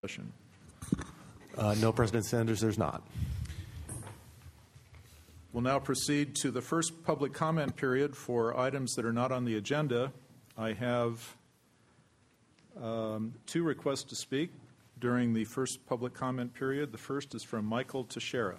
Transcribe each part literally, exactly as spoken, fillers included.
Uh, no, President Sanders, there's not. We'll now proceed to the first public comment period for items that are not on the agenda. I have um, two requests to speak during the first public comment period. The first is from Michael Teixeira.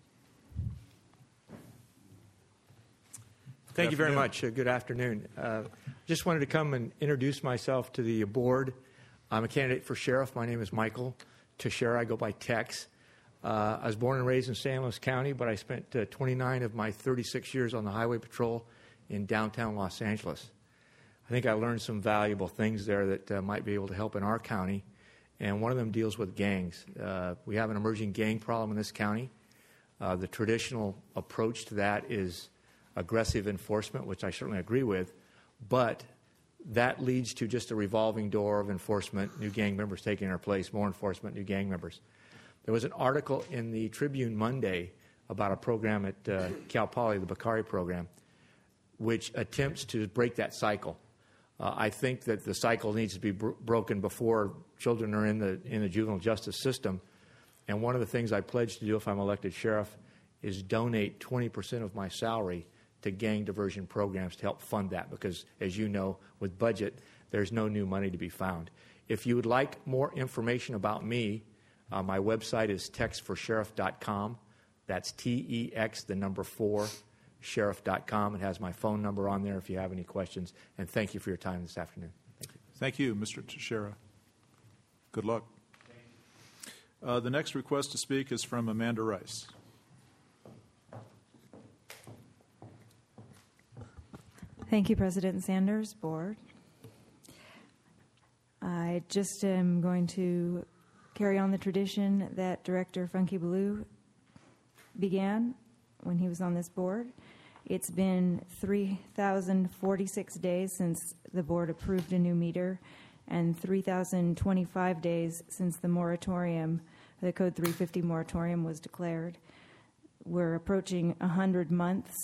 Thank you very much. Uh, good afternoon. Uh, just wanted to come and introduce myself to the board. I'm a candidate for sheriff. My name is Michael Teixeira. I go by Tex. Uh, I was born and raised in San Luis County, but I spent uh, twenty-nine of my thirty-six years on the highway patrol in downtown Los Angeles. I think I learned some valuable things there that uh, might be able to help in our county, and one of them deals with gangs. Uh, we have an emerging gang problem in this county. Uh, the traditional approach to that is aggressive enforcement, which I certainly agree with, but that leads to just a revolving door of enforcement, new gang members taking their place, more enforcement, new gang members. There was an article in the Tribune Monday about a program at uh, Cal Poly, the Bakari program, which attempts to break that cycle. Uh, I think that the cycle needs to be bro- broken before children are in the in the juvenile justice system. And one of the things I pledge to do if I'm elected sheriff is donate twenty percent of my salary to gang diversion programs to help fund that, because, as you know, with budget, there's no new money to be found. If you would like more information about me, uh, my website is tex for sheriff dot com. That's T E X, the number four, sheriff dot com. It has my phone number on there if you have any questions. And thank you for your time this afternoon. Thank you. Thank you, Mister Teixeira. Good luck. Uh, the next request to speak is from Amanda Rice. Thank you, President Sanders, Board. I just am going to carry on the tradition that Director Funky Blue began when he was on this board. It's been three thousand forty-six days since the board approved a new meter and three thousand twenty-five days since the moratorium, the Code three fifty moratorium was declared. We're approaching one hundred months.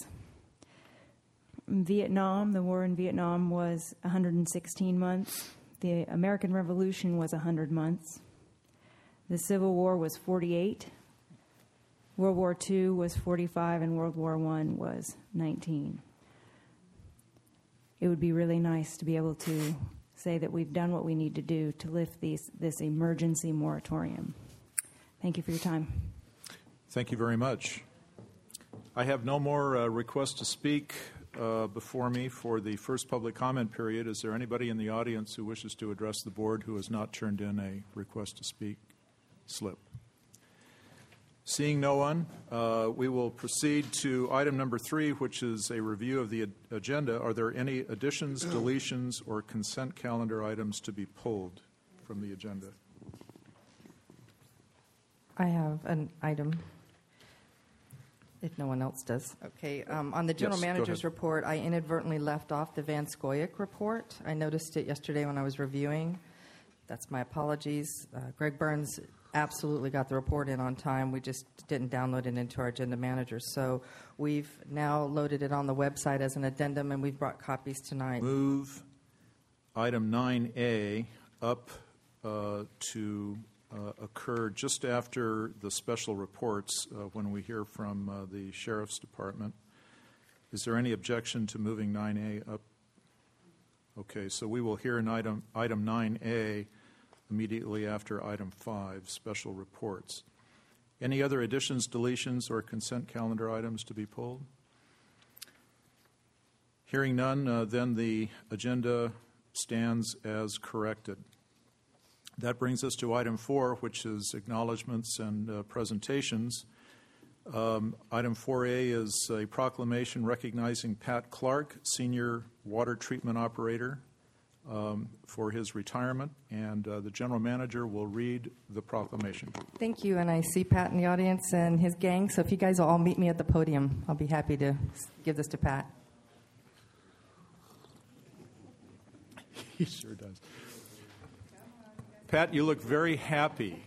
Vietnam, the war in Vietnam was one hundred sixteen months. The American Revolution was one hundred months. The Civil War was forty-eight. World War Two was forty-five, and World War One was nineteen. It would be really nice to be able to say that we've done what we need to do to lift these, this emergency moratorium. Thank you for your time. Thank you very much. I have no more uh, requests to speak Uh, before me for the first public comment period. Is there anybody in the audience who wishes to address the board who has not turned in a request to speak slip? Seeing no one, uh, we will proceed to item number three, which is a review of the ad- agenda. Are there any additions, deletions, or consent calendar items to be pulled from the agenda? I have an item, if no one else does. Okay. Um, on the general Yes, manager's report, I inadvertently left off the Van Scoyoc report. I noticed it yesterday when I was reviewing. That's my apologies. Uh, Greg Burns absolutely got the report in on time. We just didn't download it into our agenda manager. So we've now loaded it on the website as an addendum, and we've brought copies tonight. Move item nine A up uh, to Uh, occur just after the special reports uh, when we hear from uh, the Sheriff's Department. Is there any objection to moving nine A up? Okay, so we will hear an item, item nine A immediately after item five, special reports. Any other additions, deletions, or consent calendar items to be pulled? Hearing none, uh, then the agenda stands as corrected. That brings us to item four, which is acknowledgments and uh, presentations. Um, item four A is a proclamation recognizing Pat Clark, Senior Water Treatment Operator, um, for his retirement, and uh, the General Manager will read the proclamation. Thank you, and I see Pat in the audience and his gang, so if you guys will all meet me at the podium, I'll be happy to give this to Pat. He sure does. Pat, you look very happy.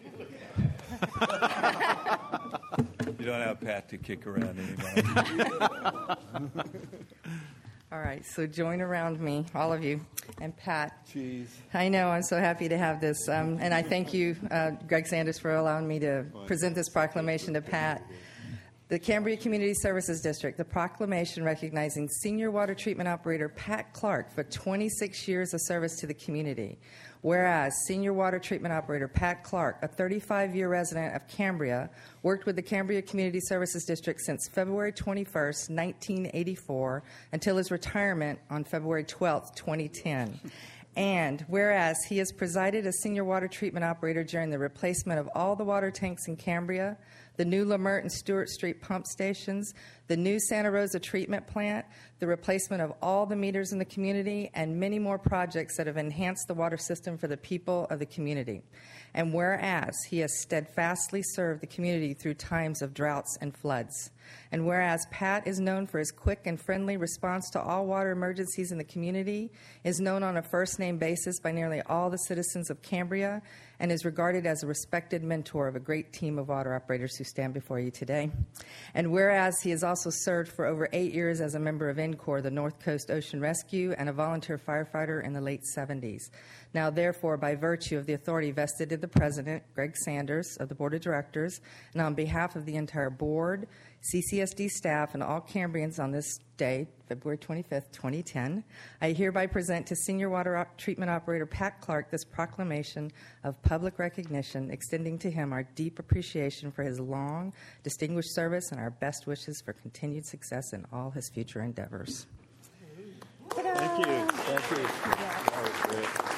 You don't have Pat to kick around anymore. All right, so join around me, all of you, and Pat. Jeez. I know, I'm so happy to have this. Um, and I thank you, uh, Greg Sanders, for allowing me to present this proclamation to Pat. The Cambria Community Services District, the proclamation recognizing senior water treatment operator Pat Clark for twenty-six years of service to the community. Whereas senior water treatment operator Pat Clark, a thirty-five-year resident of Cambria, worked with the Cambria Community Services District since February twenty-first, nineteen eighty-four, until his retirement on February twelfth, twenty ten. And whereas he has presided as senior water treatment operator during the replacement of all the water tanks in Cambria, the new Lamert and Stewart Street pump stations, the new Santa Rosa treatment plant, the replacement of all the meters in the community, and many more projects that have enhanced the water system for the people of the community. And whereas he has steadfastly served the community through times of droughts and floods. And whereas Pat is known for his quick and friendly response to all water emergencies in the community, is known on a first-name basis by nearly all the citizens of Cambria, and is regarded as a respected mentor of a great team of water operators who stand before you today. And whereas he has also served for over eight years as a member of N C O R, the North Coast Ocean Rescue, and a volunteer firefighter in the late seventies. Now, therefore, by virtue of the authority vested in the President, Greg Sanders, of the Board of Directors, and on behalf of the entire Board, C C S D staff, and all Cambrians on this day, February twenty-fifth, twenty ten, I hereby present to Senior Water Op- Treatment Operator Pat Clark this proclamation of public recognition, extending to him our deep appreciation for his long, distinguished service and our best wishes for continued success in all his future endeavors. Thank you. Thank you. That was great.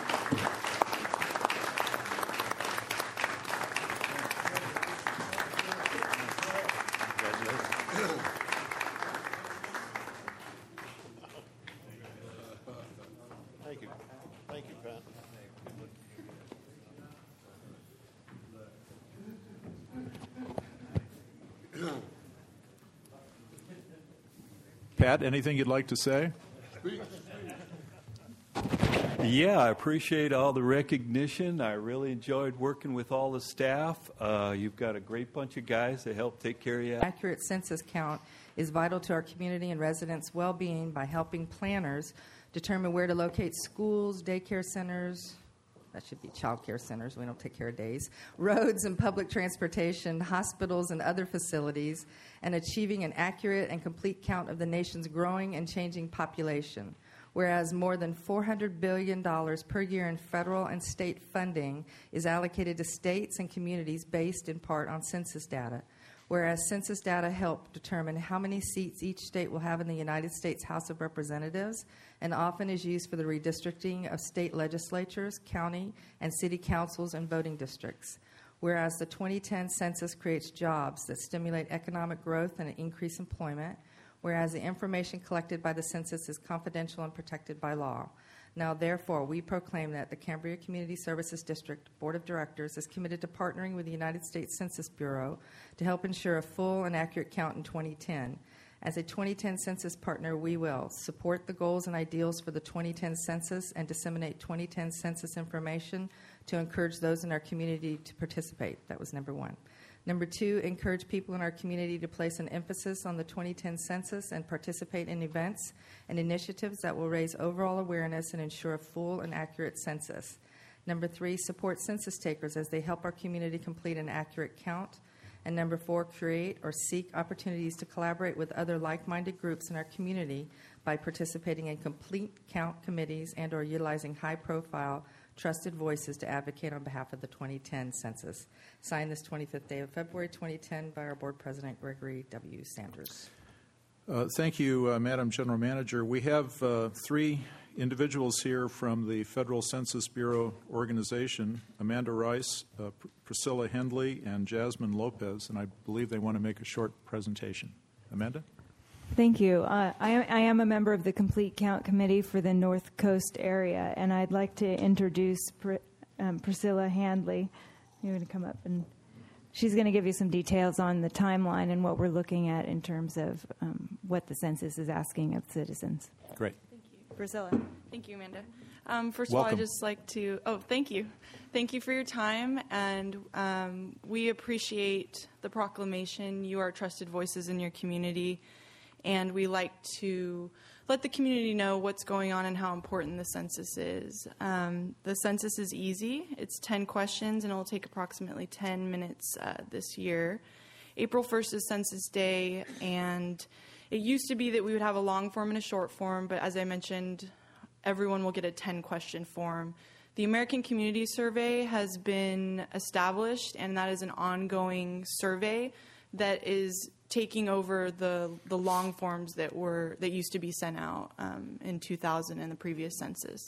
Thank you. Thank you, Pat. Pat, anything you'd like to say? Yeah, I appreciate all the recognition. I really enjoyed working with all the staff. Uh, you've got a great bunch of guys that help take care of you. Accurate census count is vital to our community and residents' well-being by helping planners determine where to locate schools, daycare centers, that should be child care centers, we don't take care of days, roads and public transportation, hospitals and other facilities, and achieving an accurate and complete count of the nation's growing and changing population. Whereas more than four hundred billion dollars per year in federal and state funding is allocated to states and communities based in part on census data. Whereas census data help determine how many seats each state will have in the United States House of Representatives and often is used for the redistricting of state legislatures, county, and city councils and voting districts. Whereas the twenty ten census creates jobs that stimulate economic growth and increase employment. Whereas the information collected by the census is confidential and protected by law. Now, therefore, we proclaim that the Cambria Community Services District Board of Directors is committed to partnering with the United States Census Bureau to help ensure a full and accurate count in twenty ten. As a twenty ten census partner, we will support the goals and ideals for the twenty ten census and disseminate twenty ten census information to encourage those in our community to participate. That was number one. Number two, encourage people in our community to place an emphasis on the twenty ten census and participate in events and initiatives that will raise overall awareness and ensure a full and accurate census. Number three, support census takers as they help our community complete an accurate count. And number four, create or seek opportunities to collaborate with other like-minded groups in our community by participating in complete count committees and or utilizing high-profile trusted voices to advocate on behalf of the twenty ten census. Signed this twenty-fifth day of February twenty ten by our Board President, Gregory W. Sanders. Uh, thank you, uh, Madam General Manager. We have uh, three individuals here from the Federal Census Bureau organization, Amanda Rice, uh, Pr- Priscilla Hendley, and Jasmine Lopez, and I believe they want to make a short presentation. Amanda? Thank you. Uh, I, I am a member of the Complete Count Committee for the North Coast area, and I'd like to introduce Pr- um, Priscilla Handley. You're going to come up, and she's going to give you some details on the timeline and what we're looking at in terms of um, what the census is asking of citizens. Great. Thank you. Priscilla. Thank you, Amanda. Um, first Welcome. of all, I'd just like to, oh, thank you. Thank you for your time, and um, we appreciate the proclamation. You are trusted voices in your community, and we like to let the community know what's going on and how important the census is. Um, the census is easy. It's ten questions, and it will take approximately ten minutes uh, this year. April first is Census Day, and it used to be that we would have a long form and a short form, but as I mentioned, everyone will get a ten-question form. The American Community Survey has been established, and that is an ongoing survey that is taking over the the long forms that were that used to be sent out um, in two thousand in the previous census.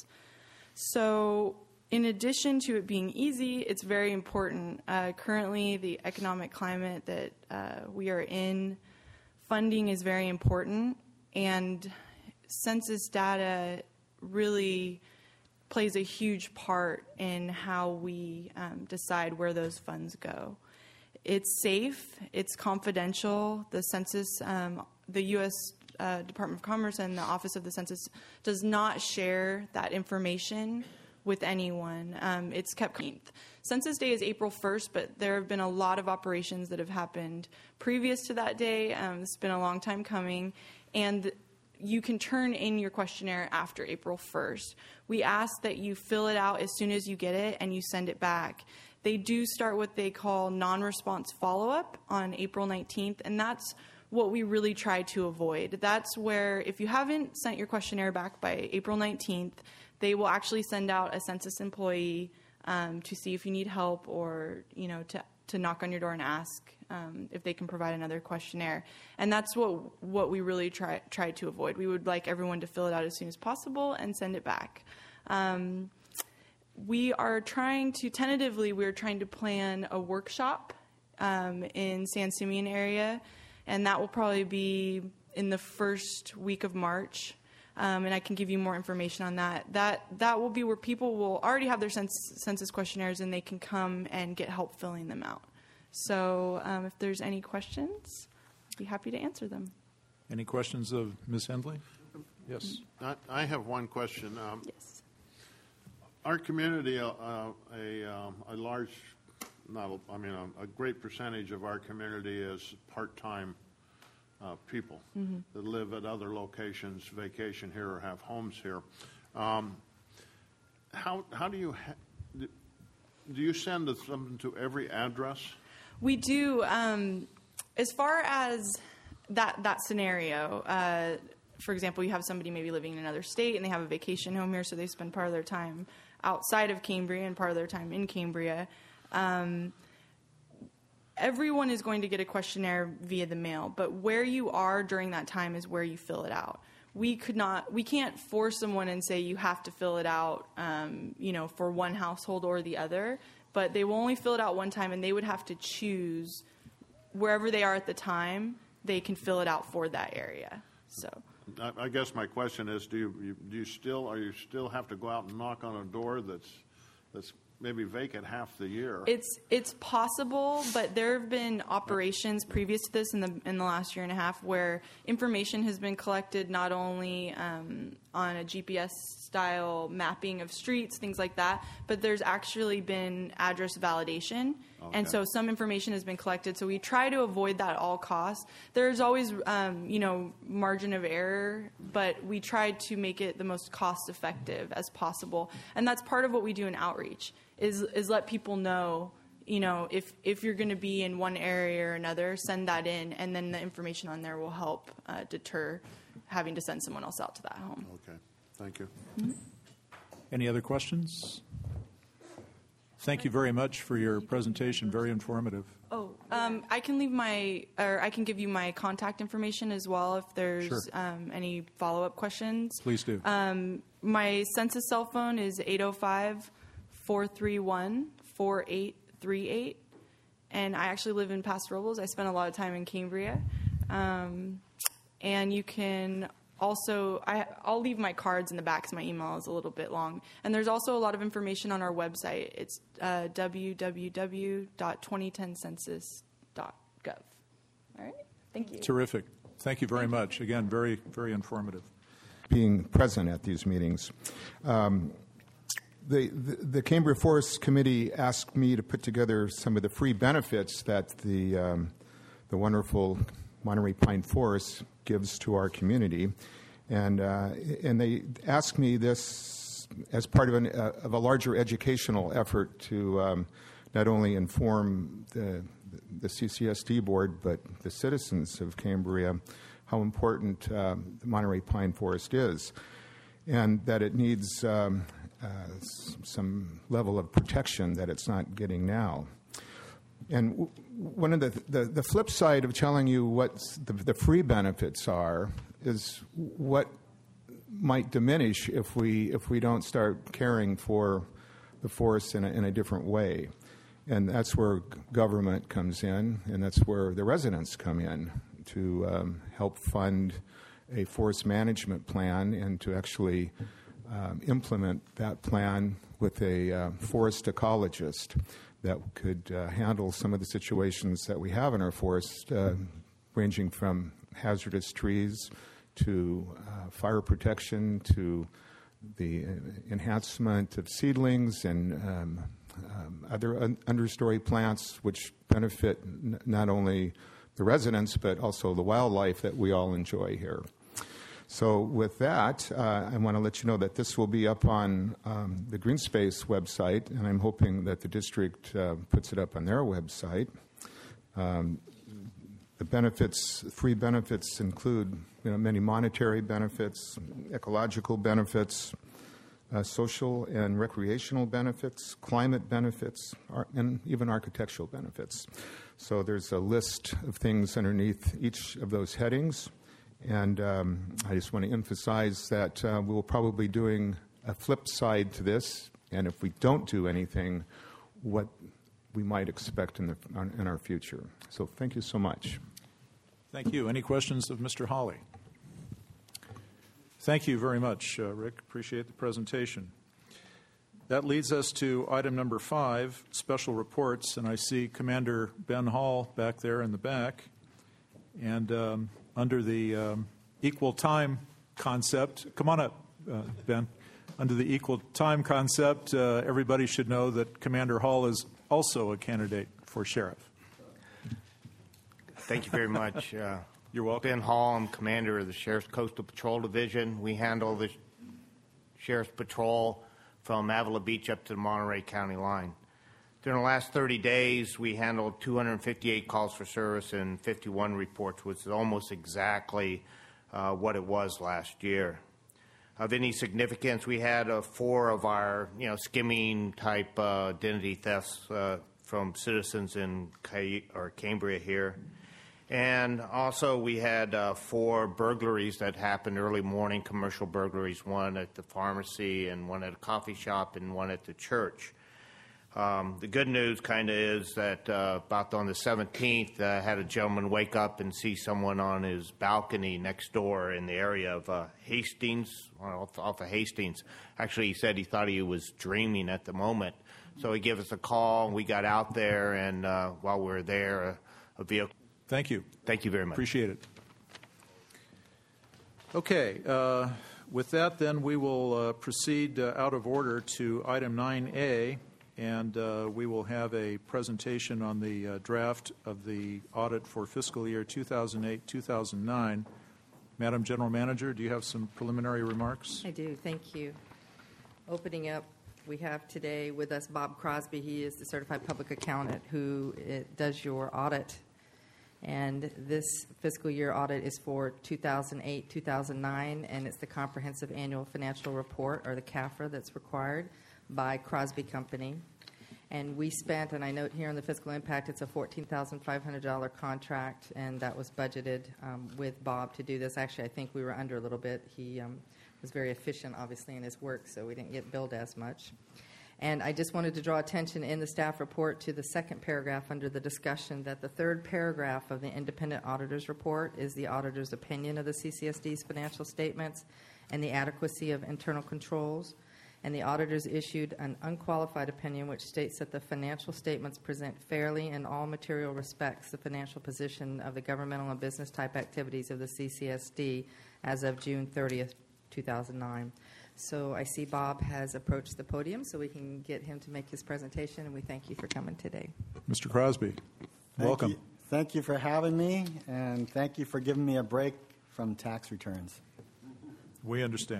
So, in addition to it being easy, it's very important. Uh, currently, the economic climate that uh, we are in, funding is very important, and census data really plays a huge part in how we um, decide where those funds go. It's safe, it's confidential. The census, um, the U S uh, Department of Commerce and the Office of the Census does not share that information with anyone. Um, it's kept clean. Census Day is April first, but there have been a lot of operations that have happened previous to that day. Um, it's been a long time coming, and you can turn in your questionnaire after April first. We ask that you fill it out as soon as you get it and you send it back. They do start what they call non-response follow-up on April nineteenth, and that's what we really try to avoid. That's where if you haven't sent your questionnaire back by April nineteenth, they will actually send out a census employee um, to see if you need help, or you know to, to knock on your door and ask um, if they can provide another questionnaire. And that's what what we really try try to avoid. We would like everyone to fill it out as soon as possible and send it back. Um, We are trying to, tentatively, we're trying to plan a workshop um, in San Simeon area, and that will probably be in the first week of March, um, and I can give you more information on that. That that will be where people will already have their census, census questionnaires, and they can come and get help filling them out. So um, if there's any questions, I'd be happy to answer them. Any questions of Miz Hendley? Yes. I, I have one question. Um, Yes. Our community, uh, a, um, a large, not, a, I mean, a, a great percentage of our community is part-time uh, people mm-hmm. that live at other locations, vacation here, or have homes here. Um, how how do you ha- do you send something to every address? We do. Um, as far as that that scenario. Uh, For example, you have somebody maybe living in another state and they have a vacation home here, so they spend part of their time outside of Cambria and part of their time in Cambria. Um, everyone is going to get a questionnaire via the mail, but where you are during that time is where you fill it out. We could not, we can't force someone and say you have to fill it out, um, you know, for one household or the other, but they will only fill it out one time, and they would have to choose wherever they are at the time, they can fill it out for that area. So. I guess my question is: Do you, you do you still are you still have to go out and knock on a door that's that's maybe vacant half the year? It's it's possible, but there have been operations previous to this in the in the last year and a half where information has been collected not only um, on a G P S style mapping of streets, things like that, but there's actually been address validation. Okay. And so some information has been collected. So we try to avoid that at all costs. There's always, um, you know, margin of error, but we try to make it the most cost effective as possible. And that's part of what we do in outreach is is let people know, you know, if, if you're going to be in one area or another, send that in, and then the information on there will help uh, deter having to send someone else out to that home. Okay. Thank you. Mm-hmm. Any other questions? Thank you very much for your presentation. Very informative. Oh, um, I can leave my, or I can give you my contact information as well if there's Sure. um, any follow-up questions. Please do. Um, my census cell phone is eight oh five, four three one, four eight three eight, and I actually live in Paso Robles. I spend a lot of time in Cambria. Um, and you can also, I, I'll leave my cards in the back because my email is a little bit long. And there's also a lot of information on our website. It's uh, w w w dot twenty ten census dot gov. All right? Thank you. Terrific. Thank you very much. Again, very, very informative. Being present at these meetings. Um, the, the, the Cambria Forest Committee asked me to put together some of the free benefits that the, um, the wonderful Monterey Pine Forest gives to our community. And, uh, and they asked me this as part of, an, uh, of a larger educational effort to um, not only inform the, the C C S D board, but the citizens of Cambria how important uh, the Monterey Pine Forest is, and that it needs um, uh, some level of protection that it's not getting now. And w- one of the, the the flip side of telling you what the, the free benefits are is what might diminish if we if we don't start caring for the forest in a, in a different way. And that's where government comes in, and that's where the residents come in to um, help fund a forest management plan and to actually um, implement that plan with a uh, forest ecologist that could uh, handle some of the situations that we have in our forest, uh, ranging from hazardous trees to uh, fire protection to the enhancement of seedlings and um, um, other un- understory plants, which benefit n- not only the residents but also the wildlife that we all enjoy here. So with that, uh, I want to let you know that this will be up on um, the Greenspace website, and I'm hoping that the district uh, puts it up on their website. Um, the benefits, free benefits include you know, many monetary benefits, ecological benefits, uh, social and recreational benefits, climate benefits, ar- and even architectural benefits. So there's a list of things underneath each of those headings. And um, I just want to emphasize that uh, we'll probably be doing a flip side to this, and if we don't do anything, what we might expect in, the, in our future. So thank you so much. Thank you. Any questions of Mister Hawley? Thank you very much, uh, Rick. Appreciate the presentation. That leads us to item number five, special reports, and I see Commander Ben Hall back there in the back. And um, under the um, equal time concept, come on up, uh, Ben. Under the equal time concept, uh, everybody should know that Commander Hall is also a candidate for sheriff. Thank you very much. Uh, You're welcome. Ben Hall, I'm commander of the Sheriff's Coastal Patrol Division. We handle the Sheriff's Patrol from Avila Beach up to the Monterey County line. During the last thirty days, we handled two hundred fifty-eight calls for service and fifty-one reports, which is almost exactly uh, what it was last year. Of any significance, we had uh, four of our, you know, skimming type uh, identity thefts uh, from citizens in Cay- or Cambria here. And also we had uh, four burglaries that happened early morning, commercial burglaries, one at the pharmacy and one at a coffee shop and one at the church. Um, the good news kind of is that uh, about on the seventeenth, I uh, had a gentleman wake up and see someone on his balcony next door in the area of uh, Hastings, off, off of Hastings. Actually, he said he thought he was dreaming at the moment. So he gave us a call, and we got out there, and uh, while we were there, a, a vehicle... Thank you. Thank you very much. Appreciate it. Okay. Uh, with that, then, we will uh, proceed uh, out of order to item nine A, and uh, we will have a presentation on the uh, draft of the audit for fiscal year two thousand eight two thousand nine. Madam General Manager, do you have some preliminary remarks? I do. Thank you. Opening up, we have today with us Bob Crosby. He is the certified public accountant who it, does your audit. And this fiscal year audit is for two thousand eight two thousand nine, and it's the Comprehensive Annual Financial Report, or the C A F R, that's required by Crosby Company. And we spent, and I note here on the fiscal impact, it's a fourteen thousand five hundred dollars contract, and that was budgeted um, with Bob to do this. Actually, I think we were under a little bit. He um, was very efficient, obviously, in his work, so we didn't get billed as much. And I just wanted to draw attention in the staff report to the second paragraph under the discussion that the third paragraph of the independent auditor's report is the auditor's opinion of the C C S D's financial statements and the adequacy of internal controls. And the auditors issued an unqualified opinion which states that the financial statements present fairly in all material respects the financial position of the governmental and business type activities of the C C S D as of June thirtieth, two thousand nine. So I see Bob has approached the podium, so we can get him to make his presentation, and we thank you for coming today. Mister Crosby, Thank welcome. You. thank you for having me, and thank you for giving me a break from tax returns. We understand.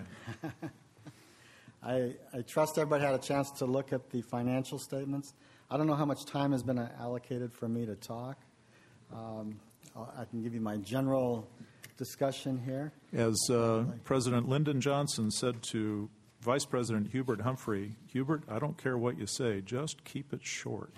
I, I trust everybody had a chance to look at the financial statements. I don't know how much time has been allocated for me to talk. Um, I can give you my general discussion here. As uh, President Lyndon Johnson said to Vice President Hubert Humphrey, Hubert, I don't care what you say, just keep it short.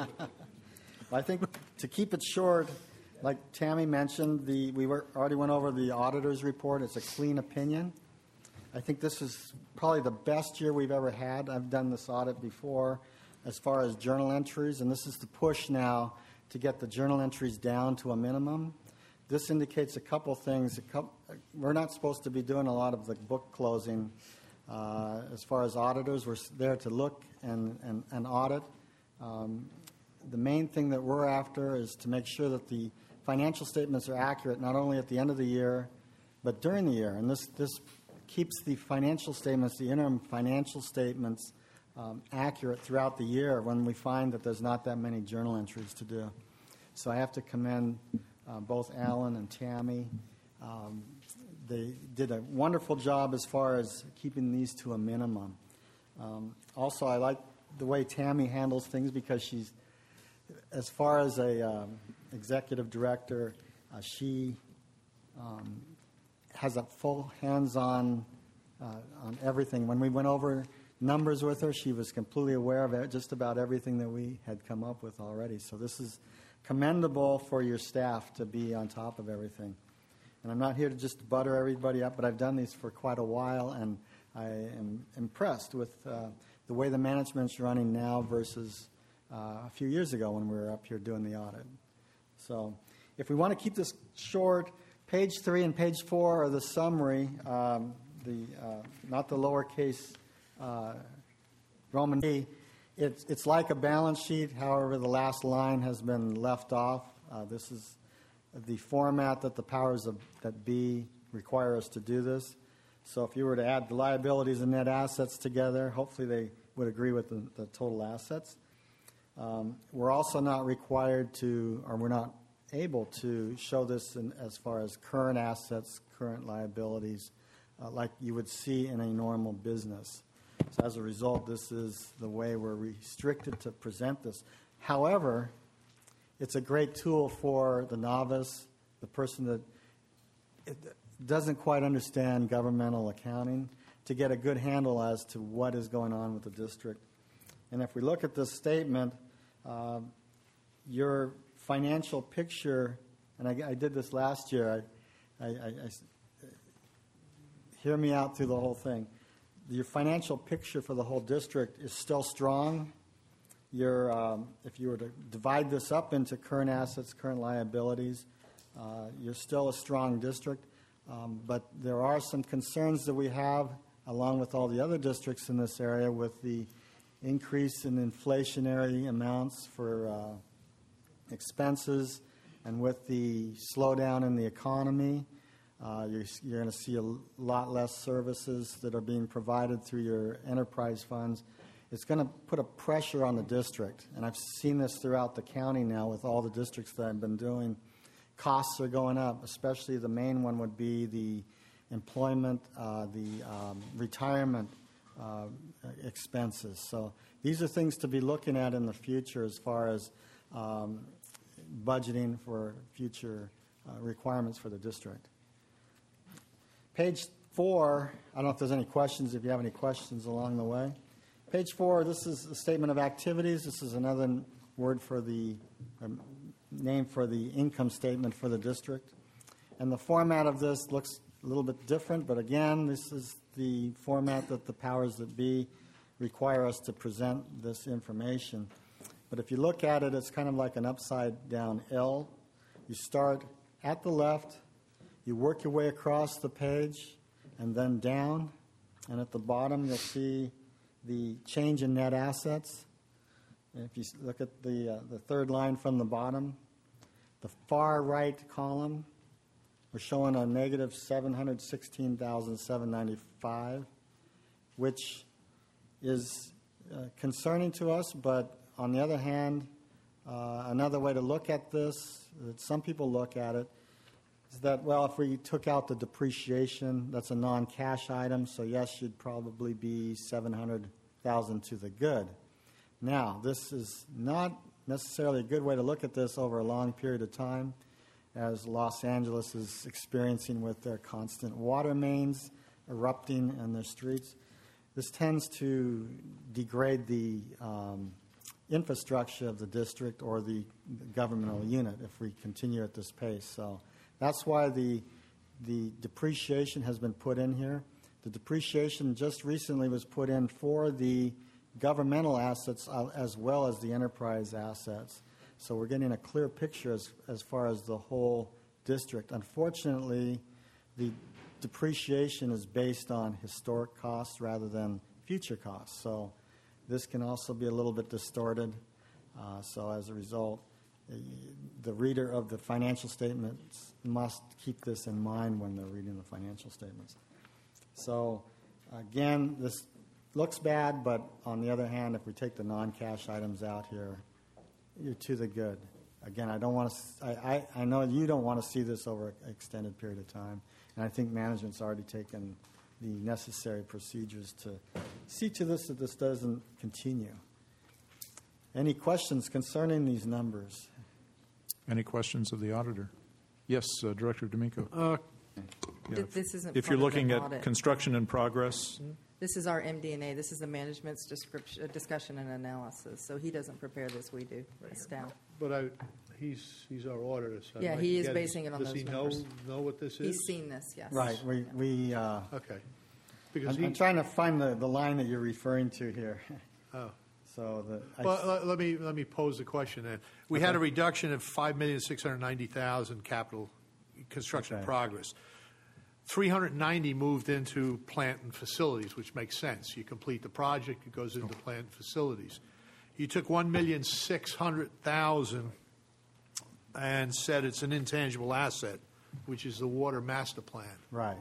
I think to keep it short, like Tammy mentioned, the we were, already went over the auditor's report. It's a clean opinion. I think this is probably the best year we've ever had. I've done this audit before as far as journal entries, and this is the push now to get the journal entries down to a minimum. This indicates a couple things. A couple, we're not supposed to be doing a lot of the book closing. Uh, as far as auditors, we're there to look and, and, and audit. Um, the main thing that we're after is to make sure that the financial statements are accurate, not only at the end of the year, but during the year. And this, this keeps the financial statements, the interim financial statements, um, accurate throughout the year when we find that there's not that many journal entries to do. So I have to commend uh, both Alan and Tammy. Um, they did a wonderful job as far as keeping these to a minimum. Um, also, I like the way Tammy handles things because she's, as far as a um, executive director, uh, she um, has a full hands-on uh, on everything. When we went over numbers with her, she was completely aware of it, just about everything that we had come up with already. So this is commendable for your staff to be on top of everything. And I'm not here to just butter everybody up, but I've done these for quite a while, and I am impressed with uh, the way the management's running now versus uh, a few years ago when we were up here doing the audit. So if we want to keep this short, page three and page four are the summary, um, the uh, not the lowercase uh, Roman E. It's, it's like a balance sheet. However, the last line has been left off. Uh, this is the format that the powers of, that be require us to do this. So if you were to add the liabilities and net assets together, hopefully they would agree with the, the total assets. Um, we're also not required to, or we're not able to show this in, as far as current assets, current liabilities, uh, like you would see in a normal business. So as a result, this is the way we're restricted to present this. However, it's a great tool for the novice, the person that it doesn't quite understand governmental accounting, to get a good handle as to what is going on with the district. And if we look at this statement, uh, your financial picture, and I, I did this last year, I, I, I, I, hear me out through the whole thing. Your financial picture for the whole district is still strong. Your, um, if you were to divide this up into current assets, current liabilities, uh, you're still a strong district. Um, but there are some concerns that we have, along with all the other districts in this area, with the increase in inflationary amounts for uh, expenses, and with the slowdown in the economy. Uh, you're you're going to see a lot less services that are being provided through your enterprise funds. It's going to put a pressure on the district, and I've seen this throughout the county now with all the districts that I've been doing. Costs are going up, especially the main one would be the employment, uh, the um, retirement uh, expenses. So these are things to be looking at in the future as far as um, budgeting for future uh, requirements for the district. Page four, I don't know if there's any questions, if you have any questions along the way. Page four, this is a statement of activities. This is another word for the, um, name for the income statement for the district. And the format of this looks a little bit different, but again, this is the format that the powers that be require us to present this information. But if you look at it, it's kind of like an upside down L. You start at the left, you work your way across the page, and then down. And at the bottom, you'll see the change in net assets. And if you look at the, uh, the third line from the bottom, the far right column, we're showing a negative seven hundred sixteen thousand seven hundred ninety-five, which is uh, concerning to us, but on the other hand, Uh, another way to look at this, that some people look at it, is that, well, if we took out the depreciation, that's a non-cash item, so yes, you'd probably be seven hundred thousand dollars to the good. Now, this is not necessarily a good way to look at this over a long period of time, as Los Angeles is experiencing with their constant water mains erupting in their streets. This tends to degrade the um, infrastructure of the district or the governmental unit if we continue at this pace. So that's why the the depreciation has been put in here. The depreciation just recently was put in for the governmental assets uh, as well as the enterprise assets. So we're getting a clear picture as, as far as the whole district. Unfortunately, the depreciation is based on historic costs rather than future costs. So this can also be a little bit distorted. Uh, so as a result, the, the reader of the financial statements must keep this in mind when they're reading the financial statements. So again, this looks bad, but on the other hand, if we take the non-cash items out here, you're to the good. Again, I don't want to. I, I, I know you don't want to see this over an extended period of time, and I think management's already taken the necessary procedures to see to this that this doesn't continue. Any questions concerning these numbers? Any questions of the auditor? Yes, uh, Director D'Amico. Uh, yeah, th- this isn't if part you're of an looking at audit. construction in progress. This is our M D and A. This is the management's description, uh, discussion and analysis. So he doesn't prepare this. We do. It's staff. But I, he's he's our auditor. So I'd Yeah, like he to is get basing it on does those he numbers. know know what this is? He's seen this, yes. Right. We we. Uh, Okay. Because I'm, he, I'm trying to find the, the line that you're referring to here. Oh. So the. I Well, s- let, let me let me pose the question then. We Okay. had a reduction of five million six hundred ninety thousand capital construction Okay. progress. three hundred ninety moved into plant and facilities, which makes sense. You complete the project, it goes into plant and facilities. You took one million six hundred thousand and said it's an intangible asset, which is the water master plan. Right.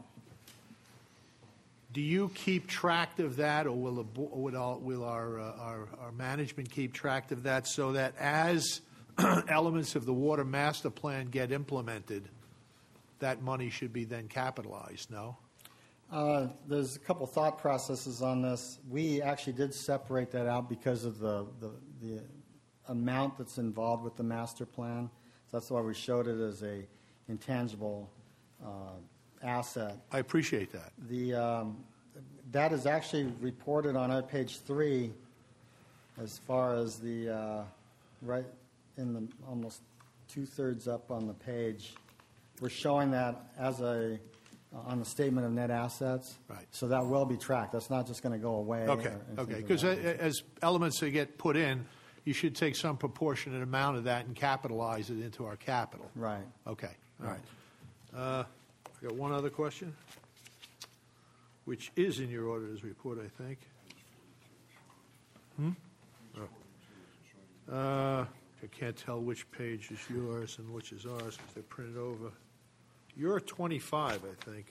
Do you keep track of that, or will, the, bo- will, our, will our, uh, our, our management keep track of that so that as elements of the water master plan get implemented, that money should be then capitalized, no? Uh, there's a couple thought processes on this. We actually did separate that out because of the, the, the amount that's involved with the master plan. So that's why we showed it as a intangible uh, asset. I appreciate that. The, um, that is actually reported on our page three as far as the, uh, right in the almost two-thirds up on the page. We're showing that as a, uh, on the statement of net assets. Right. So that will be tracked. That's not just going to go away. Okay, or anything okay. of Because that nature. as elements that get put in, you should take some proportionate amount of that and capitalize it into our capital. Right. Okay, all right. Uh, I got one other question, which is in your auditor's report, I think. Hmm? Oh. Uh, I can't tell which page is yours and which is ours because they're printed over. You're twenty-five, I think.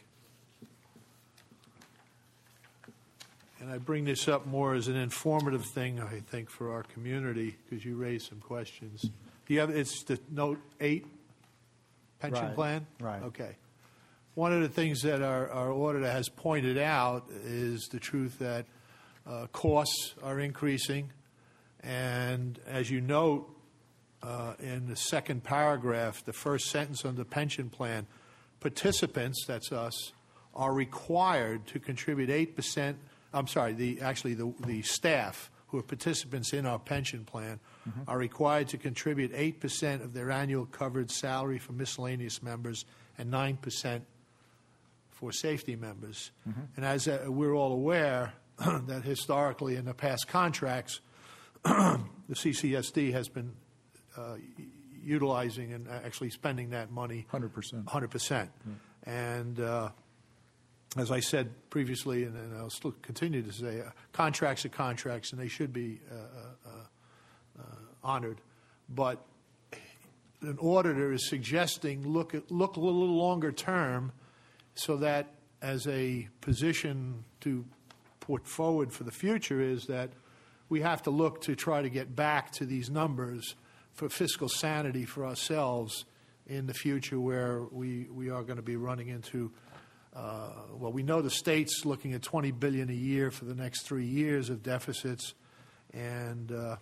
And I bring this up more as an informative thing, I think, for our community because you raised some questions. Do you have, it's the note eight pension Right, plan? right. Okay. One of the things that our, our auditor has pointed out is the truth that uh, costs are increasing. And as you note uh, in the second paragraph, the first sentence on the pension plan, participants, that's us, are required to contribute eight percent. I'm sorry, the, actually the, the staff who are participants in our pension plan mm-hmm. are required to contribute eight percent of their annual covered salary for miscellaneous members and nine percent for safety members. Mm-hmm. And as uh, we're all aware that historically in the past contracts, the C C S D has been uh, utilizing and actually spending that money one hundred percent. one hundred percent. Mm-hmm. And uh, as I said previously, and, and I'll still continue to say, uh, contracts are contracts, and they should be uh, uh, uh, honored. But an auditor is suggesting look at, look a little longer term, so that as a position to put forward for the future is that we have to look to try to get back to these numbers for fiscal sanity for ourselves in the future, where we, we are going to be running into, uh, well, we know the state's looking at twenty billion dollars a year for the next three years of deficits, and uh,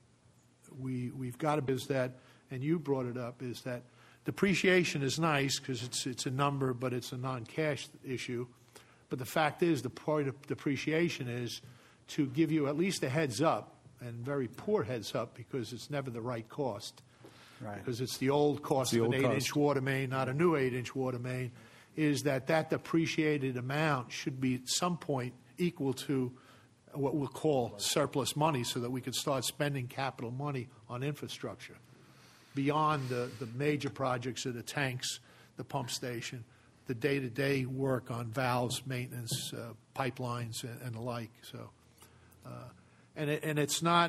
we, we've got to, is that, and you brought it up, is that depreciation is nice because it's, it's a number, but it's a non-cash issue. But the fact is, the point of depreciation is to give you at least a heads up, and very poor heads up, because it's never the right cost. Right. Because it's the old cost the of old an eight-inch cost. water main, not a new eight-inch water main, is that that depreciated amount should be at some point equal to what we'll call surplus money, so that we could start spending capital money on infrastructure beyond the, the major projects of the tanks, the pump station, the day-to-day work on valves, maintenance, uh, pipelines, and, and the like. So, uh, and it, and it's not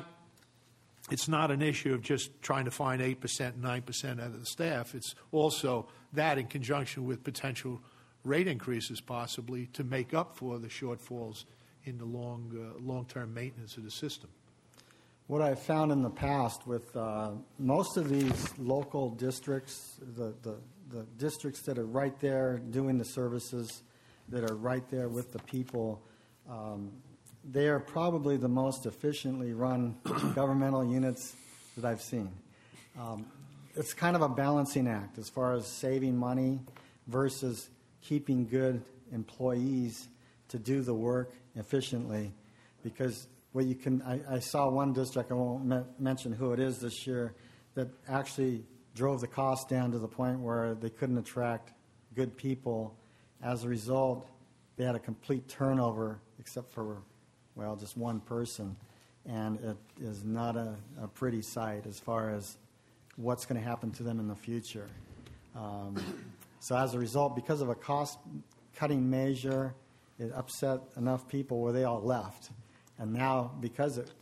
it's not an issue of just trying to find eight percent, nine percent out of the staff. It's also that in conjunction with potential rate increases, possibly, to make up for the shortfalls in the long uh, long-term maintenance of the system. What I've found in the past with uh, most of these local districts, the, the, the districts that are right there doing the services, that are right there with the people, um, they are probably the most efficiently run governmental units that I've seen. Um, it's kind of a balancing act as far as saving money versus keeping good employees to do the work efficiently, because Well, you can. I, I saw one district, I won't me- mention who it is this year, that actually drove the cost down to the point where they couldn't attract good people. As a result, they had a complete turnover, except for, well, just one person. And it is not a, a pretty sight as far as what's going to happen to them in the future. Um, so as a result, because of a cost-cutting measure, it upset enough people where they all left. And now, because it,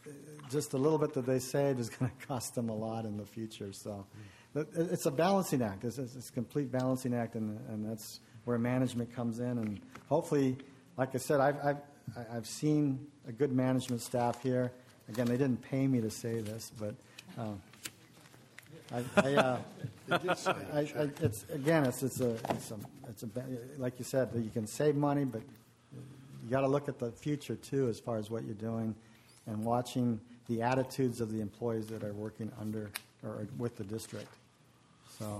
just a little bit that they saved is going to cost them a lot in the future. So it's a balancing act. It's, it's a complete balancing act, and, and that's where management comes in. And hopefully, like I said, I've, I've, I've seen a good management staff here. Again, they didn't pay me to say this, but um, I, I, uh, I, I, it's again, it's, it's a, it's a, it's a, like you said, you can save money, but you got to look at the future, too, as far as what you're doing, and watching the attitudes of the employees that are working under or with the district. So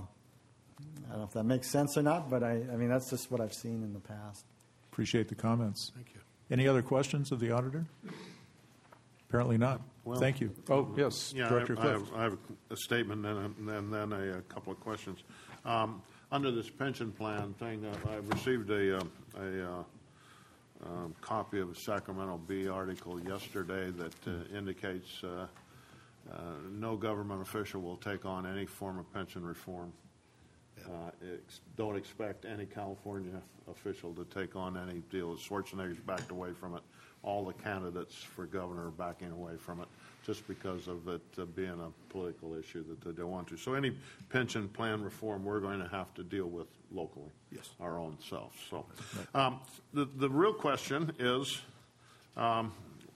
I don't know if that makes sense or not, but I, I mean, that's just what I've seen in the past. Appreciate the comments. Thank you. Any other questions of the auditor? Apparently not. Well, Thank you. Oh, yes, Yeah, Director I, I, Cliff. have, I have a statement and then, then a, a couple of questions. Um, under this pension plan thing, uh, I received a, uh, a uh, Um, copy of a Sacramento Bee article yesterday that uh, indicates uh, uh, no government official will take on any form of pension reform. Uh, ex- don't expect any California official to take on any deal. Schwarzenegger's backed away from it. All the candidates for governor are backing away from it just because of it uh, being a political issue that they don't want to. So any pension plan reform we're going to have to deal with locally, yes, our own self. So um, the, the real question is, um,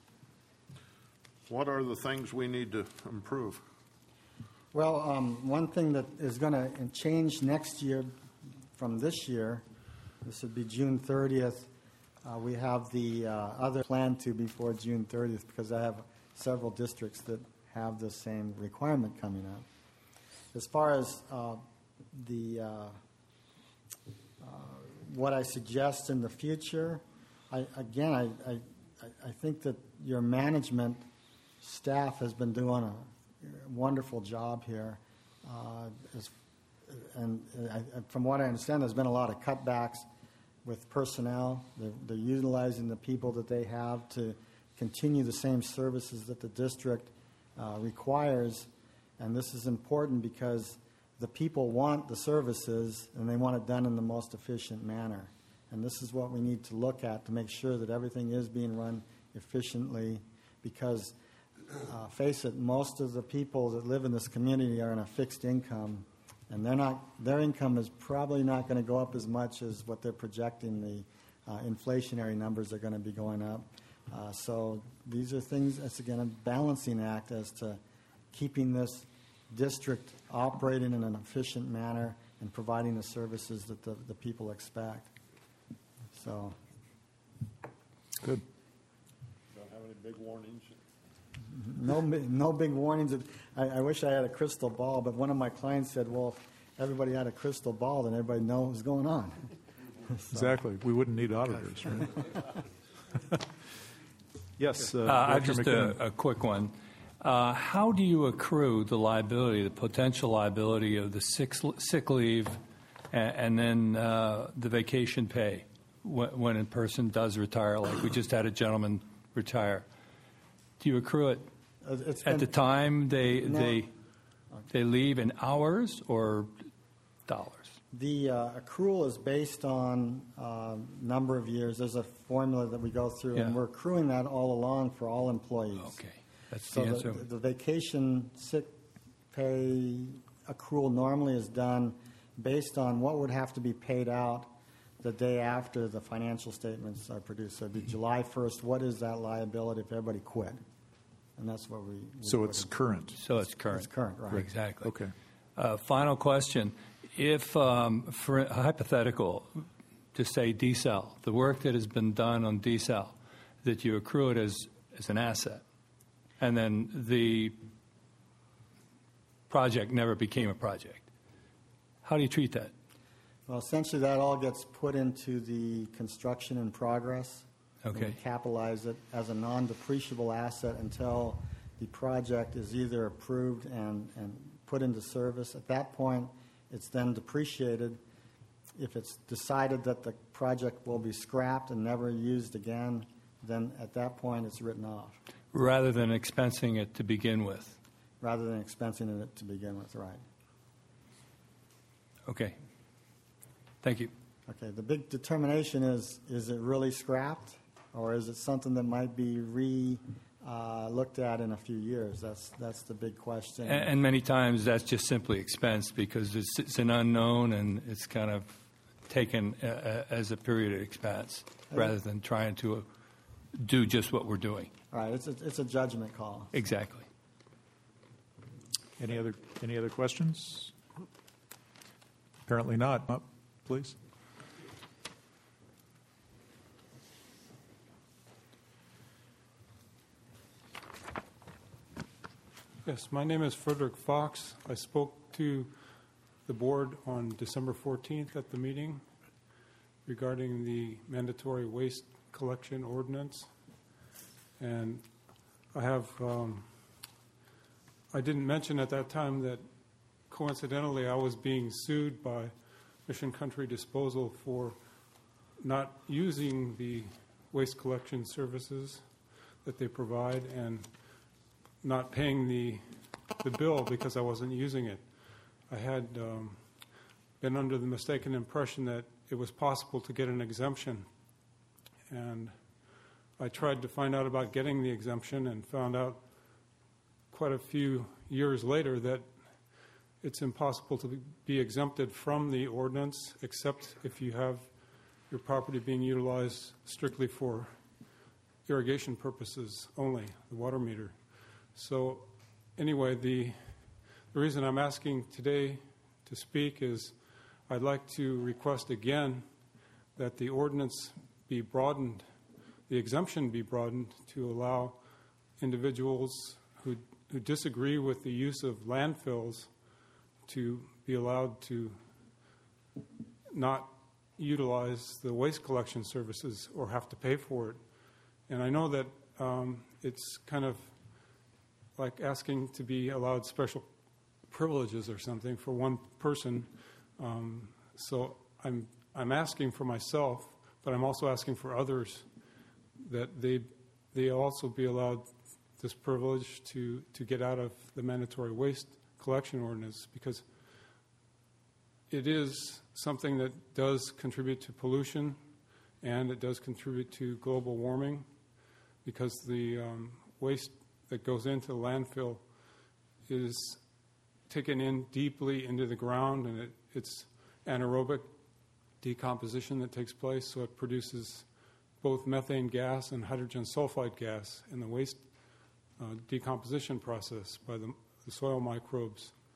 what are the things we need to improve? Well, um, one thing that is going to change next year from this year, this would be June thirtieth. Uh, we have the uh, other plan to before June thirtieth, because I have several districts that have the same requirement coming up. As far as uh, the uh, uh, what I suggest in the future, I, again, I, I, I think that your management staff has been doing a wonderful job here. Uh, as, and I, from what I understand, there's been a lot of cutbacks with personnel. They're, they're utilizing the people that they have to continue the same services that the district uh, requires. And this is important because the people want the services and they want it done in the most efficient manner. And this is what we need to look at to make sure that everything is being run efficiently, because Uh, face it, most of the people that live in this community are on a fixed income, and they're not. Their income is probably not going to go up as much as what they're projecting. The uh, inflationary numbers are going to be going up. Uh, so these are things. It's again a balancing act as to keeping this district operating in an efficient manner and providing the services that the, the people expect. So, good. Don't have any big warnings. no, no big warnings. I, I wish I had a crystal ball, but one of my clients said, "Well, if everybody had a crystal ball, then everybody knows what's going on." So. Exactly. We wouldn't need auditors, right? Yes. Uh, Uh, Director just McKinnon. a, a quick one. Uh, how do you accrue the liability, the potential liability of the sick, sick leave and, and then uh, the vacation pay when, when a person does retire? Like we just had a gentleman retire. Do you accrue it Uh, it's at been- the time they No. they they leave in hours or dollars? The uh, accrual is based on uh, number of years. There's a formula that we go through, and Yeah. we're accruing that all along for all employees. Okay, that's So the the, answer. the vacation sick pay accrual normally is done based on what would have to be paid out the day after the financial statements are produced. So it'd be July first. What is that liability if everybody quit? And that's what we. we So put it's in. current. So it's current. It's current, right. Exactly. Okay. Uh, final question. If, um, for hypothetical, to say decel, the work that has been done on decel, that you accrue it as, as an asset, and then the project never became a project, how do you treat that? Well, essentially, that all gets put into the construction in progress. And Okay. we capitalize it as a non-depreciable asset until the project is either approved and, and put into service. At that point, it's then depreciated. If it's decided that the project will be scrapped and never used again, then at that point, it's written off, Rather than expensing it to begin with. rather than expensing it to begin with, right? Okay. Thank you. Okay, the big determination is, is it really scrapped, or is it something that might be re, uh, looked at in a few years? That's, that's the big question. And, and many times that's just simply expense because it's, it's an unknown and it's kind of taken uh, uh, as a period of expense rather than trying to uh, do just what we're doing. Right, it's a, it's a judgment call. Exactly. Any other any other questions? Apparently not. Up, please. Yes, my name is Frederick Fox. I spoke to the board on December fourteenth at the meeting regarding the mandatory waste collection ordinance. And I have, um, I didn't mention at that time that coincidentally I was being sued by Mission Country Disposal for not using the waste collection services that they provide and not paying the the bill because I wasn't using it. I had um, been under the mistaken impression that it was possible to get an exemption, and I tried to find out about getting the exemption and found out quite a few years later that it's impossible to be exempted from the ordinance except if you have your property being utilized strictly for irrigation purposes only, the water meter. So anyway, the, the reason I'm asking today to speak is I'd like to request again that the ordinance be broadened, the exemption be broadened to allow individuals who, who disagree with the use of landfills to be allowed to not utilize the waste collection services or have to pay for it. And I know that um, it's kind of like asking to be allowed special privileges or something for one person. Um, so I'm I'm asking for myself, but I'm also asking for others that they they also be allowed this privilege to, to get out of the mandatory waste collection ordinance, because it is something that does contribute to pollution and it does contribute to global warming, because the um, waste that goes into the landfill is taken in deeply into the ground, and it, it's anaerobic decomposition that takes place, so it produces both methane gas and hydrogen sulfide gas in the waste uh, decomposition process by the, the soil microbes.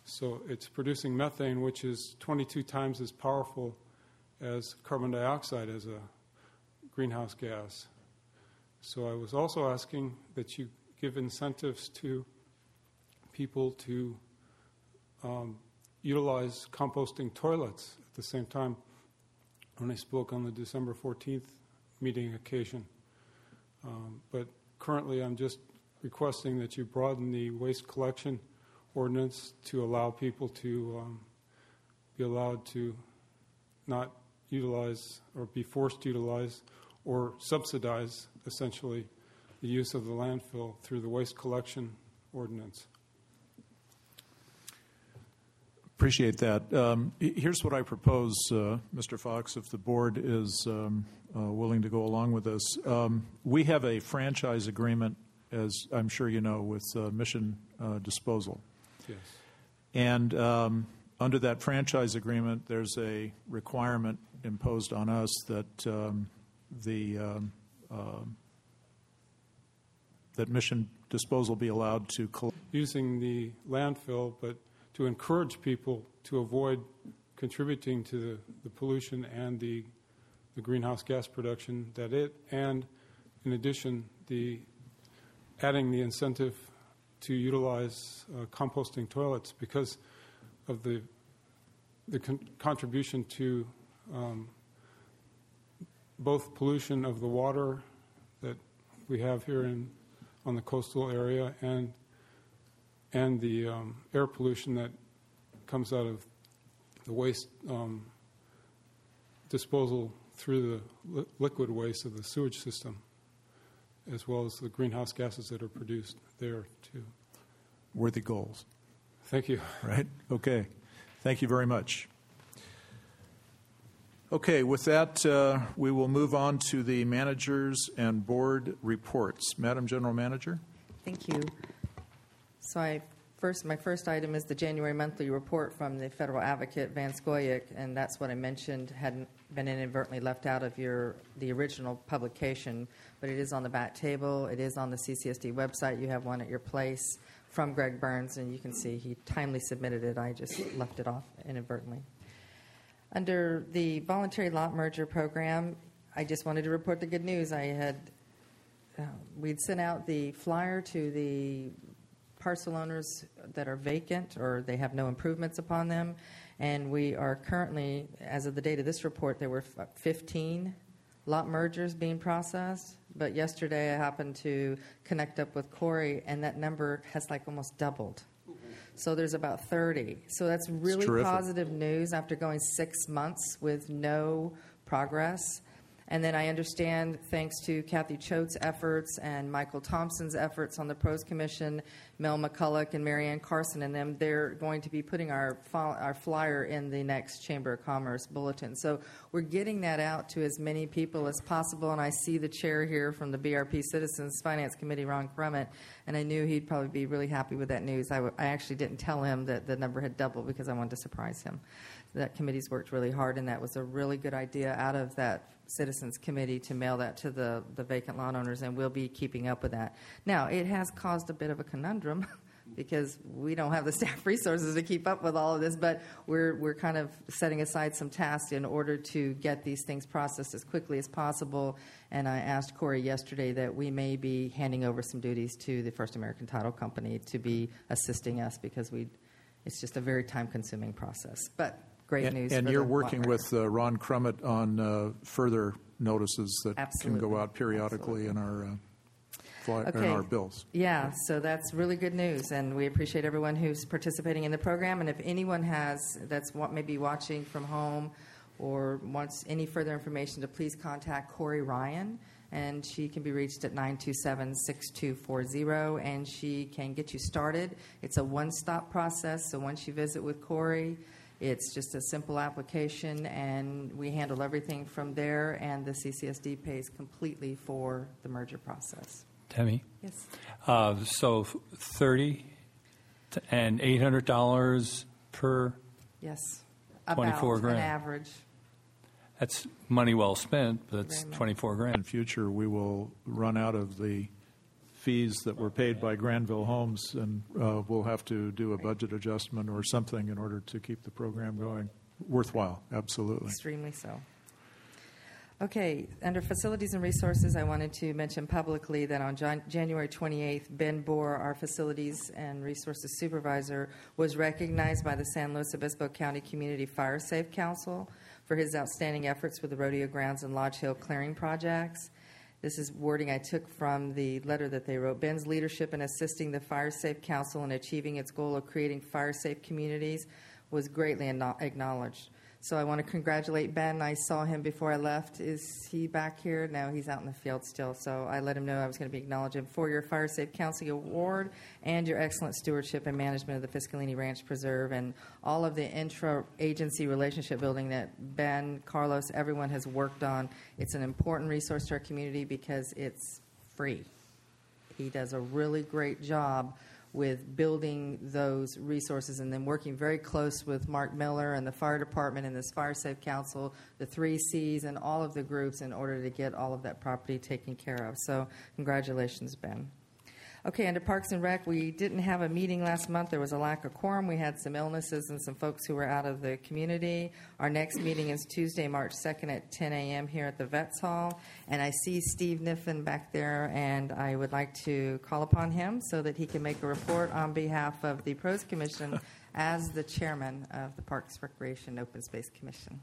So it's producing methane, which is twenty-two times as powerful as carbon dioxide as a greenhouse gas. So I was also asking that you give incentives to people to um, utilize composting toilets at the same time when I spoke on the December fourteenth meeting occasion. Um, but currently I'm just requesting that you broaden the waste collection ordinance to allow people to um, be allowed to not utilize or be forced to utilize or subsidize, essentially, the use of the landfill through the waste collection ordinance. Appreciate that. Um, here's what I propose, uh, Mister Fox, if the board is um, uh, willing to go along with this. Um, we have a franchise agreement, as I'm sure you know, with uh, Mission uh, Disposal. Yes. And um, under that franchise agreement, there's a requirement imposed on us that um, the um, uh, that Mission Disposal be allowed to collect. Using the landfill, but to encourage people to avoid contributing to the, the pollution and the, the greenhouse gas production that it, and in addition, the adding the incentive to utilize uh, composting toilets because of the the con- contribution to um, both pollution of the water that we have here in on the coastal area and and the um, air pollution that comes out of the waste um, disposal through the li- liquid waste of the sewage system, as well as the greenhouse gases that are produced there, too. Worthy goals. Thank you. Right? Okay. Thank you very much. Okay, with that, uh, we will move on to the managers and board reports. Madam General Manager. Thank you. So I first, my first item is the January monthly report from the federal advocate, Van Scoyoc, and that's what I mentioned hadn't been inadvertently left out of your the original publication, but it is on the back table. It is on the C C S D website. You have one at your place from Greg Burns, and you can see he timely submitted it. I just left it off inadvertently. Under the voluntary lot merger program, I just wanted to report the good news. I had uh, we'd sent out the flyer to the parcel owners that are vacant or they have no improvements upon them, and we are currently, as of the date of this report, there were fifteen lot mergers being processed. But yesterday I happened to connect up with Corey, and that number has like almost doubled. So there's about thirty. So that's really positive news after going six months with no progress. And then I understand, thanks to Kathy Choate's efforts and Michael Thompson's efforts on the Pros Commission, Mel McCulloch and Marianne Carson and them, they're going to be putting our our flyer in the next Chamber of Commerce bulletin. So we're getting that out to as many people as possible. And I see the chair here from the B R P Citizens Finance Committee, Ron Crummett, and I knew he'd probably be really happy with that news. I, w- I actually didn't tell him that the number had doubled because I wanted to surprise him. That committee's worked really hard, and that was a really good idea out of that Citizens Committee to mail that to the, the vacant lot owners, and we'll be keeping up with that. Now, it has caused a bit of a conundrum because we don't have the staff resources to keep up with all of this, but we're we're kind of setting aside some tasks in order to get these things processed as quickly as possible. And I asked Corey yesterday that we may be handing over some duties to the First American Title Company to be assisting us because we it's just a very time-consuming process. But great and, news. And for you're the working lot with uh, Ron Crummett on uh, further notices that Absolutely. can go out periodically Absolutely. in our uh, fly, Okay. in our bills. Yeah, so that's really good news, and we appreciate everyone who's participating in the program. And if anyone has that's what maybe watching from home or wants any further information, to please contact Corey Ryan, and she can be reached at nine two seven, six two four zero, and she can get you started. It's a one-stop process, so once you visit with Corey, it's just a simple application, and we handle everything from there, and the C C S D pays completely for the merger process. Tammy? Yes. Uh, so thirty and eight hundred dollars per. Yes. twenty-four About grand. an average. That's money well spent, but that's Very much. twenty-four grand. In future, we will run out of the fees that were paid by Granville Homes, and uh, we'll have to do a budget adjustment or something in order to keep the program going. Worthwhile, absolutely. Extremely so. Okay, under Facilities and Resources, I wanted to mention publicly that on Jan- January twenty-eighth, Ben Bohr, our Facilities and Resources Supervisor, was recognized by the San Luis Obispo County Community Fire Safe Council for his outstanding efforts with the rodeo grounds and Lodge Hill clearing projects. This is wording I took from the letter that they wrote. Ben's leadership in assisting the Fire Safe Council in achieving its goal of creating fire-safe communities was greatly acknowledged. So I want to congratulate Ben. I saw him before I left. Is he back here? No, he's out in the field still. So I let him know I was going to be acknowledging him for your Fire Safe Council Award and your excellent stewardship and management of the Fiscalini Ranch Preserve and all of the intra-agency relationship building that Ben, Carlos, everyone has worked on. It's an important resource to our community because it's free. He does a really great job with building those resources and then working very close with Mark Miller and the fire department and this Fire Safe Council, the three C's, and all of the groups in order to get all of that property taken care of. So congratulations, Ben. Okay, under Parks and Rec, we didn't have a meeting last month. There was a lack of quorum. We had some illnesses and some folks who were out of the community. Our next meeting is Tuesday, March second at ten a.m. here at the Vets Hall. And I see Steve Niffen back there, and I would like to call upon him so that he can make a report on behalf of the Pros Commission as the chairman of the Parks, Recreation, and Open Space Commission.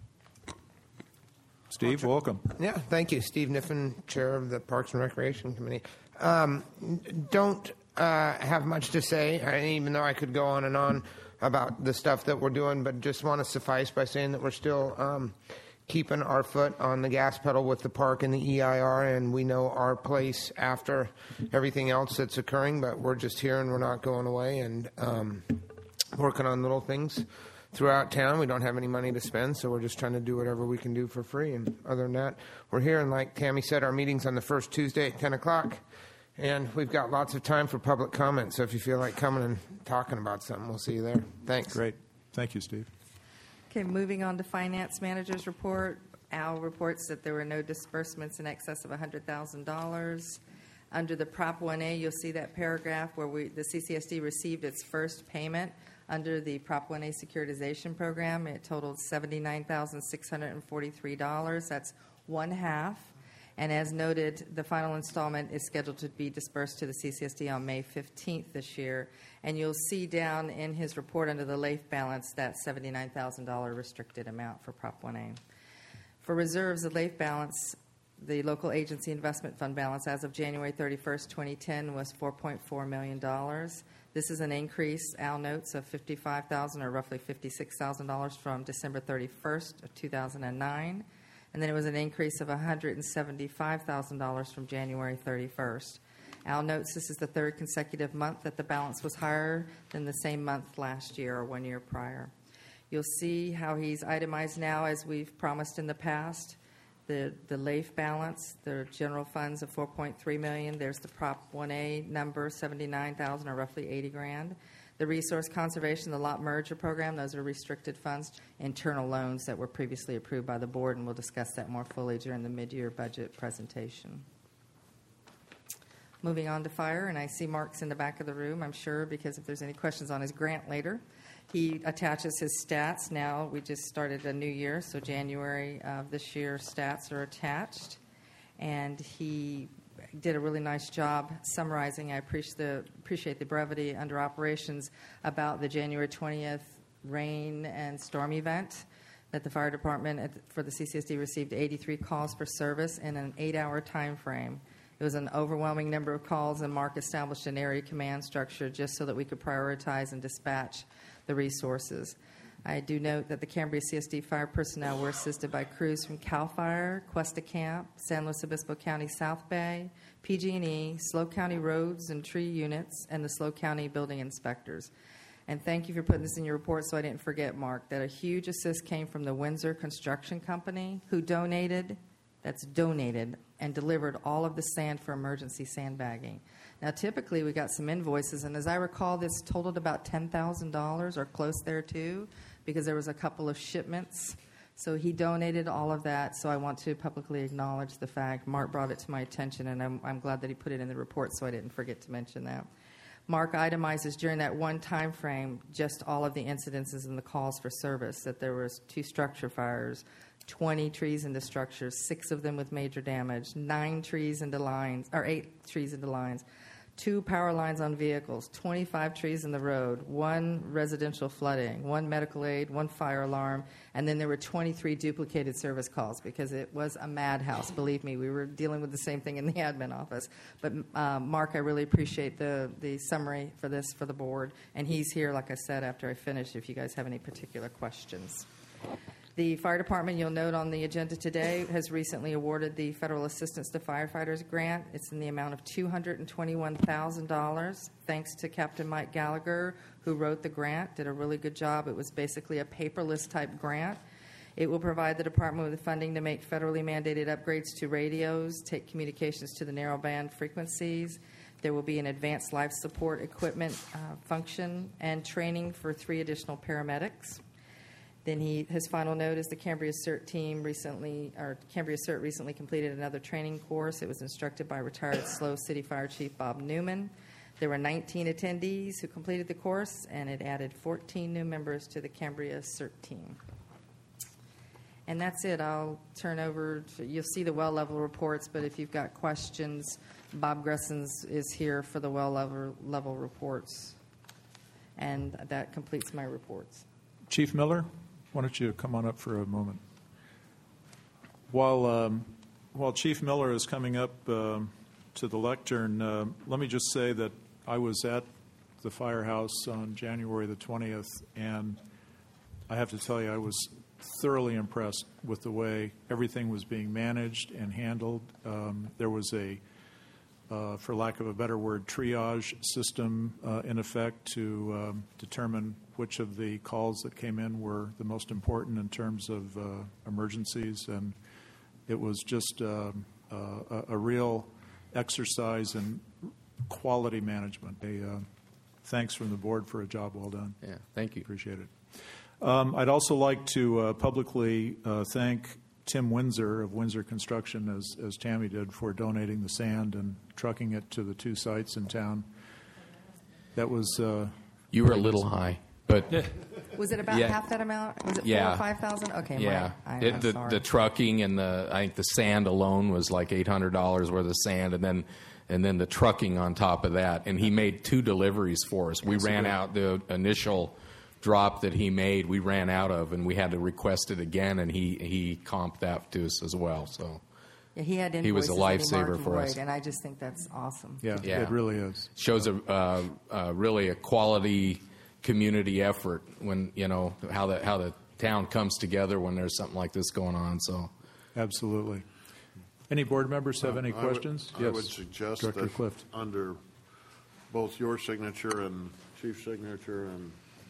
Steve, welcome. Yeah, thank you. Steve Niffen, chair of the Parks and Recreation Committee. Um, don't uh, have much to say, I, even though I could go on and on about the stuff that we're doing, but just want to suffice by saying that we're still um, keeping our foot on the gas pedal with the park and the E I R, and we know our place after everything else that's occurring, but we're just here and we're not going away and um, working on little things throughout town. We don't have any money to spend, so we're just trying to do whatever we can do for free. And other than that, we're here. And like Tammy said, our meeting's on the first Tuesday at ten o'clock. And we've got lots of time for public comment. So if you feel like coming and talking about something, we'll see you there. Thanks. Great. Thank you, Steve. Okay, moving on to Finance Manager's report. Al reports that there were no disbursements in excess of one hundred thousand dollars. Under the Prop one A, you'll see that paragraph where we, the C C S D received its first payment under the Prop one A securitization program. It totaled seventy-nine thousand six hundred forty-three dollars. That's one half. And as noted, the final installment is scheduled to be dispersed to the C C S D on May fifteenth this year. And you'll see down in his report under the L A I F balance that seventy-nine thousand dollars restricted amount for Prop one A. For reserves, the L A I F balance, the local agency investment fund balance as of January thirty-first, twenty ten was four point four million dollars. This is an increase, Al notes, of fifty-five thousand dollars or roughly fifty-six thousand dollars from December thirty-first of two thousand nine. And then it was an increase of one hundred seventy-five thousand dollars from January thirty-first. Al notes this is the third consecutive month that the balance was higher than the same month last year or one year prior. You'll see how he's itemized now, as we've promised in the past. The, the L A I F balance, the general funds of four point three million dollars. There's the Prop one A number, seventy-nine thousand dollars or roughly eighty grand. The Resource Conservation, the Lot Merger Program, those are restricted funds, internal loans that were previously approved by the board, and we'll discuss that more fully during the mid-year budget presentation. Moving on to fire, and I see Mark's in the back of the room, I'm sure, because if there's any questions on his grant later. He attaches his stats now. We just started a new year, so January of this year stats are attached. And he did a really nice job summarizing. I appreciate the, appreciate the brevity under operations about the January twentieth rain and storm event that the fire department at, for the C C S D received eighty-three calls for service in an eight-hour time frame. It was an overwhelming number of calls, and Mark established an area command structure just so that we could prioritize and dispatch the resources. I do note that the Cambria C S D fire personnel were assisted by crews from CAL FIRE, Cuesta Camp, San Luis Obispo County South Bay, P G and E, SLO County Roads and Tree Units, and the SLO County Building Inspectors. And thank you for putting this in your report so I didn't forget, Mark, that a huge assist came from the Windsor Construction Company, who donated, that's donated, and delivered all of the sand for emergency sandbagging. Now, typically, we got some invoices, and as I recall, this totaled about ten thousand dollars or close there, too, because there was a couple of shipments So he donated all of that, so I want to publicly acknowledge the fact. Mark brought it to my attention, and I'm, I'm glad that he put it in the report so I didn't forget to mention that. Mark itemizes during that one time frame just all of the incidences and the calls for service, that there was two structure fires, twenty trees into structures, six of them with major damage, nine trees into lines, or eight trees into lines, two power lines on vehicles, twenty-five trees in the road, one residential flooding, one medical aid, one fire alarm, and then there were twenty-three duplicated service calls because it was a madhouse. Believe me, we were dealing with the same thing in the admin office. But, uh, Mark, I really appreciate the, the summary for this for the board, and he's here, like I said, after I finish if you guys have any particular questions. The fire department, you'll note on the agenda today, has recently awarded the Federal Assistance to Firefighters grant. It's in the amount of two hundred twenty-one thousand dollars, thanks to Captain Mike Gallagher, who wrote the grant, did a really good job. It was basically a paperless type grant. It will provide the department with the funding to make federally mandated upgrades to radios, take communications to the narrowband frequencies. There will be an advanced life support equipment uh, function and training for three additional paramedics. Then he, his final note is the Cambria CERT team recently, or Cambria CERT recently completed another training course. It was instructed by retired SLO City Fire Chief Bob Newman. There were nineteen attendees who completed the course, and it added fourteen new members to the Cambria CERT team. And that's it. I'll turn over to, you'll see the well level reports, but if you've got questions, Bob Gressens is here for the well level, level reports. And that completes my reports. Chief Miller, why don't you come on up for a moment? While um, while Chief Miller is coming up um, to the lectern, uh, let me just say that I was at the firehouse on January the twentieth, and I have to tell you, I was thoroughly impressed with the way everything was being managed and handled. Um, there was a, uh, for lack of a better word, triage system uh, in effect to um, determine which of the calls that came in were the most important in terms of uh, emergencies. And it was just uh, uh, a, a real exercise in quality management. A, uh, thanks from the board for a job well done. Yeah, thank you. Appreciate it. Um, I'd also like to uh, publicly uh, thank Tim Windsor of Windsor Construction, as, as Tammy did, for donating the sand and trucking it to the two sites in town. That was... Uh, you were a little high, but... Was it about yeah. half that amount? Was it yeah. four or five thousand? Okay, yeah. My, I, it, I'm the, sorry. the trucking and the, I think the sand alone was like eight hundred dollars worth of sand, and then and then the trucking on top of that. And he made two deliveries for us. We That's ran good. out the initial drop that he made, we ran out of, and we had to request it again, and he, he comped that to us as well. So yeah, he had he was a invoices that he lifesaver marked for void, us. And I just think that's awesome. Yeah, Yeah. it really is. Shows a uh, uh, really a quality community effort when, you know, how the how the town comes together when there's something like this going on. So absolutely. Any board members have any Uh, I would- questions? I Yes, would suggest Director that Clift. under both your signature and chief's signature, and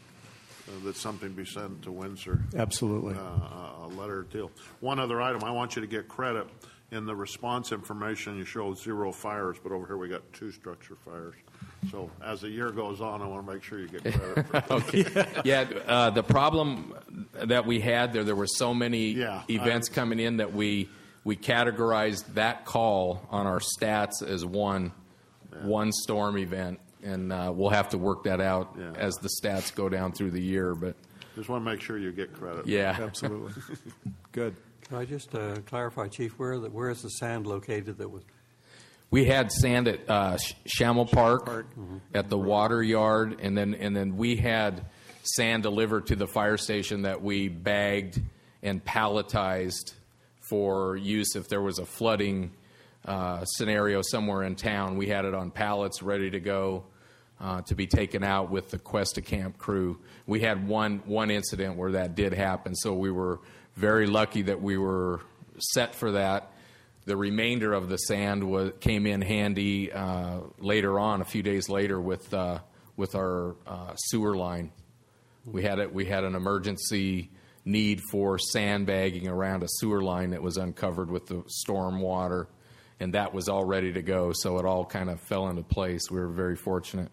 uh, that something be sent to Windsor. Absolutely. Uh, a letter deal. One other item, I want you to get credit. In the response information, you show zero fires, but over here we got two structure fires. So as the year goes on, I want to make sure you get credit for okay. Yeah, uh, the problem that we had there, there were so many Yeah, events I- coming in that we we categorized that call on our stats as one one storm event, and uh, we'll have to work that out Yeah. as the stats go down through the year. But Just want to make sure you get credit. yeah, Absolutely. Good. Can I just uh, clarify, Chief, where the, where is the sand located that was? we had sand at uh, Sh- Shamel Park, at the water yard, and then and then we had sand delivered to the fire station that we bagged and palletized for use if there was a flooding uh, scenario somewhere in town. We had it on pallets ready to go uh, to be taken out with the Cuesta Camp crew. We had one one incident where that did happen, so we were very lucky that we were set for that. The remainder of the sand was, came in handy uh, later on, a few days later, with uh, with our uh, sewer line. We had it. We had an emergency need for sandbagging around a sewer line that was uncovered with the storm water, and that was all ready to go. So it all kind of fell into place. We were very fortunate.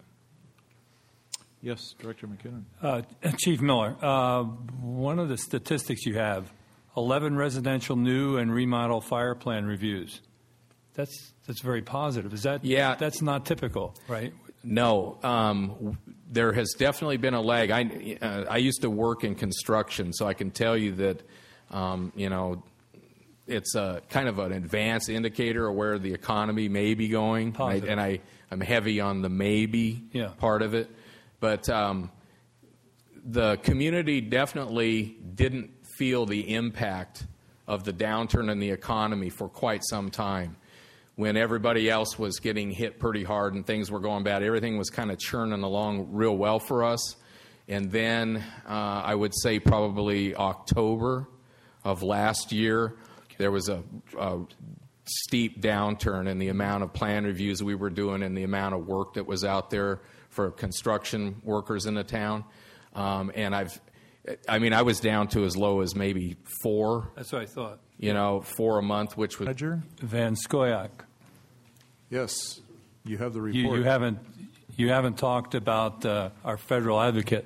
Yes, Director McKinnon. Uh, Chief Miller, uh, one of the statistics you have eleven residential new and remodel fire plan reviews. That's that's very positive. Is that Yeah. That's not typical, right? No, um, there has definitely been a lag. I, uh, I used to work in construction, so I can tell you that, um, you know, it's a kind of an advanced indicator of where the economy may be going. Positive. I, and I, I'm heavy on the maybe Yeah. part of it. But um, the community definitely didn't feel the impact of the downturn in the economy for quite some time. When everybody else was getting hit pretty hard and things were going bad, everything was kind of churning along real well for us. And then uh, I would say probably October of last year, there was a, a steep downturn in the amount of plan reviews we were doing and the amount of work that was out there for construction workers in the town. Um, and I've, I mean, I was down to as low as maybe four. That's what I thought. You know, four a month, which was Van Scoyoc. Yes, you have the You, report. you haven't you haven't talked about uh, our federal advocate.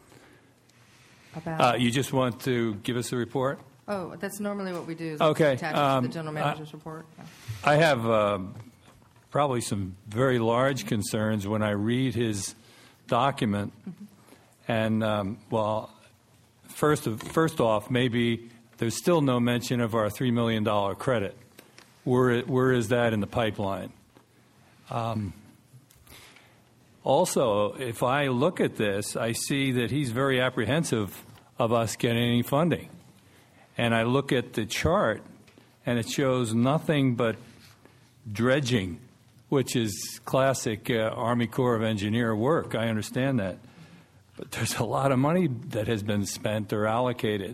About Uh, you just want to give us a report? oh, that's normally what we do. Is Okay, attach it to um, the general manager's report. Yeah. I have uh, probably some very large concerns when I read his document. And, um, well, first, of, first off, maybe there's still no mention of our three million dollars credit. Where, where is that in the pipeline? Um, also, if I look at this, I see that he's very apprehensive of us getting any funding. And I look at the chart, and it shows nothing but dredging, which is classic uh, Army Corps of Engineer work. I understand that. But there's a lot of money that has been spent or allocated.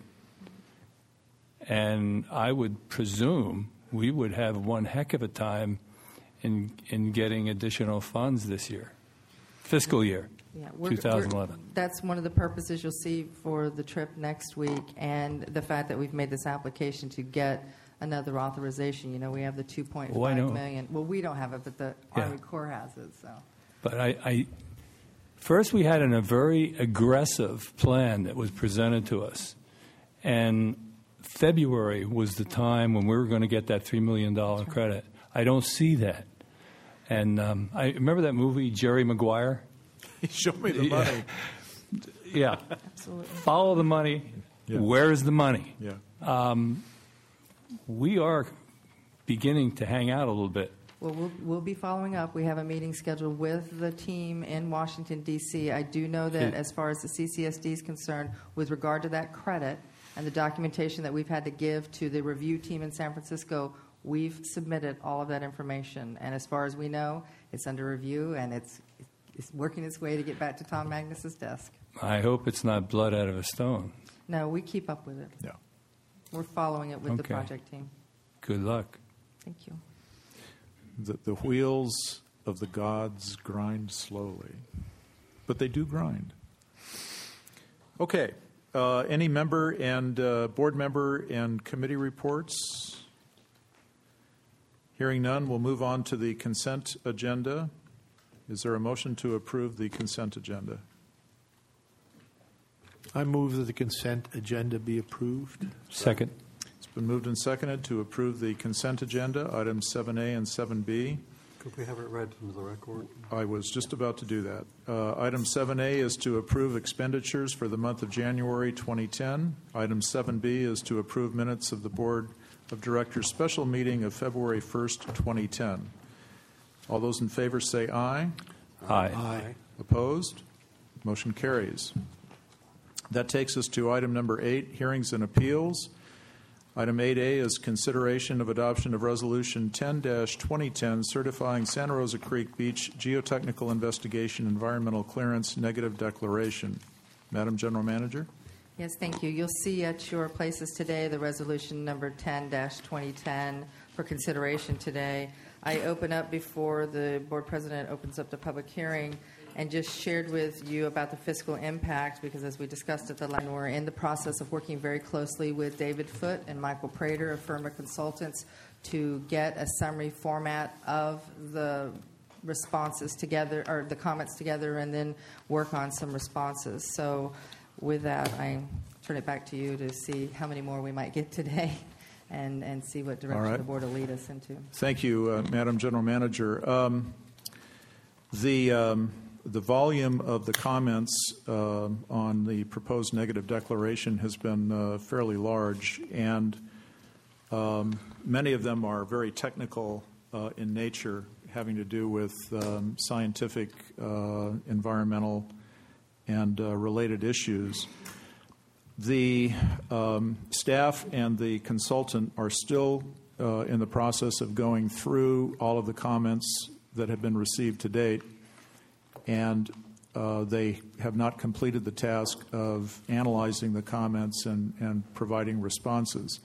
And I would presume we would have one heck of a time in in getting additional funds this year, fiscal year, Yeah, we're- twenty eleven. we're- That's one of the purposes you'll see for the trip next week, and the fact that we've made this application to get another authorization. You know, we have the two point Oh, I know. five million. Well, we don't have it, but the Yeah. Army Corps has it. So But I, I first we had an, a very aggressive plan that was presented to us, and February was the time when we were going to get that three million dollars credit. I don't see that. And um, I remember that movie, Jerry Maguire? Show me the money. Yeah. Absolutely. Follow the money. Yeah. Where is the money? Yeah. Um, we are beginning to hang out a little bit. Well, we'll we'll be following up. We have a meeting scheduled with the team in Washington, D C I do know that Yeah. as far as the C C S D is concerned, with regard to that credit and the documentation that we've had to give to the review team in San Francisco, we've submitted all of that information. And as far as we know, it's under review, and it's, it's working its way to get back to Tom Magnus's desk. I hope it's not blood out of a stone. No, we keep up with it. Yeah. We're following it with the Okay. project team. Good luck. Thank you. The, the wheels of the gods grind slowly, but they do grind. Okay. Uh, any member and uh, board member and committee reports? Hearing none, we'll move on to the consent agenda. Is there a motion to approve the consent agenda? I move that the consent agenda be approved. Second. It's been moved and seconded to approve the consent agenda, items seven A and seven B. Could we have it read into the record? I was just about to do that. Uh, item seven A is to approve expenditures for the month of January twenty ten. Item seven B is to approve minutes of the Board of Directors special meeting of February first, twenty ten. All those in favor say aye. Aye. Aye. Opposed? Motion carries. That takes us to item number eight, hearings and appeals. Item eight A is consideration of adoption of Resolution ten twenty ten certifying Santa Rosa Creek Beach geotechnical investigation environmental clearance negative declaration. Madam General Manager? Yes, thank you. You'll see at your places today the resolution number ten twenty ten for consideration today. I open up before the board president opens up the public hearing and just shared with you about the fiscal impact because as we discussed at the line, we're in the process of working very closely with David Foote and Michael Prater of Firma Consultants to get a summary format of the responses together or the comments together and then work on some responses. So with that, I turn it back to you to see how many more we might get today and, and see what direction right. the board will lead us into. Thank you, uh, Madam General Manager. Um, the, um, the volume of the comments uh, on the proposed negative declaration has been uh, fairly large, and um, many of them are very technical uh, in nature, having to do with um, scientific, uh, environmental, and uh, related issues. The um, staff and the consultant are still uh, in the process of going through all of the comments that have been received to date, and uh, they have not completed the task of analyzing the comments and, and providing responses.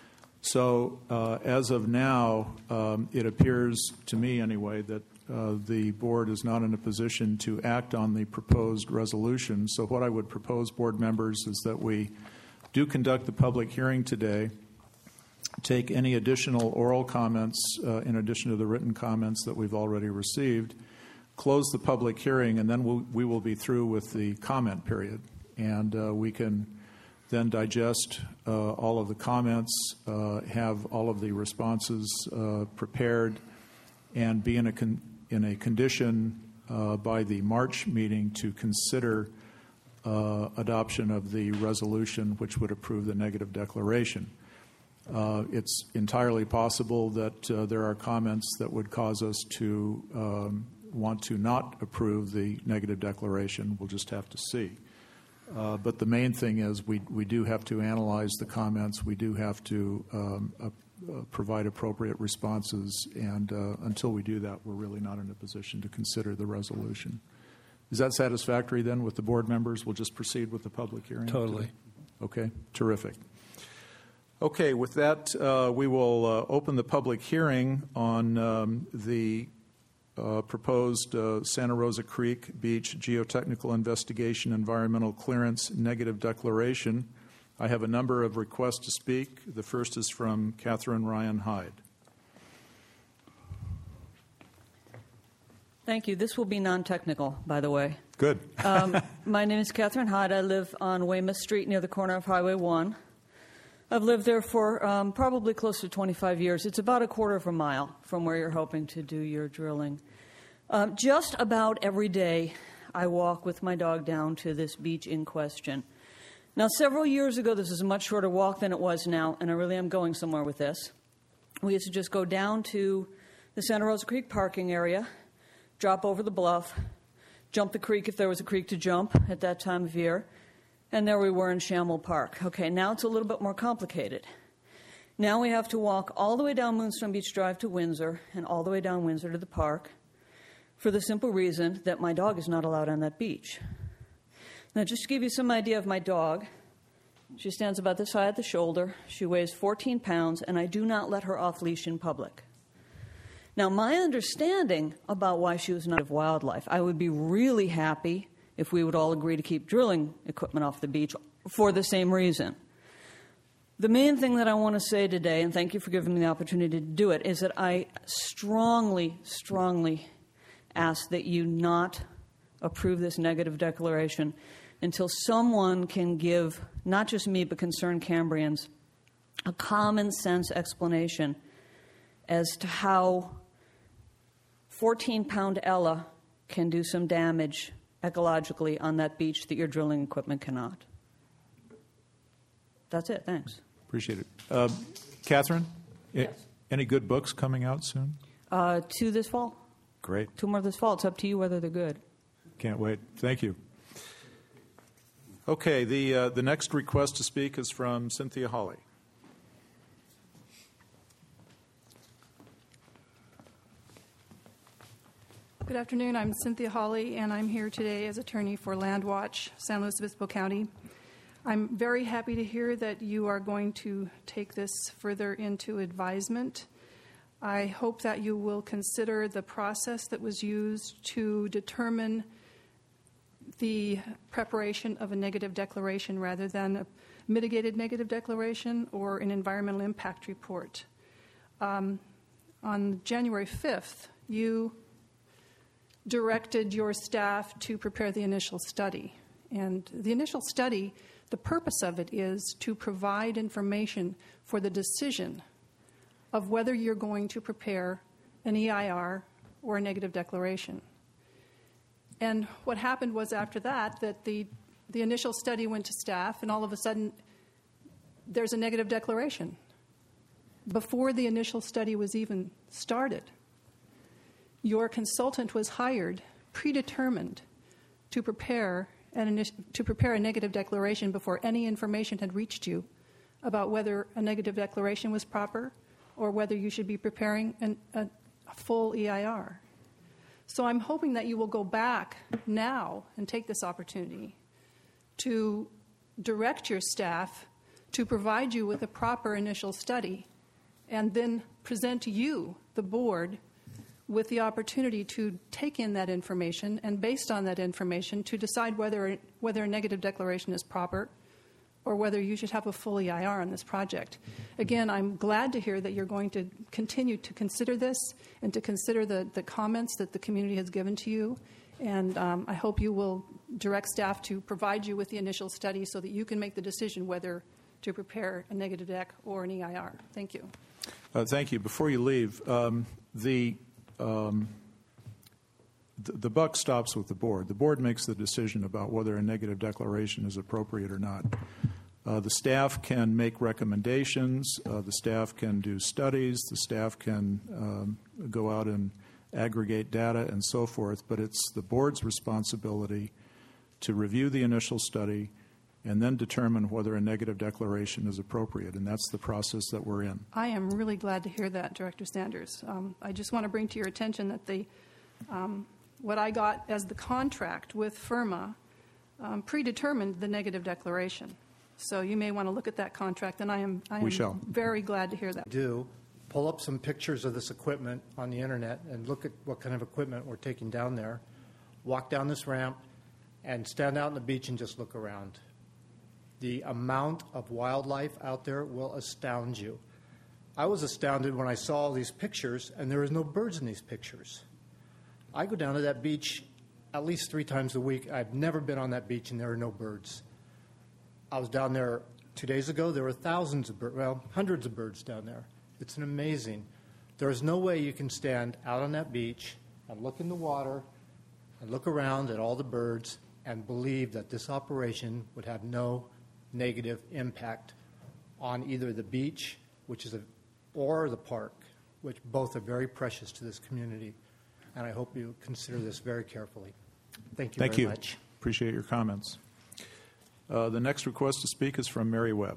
So uh, as of now, um, it appears to me anyway that uh, the board is not in a position to act on the proposed resolution. So what I would propose, board members, is that we do conduct the public hearing today, take any additional oral comments uh, in addition to the written comments that we've already received, close the public hearing, and then we'll, we will be through with the comment period. And uh, we can then digest uh, all of the comments, uh, have all of the responses uh, prepared, and be in a, con- in a condition uh, by the March meeting to consider uh, adoption of the resolution which would approve the negative declaration. Uh, it's entirely possible that uh, there are comments that would cause us to um, want to not approve the negative declaration. We'll just have to see. Uh, but the main thing is we, we do have to analyze the comments. We do have to um, uh, uh, provide appropriate responses. And uh, until we do that, we're really not in a position to consider the resolution. Is that satisfactory then with the board members? We'll just proceed with the public hearing? Totally. Okay, terrific. Okay, with that, uh, we will uh, open the public hearing on um, the Uh, proposed uh, Santa Rosa Creek Beach Geotechnical Investigation Environmental Clearance Negative Declaration. I have a number of requests to speak. The first is from Catherine Ryan Hyde. Thank you. This will be non-technical, by the way. Good. um, my name is Catherine Hyde. I live on Weymouth Street near the corner of Highway one. I've lived there for um, probably close to twenty-five years. It's about a quarter of a mile from where you're hoping to do your drilling. Um, just about every day, I walk with my dog down to this beach in question. Now, several years ago, this is a much shorter walk than it was now, and I really am going somewhere with this. We used to just go down to the Santa Rosa Creek parking area, drop over the bluff, jump the creek if there was a creek to jump at that time of year, and there we were in Shamel Park. Okay, now it's a little bit more complicated. Now we have to walk all the way down Moonstone Beach Drive to Windsor and all the way down Windsor to the park for the simple reason that my dog is not allowed on that beach. Now, just to give you some idea of my dog, she stands about this high at the shoulder. She weighs fourteen pounds, and I do not let her off leash in public. Now, my understanding about why she was not of wildlife, I would be really happy if we would all agree to keep drilling equipment off the beach for the same reason. The main thing that I want to say today, and thank you for giving me the opportunity to do it, is that I strongly, strongly ask that you not approve this negative declaration until someone can give, not just me, but concerned Cambrians, a common sense explanation as to how fourteen-pound Ella can do some damage ecologically on that beach that your drilling equipment cannot. That's it. Thanks. Appreciate it. Uh, Catherine, yes. Any good books coming out soon? Uh, two this fall. Great. Two more this fall. It's up to you whether they're good. Can't wait. Thank you. Okay, the, uh, the next request to speak is from Cynthia Hawley. Good afternoon. I'm Cynthia Hawley, and I'm here today as attorney for Landwatch, San Luis Obispo County. I'm very happy to hear that you are going to take this further into advisement. I hope that you will consider the process that was used to determine the preparation of a negative declaration rather than a mitigated negative declaration or an environmental impact report. Um, on January fifth, you directed your staff to prepare the initial study. And the initial study The purpose of it is to provide information for the decision of whether you're going to prepare an E I R or a negative declaration. And what happened was after that, that the, the initial study went to staff, and all of a sudden there's a negative declaration before the initial study was even started. Your consultant was hired, predetermined, to prepare an, to prepare a negative declaration before any information had reached you about whether a negative declaration was proper or whether you should be preparing an, a, a full E I R. So I'm hoping that you will go back now and take this opportunity to direct your staff to provide you with a proper initial study and then present you, the board, with the opportunity to take in that information and based on that information to decide whether, whether a negative declaration is proper or whether you should have a full E I R on this project. Again, I'm glad to hear that you're going to continue to consider this and to consider the, the comments that the community has given to you. And um, I hope you will direct staff to provide you with the initial study so that you can make the decision whether to prepare a negative dec or an E I R. Thank you. Uh, thank you. Before you leave, um, the, um, the the buck stops with the board. The board makes the decision about whether a negative declaration is appropriate or not. Uh, the staff can make recommendations. Uh, the staff can do studies. The staff can um, go out and aggregate data and so forth. But it's the board's responsibility to review the initial study and then determine whether a negative declaration is appropriate. And that's the process that we're in. I am really glad to hear that, Director Sanders. Um, I just want to bring to your attention that the um, what I got as the contract with FIRMA um, predetermined the negative declaration. So you may want to look at that contract, and I am, I We am shall. very glad to hear that. Do pull up some pictures of this equipment on the internet and look at what kind of equipment we're taking down there. Walk down this ramp and stand out on the beach and just look around. The amount of wildlife out there will astound you. I was astounded when I saw all these pictures, and there was no birds in these pictures. I go down to that beach at least three times a week. I've never been on that beach, and there are no birds. I was down there two days ago. There were thousands of birds, well, hundreds of birds down there. It's an amazing. There is no way you can stand out on that beach and look in the water and look around at all the birds and believe that this operation would have no negative impact on either the beach, which is a, or the park, which both are very precious to this community. And I hope you consider this very carefully. Thank you Thank very you. much. Appreciate your comments. Uh, the next request to speak is from Mary Webb.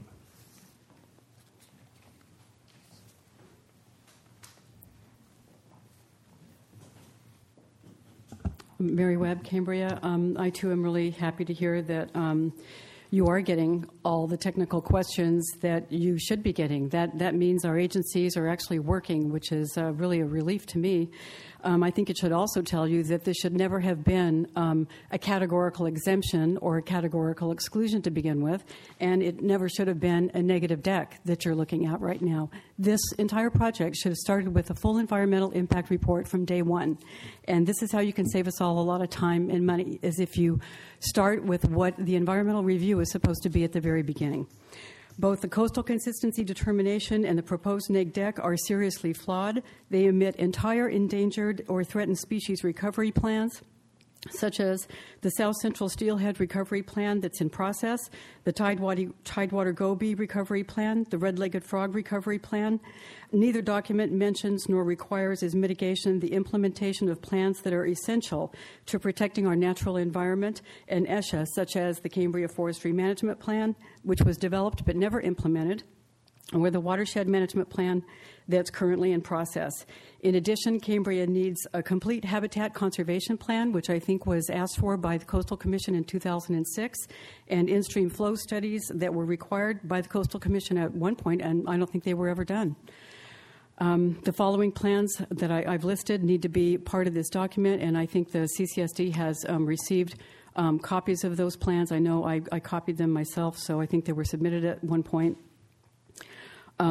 Mary Webb, Cambria. Um, I, too, am really happy to hear that um, you are getting all the technical questions that you should be getting. That that means our agencies are actually working, which is uh, really a relief to me. Um, I think it should also tell you that this should never have been um, a categorical exemption or a categorical exclusion to begin with, and it never should have been a negative deck that you're looking at right now. This entire project should have started with a full environmental impact report from day one, and this is how you can save us all a lot of time and money, is if you start with what the environmental review is supposed to be at the very beginning. Both the coastal consistency determination and the proposed neg deck are seriously flawed. They omit entire endangered or threatened species recovery plans, such as the South Central Steelhead Recovery Plan that's in process, the Tidewater, Tidewater Goby Recovery Plan, the Red-Legged Frog Recovery Plan. Neither document mentions nor requires as mitigation the implementation of plans that are essential to protecting our natural environment and ESHA, such as the Cambria Forestry Management Plan, which was developed but never implemented, or the Watershed Management Plan that's currently in process. In addition, Cambria needs a complete habitat conservation plan, which I think was asked for by the Coastal Commission in two thousand six, and in-stream flow studies that were required by the Coastal Commission at one point, and I don't think they were ever done. Um, the following plans that I, I've listed need to be part of this document, and I think the C C S D has um, received um, copies of those plans. I know I, I copied them myself, so I think they were submitted at one point. Um,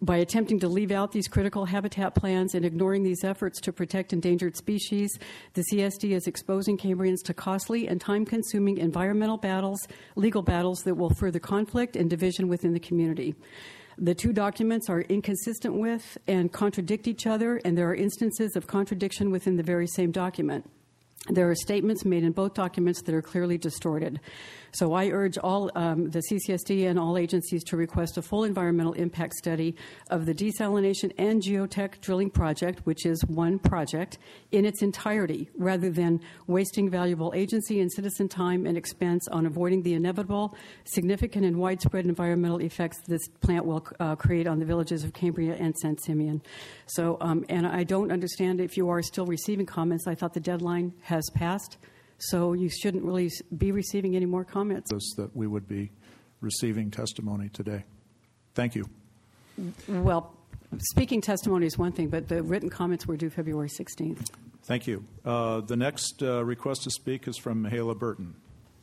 by attempting to leave out these critical habitat plans and ignoring these efforts to protect endangered species, the C S D is exposing Cambrians to costly and time-consuming environmental battles, legal battles that will further conflict and division within the community. The two documents are inconsistent with and contradict each other, and there are instances of contradiction within the very same document. There are statements made in both documents that are clearly distorted. So I urge all um, the C C S D and all agencies to request a full environmental impact study of the desalination and geotech drilling project, which is one project, in its entirety, rather than wasting valuable agency and citizen time and expense on avoiding the inevitable, significant, and widespread environmental effects this plant will uh, create on the villages of Cambria and Saint Simeon. So, um, and I don't understand if you are still receiving comments. I thought the deadline has passed. So you shouldn't really be receiving any more comments. That we would be receiving testimony today. Thank you. Well, speaking testimony is one thing, but the written comments were due February sixteenth. Thank you. Uh, the next uh, request to speak is from Mihaela Burton.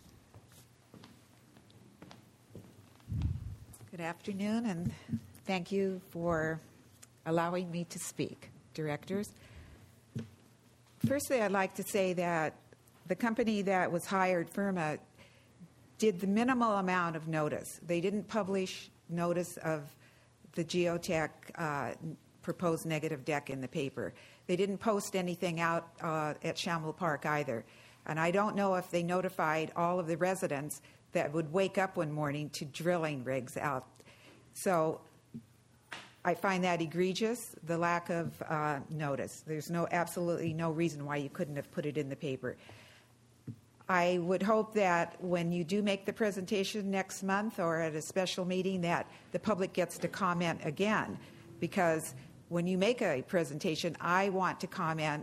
Good afternoon, and thank you for allowing me to speak, directors. Firstly, I'd like to say that the company that was hired, Firma, did the minimal amount of notice. They didn't publish notice of the geotech uh, proposed negative deck in the paper. They didn't post anything out uh, at Shamble Park either. And I don't know if they notified all of the residents that would wake up one morning to drilling rigs out. So I find that egregious, the lack of uh, notice. There's no absolutely no reason why you couldn't have put it in the paper. I would hope that when you do make the presentation next month or at a special meeting that the public gets to comment again, because when you make a presentation, I want to comment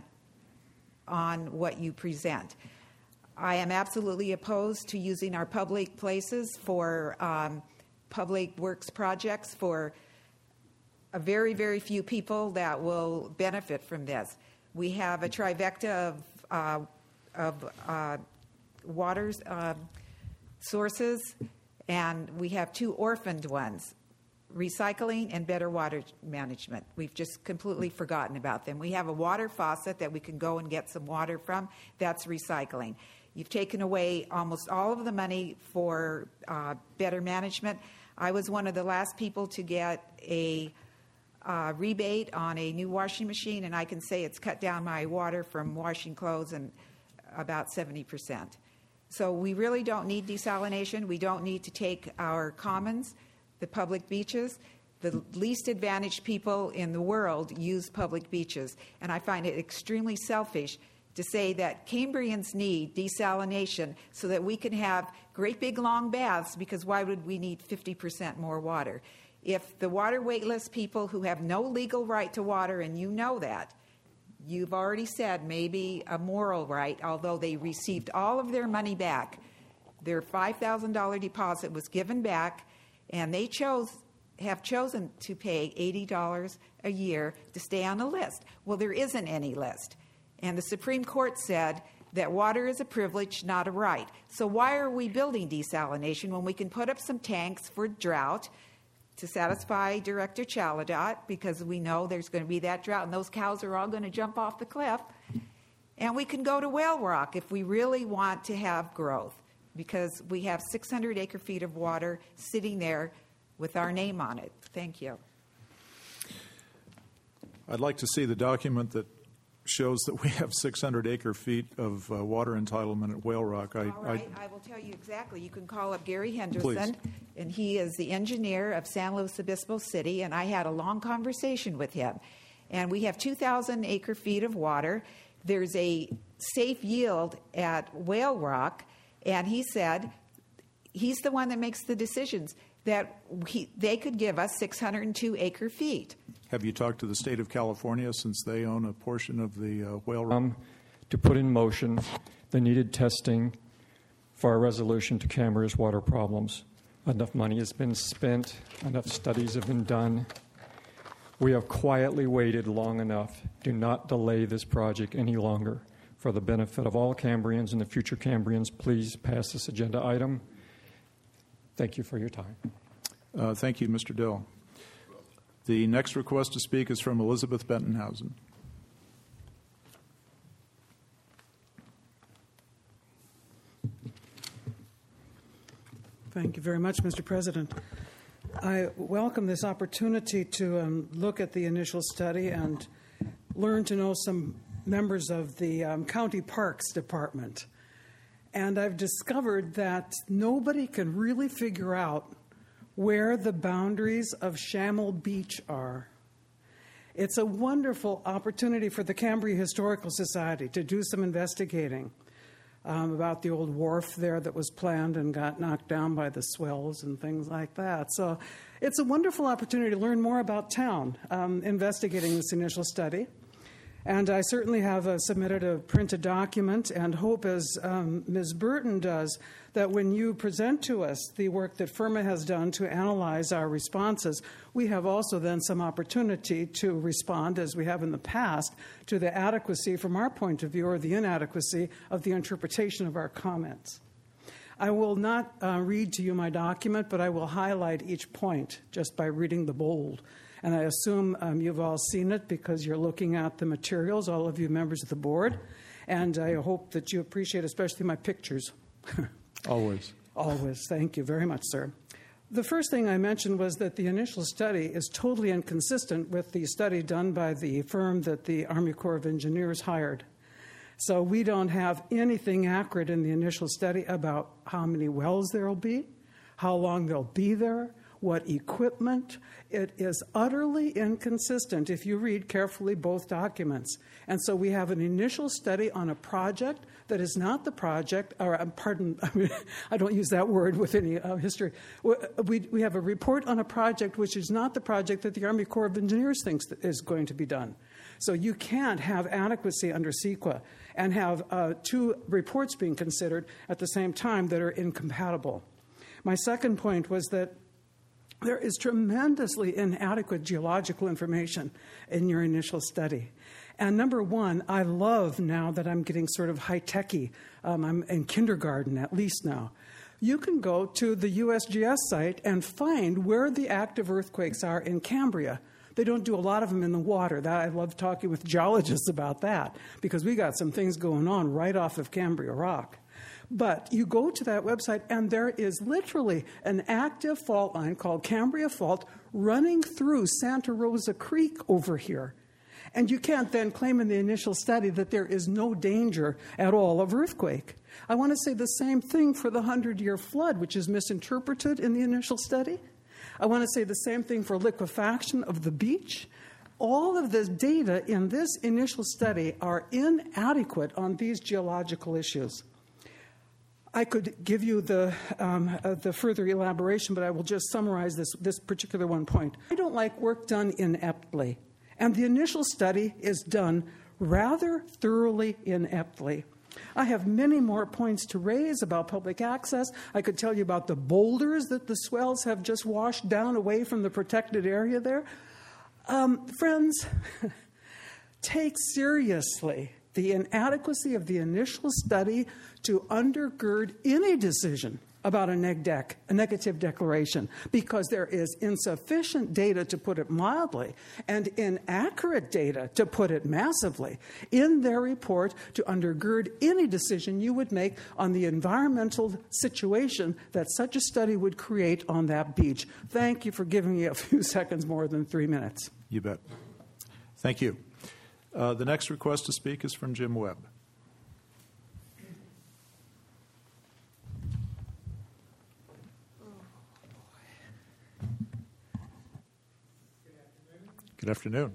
on what you present. I am absolutely opposed to using our public places for um, public works projects for a very, very few people that will benefit from this. We have a trifecta of, uh, of uh, waters uh, sources, and we have two orphaned ones, recycling and better water management. We've just completely forgotten about them. We have a water faucet that we can go and get some water from. That's recycling. You've taken away almost all of the money for uh, better management. I was one of the last people to get a uh, rebate on a new washing machine, and I can say it's cut down my water from washing clothes and about seventy percent. So we really don't need desalination. We don't need to take our commons, the public beaches. The least advantaged people in the world use public beaches. And I find it extremely selfish to say that Cambrians need desalination so that we can have great big long baths, because why would we need fifty percent more water? If the water waitlist people who have no legal right to water, and you know that, you've already said maybe a moral right, although they received all of their money back. Their five thousand dollars deposit was given back, and they chose have chosen to pay eighty dollars a year to stay on a list. Well, there isn't any list. And the Supreme Court said that water is a privilege, not a right. So why are we building desalination when we can put up some tanks for drought to satisfy Director Chaladot, because we know there's going to be that drought and those cows are all going to jump off the cliff. And we can go to Whale Rock if we really want to have growth, because we have six hundred acre feet of water sitting there with our name on it. Thank you. I'd like to see the document that shows that we have six hundred acre feet of uh, water entitlement at Whale Rock. I, All right, I, I will tell you exactly. You can call up Gary Henderson, Please. And he is the engineer of San Luis Obispo City, and I had a long conversation with him. And we have two thousand acre feet of water. There's a safe yield at Whale Rock, and he said he's the one that makes the decisions, that he, they could give us six hundred two acre feet. Have you talked to the state of California, since they own a portion of the uh, Whale Rock? Um, to put in motion the needed testing for a resolution to Cambria's water problems. Enough money has been spent, enough studies have been done. We have quietly waited long enough. Do not delay this project any longer. For the benefit of all Cambrians and the future Cambrians, please pass this agenda item. Thank you for your time. Uh, thank you, Mister Dill. The next request to speak is from Elizabeth Bentonhausen. Thank you very much, Mister President. I welcome this opportunity to um, look at the initial study and learn to know some members of the um, County Parks Department. And I've discovered that nobody can really figure out where the boundaries of Schammel Beach are. It's a wonderful opportunity for the Cambria Historical Society to do some investigating um, about the old wharf there that was planned and got knocked down by the swells and things like that. So it's a wonderful opportunity to learn more about town, um, investigating this initial study. And I certainly have uh, submitted a printed document and hope, as um, Miz Burton does, that when you present to us the work that FIRMA has done to analyze our responses, we have also then some opportunity to respond, as we have in the past, to the adequacy from our point of view or the inadequacy of the interpretation of our comments. I will not uh, read to you my document, but I will highlight each point just by reading the bold. And I assume um, you've all seen it because you're looking at the materials, all of you members of the board. And I hope that you appreciate especially my pictures. Always. Always. Thank you very much, sir. The first thing I mentioned was that the initial study is totally inconsistent with the study done by the firm that the Army Corps of Engineers hired. So we don't have anything accurate in the initial study about how many wells there will be, how long they'll be there, what equipment. It is utterly inconsistent if you read carefully both documents. And so we have an initial study on a project that is not the project, or pardon, I, mean, I don't use that word with any uh, history. We, we have a report on a project which is not the project that the Army Corps of Engineers thinks is going to be done. So you can't have adequacy under CEQA and have uh, two reports being considered at the same time that are incompatible. My second point was that there is tremendously inadequate geological information in your initial study. And number one, I love now that I'm getting sort of high-techy. Um, I'm in kindergarten at least now. You can go to the U S G S site and find where the active earthquakes are in Cambria. They don't do a lot of them in the water. That, I love talking with geologists about that because we got some things going on right off of Cambria Rock. But you go to that website, and there is literally an active fault line called Cambria Fault running through Santa Rosa Creek over here. And you can't then claim in the initial study that there is no danger at all of earthquake. I want to say the same thing for the hundred-year flood, which is misinterpreted in the initial study. I want to say the same thing for liquefaction of the beach. All of the data in this initial study are inadequate on these geological issues. I could give you the, um, uh, the further elaboration, but I will just summarize this, this particular one point. I don't like work done ineptly, and the initial study is done rather thoroughly ineptly. I have many more points to raise about public access. I could tell you about the boulders that the swells have just washed down away from the protected area there. Um, friends, take seriously the inadequacy of the initial study to undergird any decision about a neg dec, a negative declaration, because there is insufficient data, to put it mildly, and inaccurate data, to put it massively, in their report to undergird any decision you would make on the environmental situation that such a study would create on that beach. Thank you for giving me a few seconds more than three minutes. You bet. Thank you. Uh, the next request to speak is from Jim Webb. Good afternoon.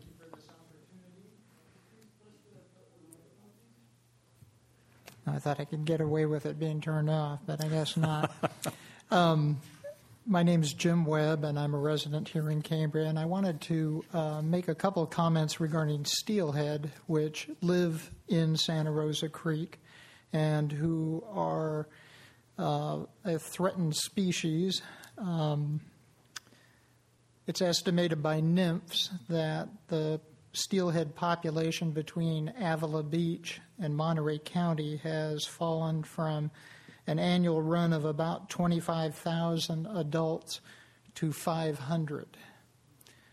I thought I could get away with it being turned off, but I guess not. um, my name is Jim Webb, and I'm a resident here in Cambria, and I wanted to uh, make a couple of comments regarding steelhead, which live in Santa Rosa Creek and who are uh, a threatened species. Um, It's estimated by NIMFS that the steelhead population between Avila Beach and Monterey County has fallen from an annual run of about twenty-five thousand adults to five hundred.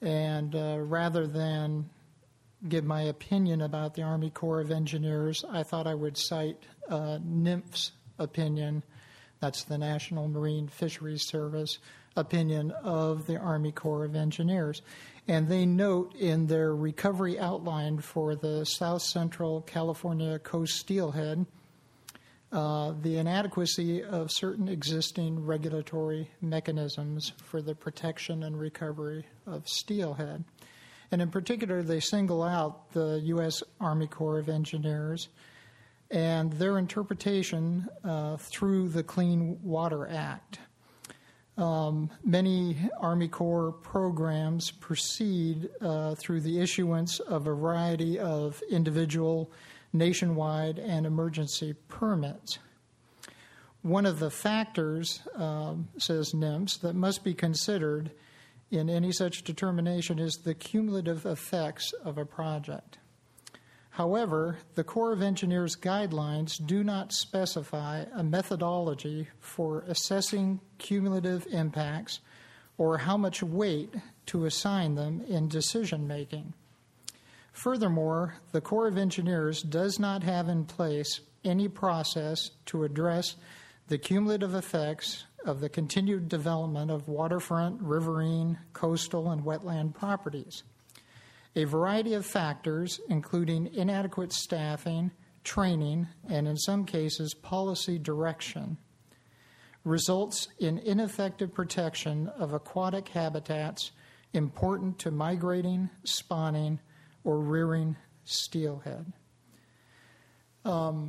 And uh, rather than give my opinion about the Army Corps of Engineers, I thought I would cite uh, NIMF's opinion, that's the National Marine Fisheries Service opinion of the Army Corps of Engineers. And they note in their recovery outline for the South Central California coast steelhead uh, the inadequacy of certain existing regulatory mechanisms for the protection and recovery of steelhead. And in particular, they single out the U S Army Corps of Engineers and their interpretation uh, through the Clean Water Act. Um, many Army Corps programs proceed uh, through the issuance of a variety of individual, nationwide, and emergency permits. One of the factors, um, says NIMS, that must be considered in any such determination is the cumulative effects of a project. However, the Corps of Engineers guidelines do not specify a methodology for assessing cumulative impacts or how much weight to assign them in decision making. Furthermore, the Corps of Engineers does not have in place any process to address the cumulative effects of the continued development of waterfront, riverine, coastal, and wetland properties. A variety of factors, including inadequate staffing, training, and in some cases policy direction, results in ineffective protection of aquatic habitats important to migrating, spawning, or rearing steelhead. Um,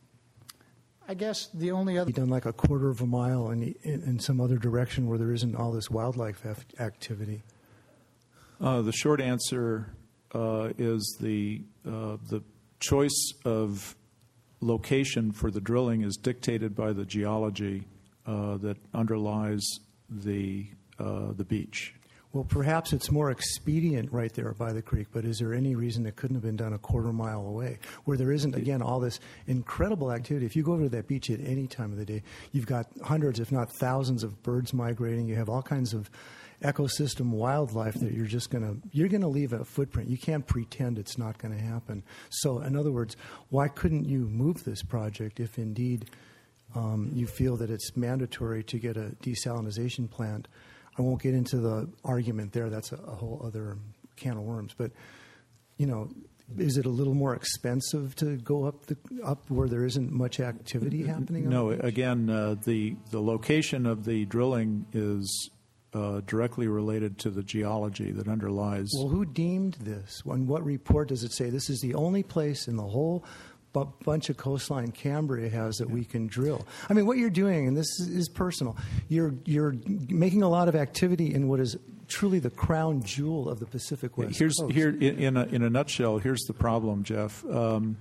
I guess the only other... done like a quarter of a mile in, in, in some other direction where there isn't all this wildlife activity. Uh, the short answer uh, is the uh, the choice of location for the drilling is dictated by the geology uh, that underlies the uh, the beach. Well, perhaps it's more expedient right there by the creek, but is there any reason it couldn't have been done a quarter mile away where there isn't, again, all this incredible activity? If you go over to that beach at any time of the day, you've got hundreds, if not thousands, of birds migrating. You have all kinds of ecosystem wildlife that you're just going to, you're going to leave a footprint. You can't pretend it's not going to happen. So, in other words, why couldn't you move this project if indeed um, you feel that it's mandatory to get a desalinization plant? I won't get into the argument there. That's a, a whole other can of worms. But, you know, is it a little more expensive to go up the, up where there isn't much activity happening? No, again, uh, the, the location of the drilling is uh, directly related to the geology that underlies. Well, who deemed this? On what report does it say this is the only place in the whole bu- bunch of coastline Cambria has that we can drill? I mean, what you're doing, and this is, is personal, you're you're making a lot of activity in what is truly the crown jewel of the Pacific West Here's, Coast. Here, in, in, a, in a nutshell, here's the problem, Jeff. Um,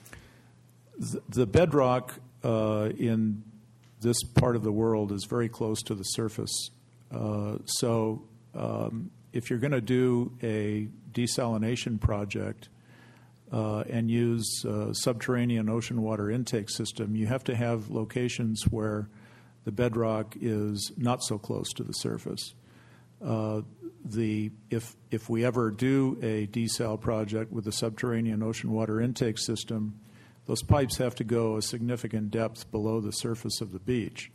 the, the bedrock uh, in this part of the world is very close to the surface. Uh, so um, if you're going to do a desalination project uh, and use uh, subterranean ocean water intake system, you have to have locations where the bedrock is not so close to the surface. Uh, the if if we ever do a desal project with a subterranean ocean water intake system, those pipes have to go a significant depth below the surface of the beach.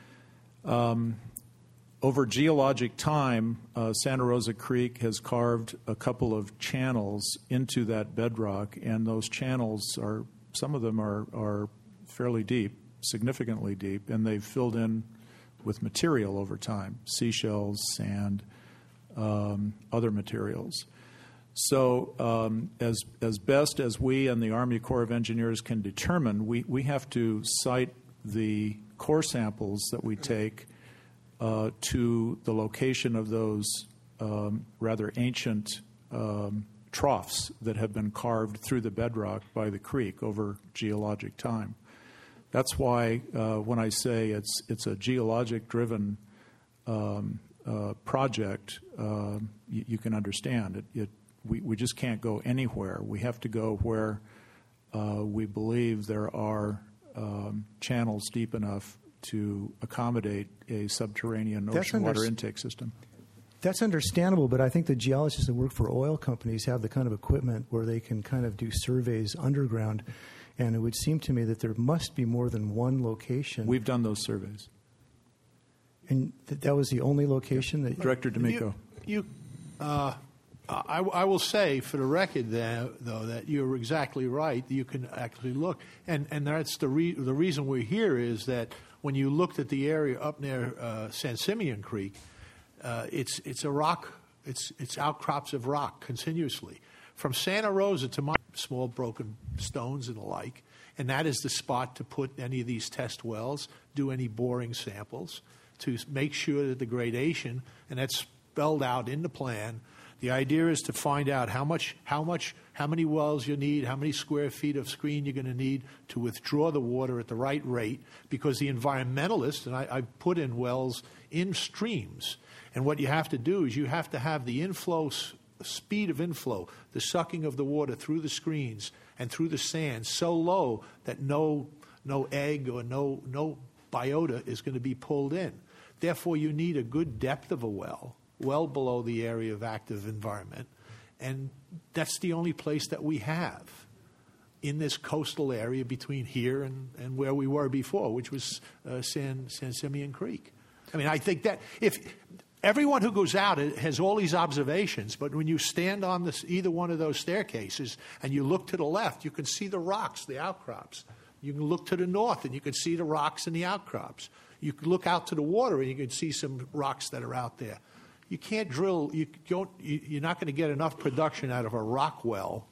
Um, over geologic time, uh, Santa Rosa Creek has carved a couple of channels into that bedrock, and those channels are, some of them are, are fairly deep, significantly deep, and they've filled in with material over time, seashells, sand, um, other materials. So um, as, as best as we and the Army Corps of Engineers can determine, we, we have to cite the core samples that we take uh, to the location of those um, rather ancient um, troughs that have been carved through the bedrock by the creek over geologic time. That's why uh, when I say it's it's a geologic-driven um, uh, project, uh, you, you can understand it. it we, we just can't go anywhere. We have to go where uh, we believe there are um, channels deep enough to accommodate a subterranean That's ocean water underst- intake system. That's understandable, but I think the geologists that work for oil companies have the kind of equipment where they can kind of do surveys underground, and it would seem to me that there must be more than one location. We've done those surveys. And th- that was the only location that... Director D'Amico. You, you uh, I, I will say, for the record, there, though, that you're exactly right. You can actually look, and and that's the re- the reason we're here is that when you looked at the area up near uh, San Simeon Creek, uh, it's it's a rock. It's it's outcrops of rock continuously from Santa Rosa to my small broken stones and the like, and that is the spot to put any of these test wells, do any boring samples to make sure that the gradation, and that's spelled out in the plan. The idea is to find out how much, how much, how many wells you need, how many square feet of screen you're going to need to withdraw the water at the right rate, because the environmentalists, and I, I put in wells in streams, and what you have to do is you have to have the inflow, speed of inflow, the sucking of the water through the screens and through the sand so low that no, no egg or no, no biota is going to be pulled in. Therefore, you need a good depth of a well, well below the area of active environment, and that's the only place that we have in this coastal area between here and, and where we were before, which was uh, San, San Simeon Creek. I mean, I think that if everyone who goes out has all these observations, but when you stand on this, either one of those staircases and you look to the left, you can see the rocks, the outcrops. You can look to the north and you can see the rocks and the outcrops. You can look out to the water and you can see some rocks that are out there. You can't drill, you don't, you, you're not going to get enough production out of a rock well,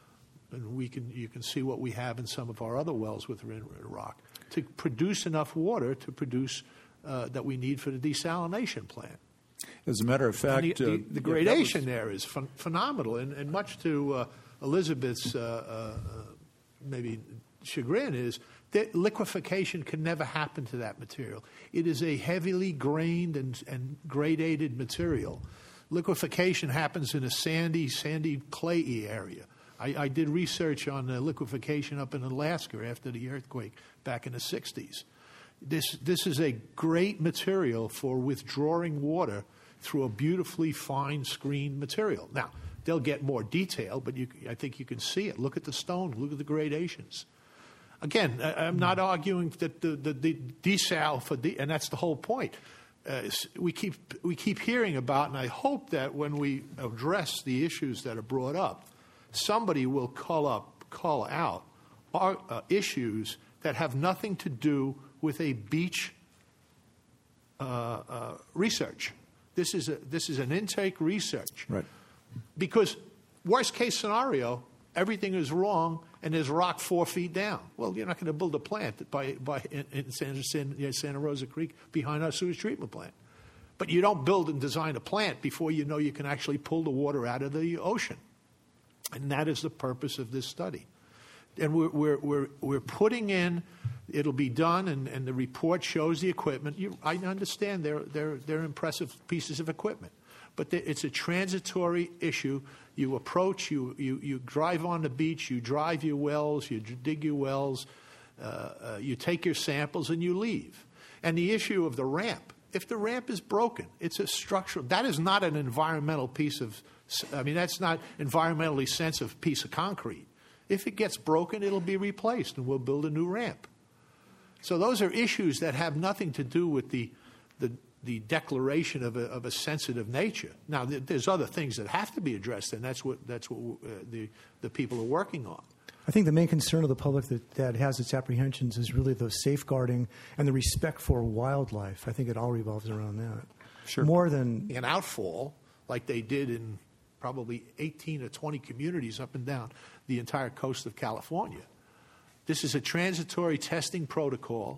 and we can, you can see what we have in some of our other wells with rock, to produce enough water to produce uh, that we need for the desalination plant. As a matter of fact, the, the, uh, the gradation yeah, was... there is ph- phenomenal, and, and much to uh, Elizabeth's uh, uh, maybe chagrin is that liquefaction can never happen to that material. It is a heavily grained and, and gradated material. Liquefaction happens in a sandy, sandy, clayey area. I, I did research on uh, liquefaction up in Alaska after the earthquake back in the sixties. This, this is a great material for withdrawing water through a beautifully fine screened material. Now, they'll get more detail, but you, I think you can see it. Look at the stone. Look at the gradations. Again, I'm not arguing that the, the, the desal for de, and that's the whole point. Uh, we keep we keep hearing about, and I hope that when we address the issues that are brought up, somebody will call up, call out our, uh, issues that have nothing to do with a beach uh, uh, research. This is a, this is an intake research, right? Because worst case scenario, everything is wrong and there's rock four feet down. Well, you're not going to build a plant by, by in, in San, San, Santa Rosa Creek behind our sewage treatment plant. But you don't build and design a plant before you know you can actually pull the water out of the ocean. And that is the purpose of this study. And we're, we're, we're, we're putting in, it'll be done, and, and the report shows the equipment. You, I understand they're, they're, they're impressive pieces of equipment. But it's a transitory issue. You approach, you, you, you drive on the beach, you drive your wells, you dig your wells, uh, uh, you take your samples, and you leave. And the issue of the ramp, if the ramp is broken, it's a structural, that is not an environmental piece of, I mean, that's not environmentally sensitive piece of concrete. If it gets broken, it'll be replaced, and we'll build a new ramp. So those are issues that have nothing to do with the, the the declaration of a, of a sensitive nature. Now, th- there's other things that have to be addressed, and that's what that's what uh, the the people are working on. I think the main concern of the public that, that has its apprehensions is really the safeguarding and the respect for wildlife. I think it all revolves around that. Sure. More than an outfall, like they did in probably eighteen or twenty communities up and down the entire coast of California. This is a transitory testing protocol.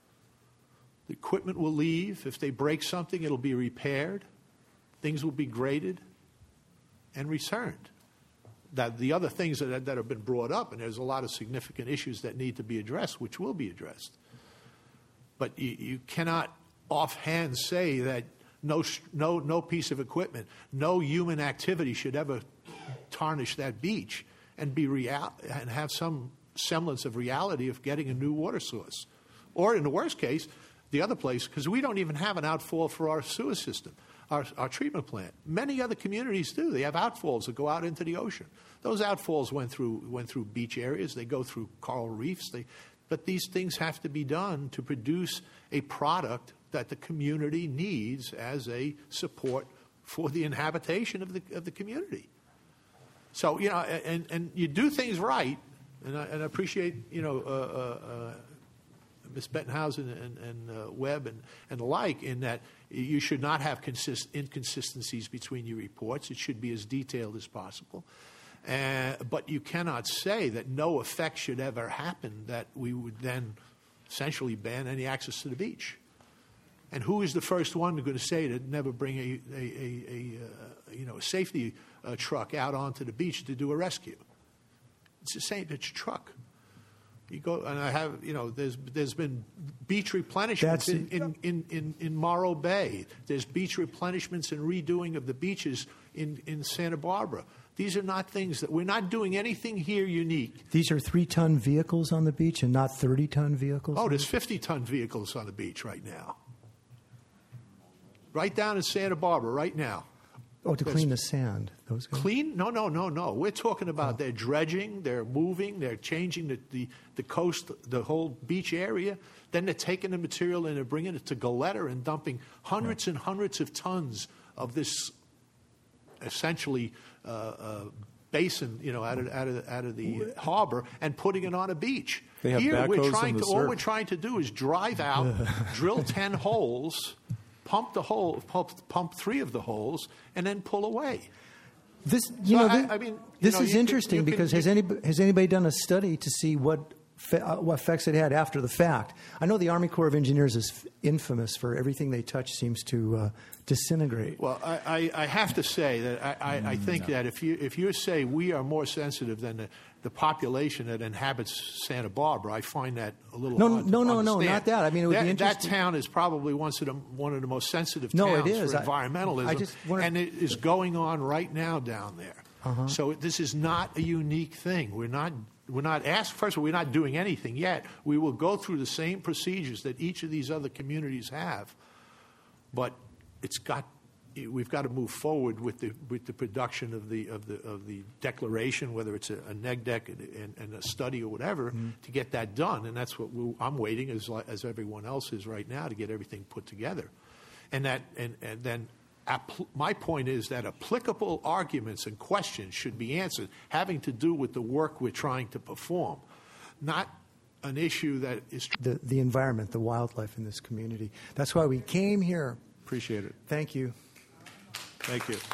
The equipment will leave. If they break something, it'll be repaired. Things will be graded and returned. That the other things that, that have been brought up, and there's a lot of significant issues that need to be addressed, which will be addressed. But you, you cannot offhand say that no, no, no piece of equipment, no human activity should ever tarnish that beach and be real, and have some semblance of reality of getting a new water source. Or in the worst case, the other place, because we don't even have an outfall for our sewer system. our, our treatment plant. Many other communities do. They have outfalls that go out into the ocean. Those outfalls went through went through beach areas. They go through coral reefs. They, but these things have to be done to produce a product that the community needs as a support for the inhabitation of the of the community. So, you know, and, and you do things right, and I, and I appreciate, you know, uh, uh, uh, Miz Bettenhausen and, and uh, Webb and, and the like, in that you should not have consist- inconsistencies between your reports. It should be as detailed as possible. Uh, but you cannot say that no effect should ever happen, that we would then essentially ban any access to the beach. And who is the first one going to say to never bring a, a, a, a uh, you know, a safety uh, truck out onto the beach to do a rescue? It's the same. It's a truck. You go, and I have, you know, there's there's been beach replenishments in, in, in, in, in Morro Bay. There's beach replenishments and redoing of the beaches in, in Santa Barbara. These are not things that we're not doing anything here unique. These are three-ton vehicles on the beach and not thirty-ton vehicles? Oh, there's fifty-ton vehicles on the beach right now. Right down in Santa Barbara right now. Oh, to There's, clean the sand. Those guys? Clean? No, no, no, no. We're talking about oh. they're dredging, they're moving, they're changing the, the, the coast, the whole beach area. Then they're taking the material and they're bringing it to Goleta and dumping hundreds right. and hundreds of tons of this essentially uh, uh, basin, you know, out of out of out of the harbor and putting it on a beach. They have Here, we're trying to surf. all we're trying to do is drive out, drill ten holes. Pump the hole, pump, pump three of the holes, and then pull away. This, you so know, I, this, I mean, this know, is interesting can, because can, has anybody has anybody done a study to see what fa- uh, what effects it had after the fact? I know the Army Corps of Engineers is f- infamous for everything they touch seems to uh, disintegrate. Well, I, I, I have to say that I, I, I think no. that if you if you say we are more sensitive than the, the population that inhabits Santa Barbara, I find that a little no, hard no, to no, understand. no, not that. I mean, it would that, be interesting. That town is probably one of the one of the most sensitive no, towns it is. for I, environmentalism, I just wanted... and it is going on right now down there. Uh-huh. So this is not a unique thing. We're not. We're not asked. First of all, we're not doing anything yet. We will go through the same procedures that each of these other communities have, but it's got. We've got to move forward with the with the production of the of the of the declaration, whether it's a, a neg deck and, and a study or whatever, mm-hmm. to get that done. And that's what we, I'm waiting, as as everyone else is right now, to get everything put together. And that and and then. My point is that applicable arguments and questions should be answered having to do with the work we're trying to perform, not an issue that is... The, the environment, the wildlife in this community. That's why we came here. Appreciate it. Thank you. Thank you.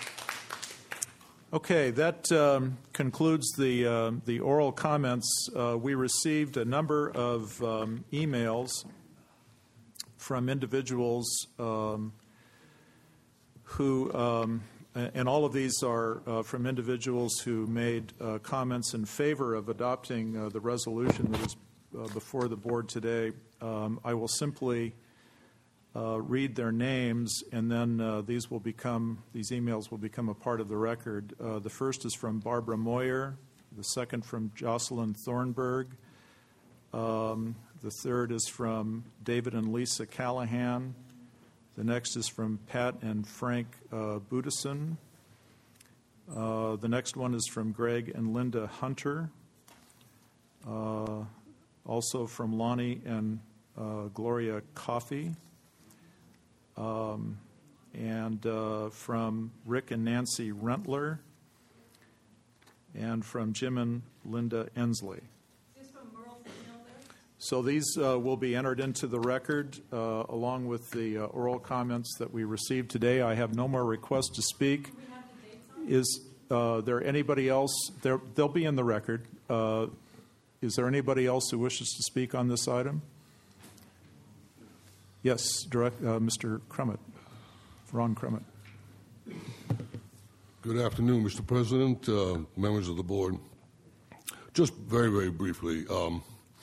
Okay, that um, concludes the, uh, the oral comments. Uh, we received a number of um, emails from individuals um, who, um, and all of these are uh, from individuals who made uh, comments in favor of adopting uh, the resolution that is uh, before the board today. Um, I will simply uh, read their names, and then uh, these will become, these emails will become a part of the record. Uh, the first is from Barbara Moyer, the second from Jocelyn Thornburg, um, the third is from David and Lisa Callahan. The next is from Pat and Frank uh, Budison. Uh, the next one is from Greg and Linda Hunter. Uh, also from Lonnie and uh, Gloria Coffey. Um, and uh, from Rick and Nancy Rentler. And from Jim and Linda Ensley. So these uh, will be entered into the record uh, along with the uh, oral comments that we received today. I have no more requests to speak. Is uh, there anybody else? There, they'll be in the record. Uh, is there anybody else who wishes to speak on this item? Yes, direct, uh, Mister Crummett, Ron Crummett. Good afternoon, Mister President, uh, members of the board. Just very, very briefly. Um,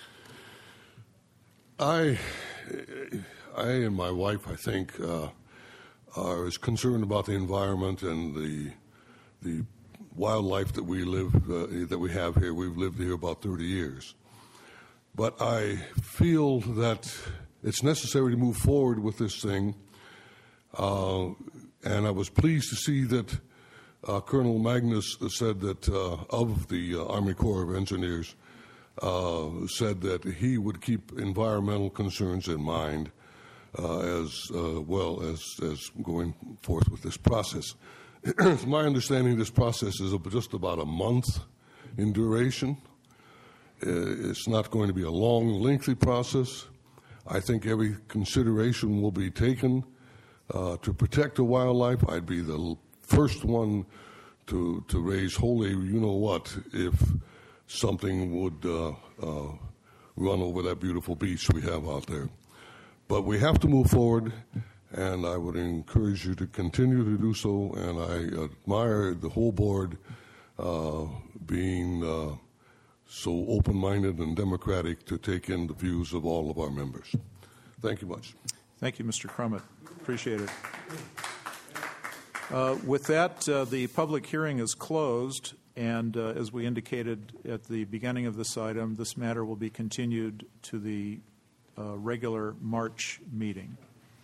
I, I and my wife, I think, uh, are as concerned about the environment and the the wildlife that we live uh, that we have here. We've lived here about thirty years, but I feel that it's necessary to move forward with this thing. Uh, And I was pleased to see that uh, Colonel Magnus said that uh, of the uh, Army Corps of Engineers, uh, said that he would keep environmental concerns in mind uh, as uh, well as, as going forth with this process. It's my understanding this process is just about a month in duration. Uh, it's not going to be a long, lengthy process. I think every consideration will be taken uh, to protect the wildlife. I'd be the first one to to raise holy, you know what, if something would uh, uh, run over that beautiful beach we have out there. But we have to move forward, and I would encourage you to continue to do so, and I admire the whole board uh, being uh, so open-minded and democratic to take in the views of all of our members. Thank you much. Thank you, Mister Crummett. Appreciate it. Uh, with that, uh, the public hearing is closed, and uh, as we indicated at the beginning of this item, this matter will be continued to the uh, regular March meeting.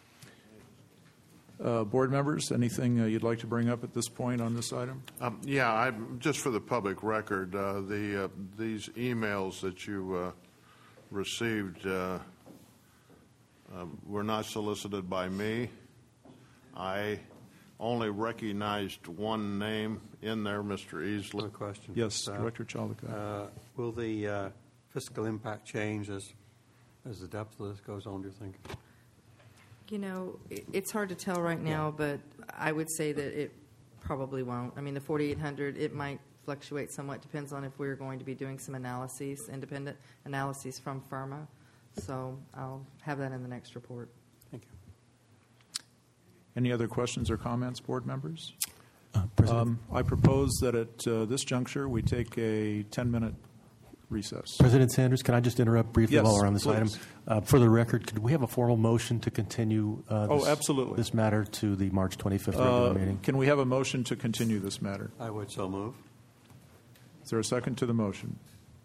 Uh, board members, anything uh, you'd like to bring up at this point on this item? Um, yeah, I, just for the public record, uh, the uh, these emails that you uh, received uh, uh, were not solicited by me. I only recognized one name in there, Mister Easley. No question. Yes, uh, Director Chaldico. Uh, will the uh, fiscal impact change as as the depth of this goes on, do you think? You know, it- it's hard to tell right now, but I would say that it probably won't. I mean, the forty-eight hundred, it might fluctuate somewhat, depends on if we're going to be doing some analyses, independent analyses from FIRMA. So I'll have that in the next report. Thank you. Any other questions or comments, board members? Uh, Um, I propose that at uh, this juncture we take a ten-minute recess. President Sanders, can I just interrupt briefly Yes, while we're on this please. item? Uh, for the record, could we have a formal motion to continue uh, Oh, this, absolutely. this matter to the March twenty-fifth regular Uh, meeting? Can we have a motion to continue this matter? I would so move. Is there a second to the motion?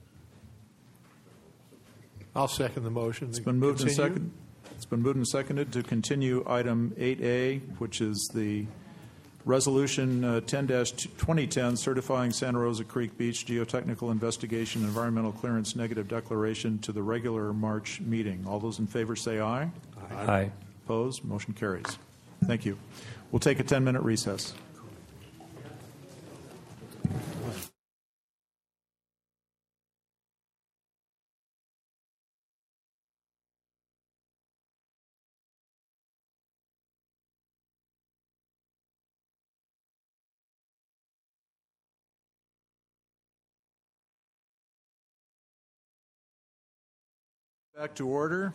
I'll second the motion. It's been moved and Continue. seconded. It's been moved and seconded to continue item eight A, which is the resolution uh, ten dash twenty ten certifying Santa Rosa Creek Beach geotechnical investigation environmental clearance negative declaration to the regular March meeting. All those in favor say aye. Aye. Aye. Opposed? Motion carries. Thank you. We'll take a ten-minute recess. Back to order.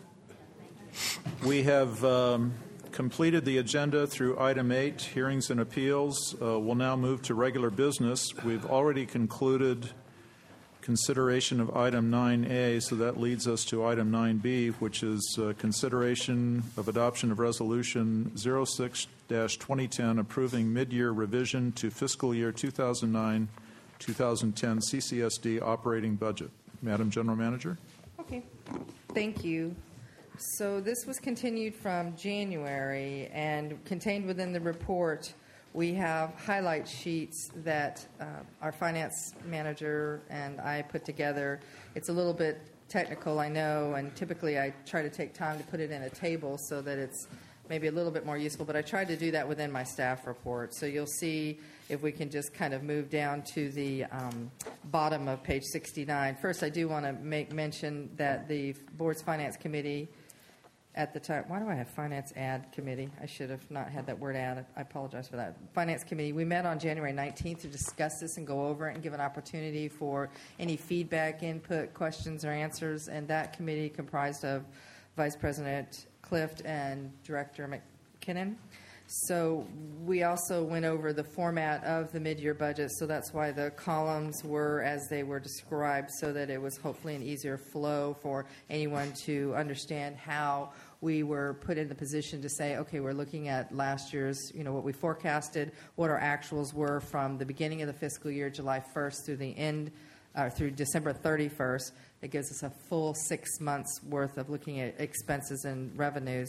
We have um, completed the agenda through item eight, hearings and appeals. Uh, we'll now move to regular business. We've already concluded consideration of item nine A, so that leads us to item nine B, which is uh, consideration of adoption of resolution oh six dash twenty ten approving mid-year revision to fiscal year two thousand nine two thousand ten C C S D operating budget. Madam General Manager. Okay. Thank you. So this was continued from January, and contained within the report, we have highlight sheets that uh, our finance manager and I put together. It's a little bit technical, I know, and typically I try to take time to put it in a table so that it's maybe a little bit more useful, but I tried to do that within my staff report. So you'll see if we can just kind of move down to the um, bottom of page sixty-nine. First, I do want to make mention that the Board's Finance Committee at the time, why do I have Finance Ad Committee? I should have not had that word ad. I apologize for that. Finance Committee, we met on January nineteenth to discuss this and go over it and give an opportunity for any feedback, input, questions, or answers. And that committee comprised of Vice President Clift and Director McKinnon. So we also went over the format of the mid-year budget, so that's why the columns were as they were described, so that it was hopefully an easier flow for anyone to understand how we were put in the position to say, okay, we're looking at last year's, you know, what we forecasted, what our actuals were from the beginning of the fiscal year, July first, through the end, uh, through December thirty-first. It gives us a full six months worth of looking at expenses and revenues.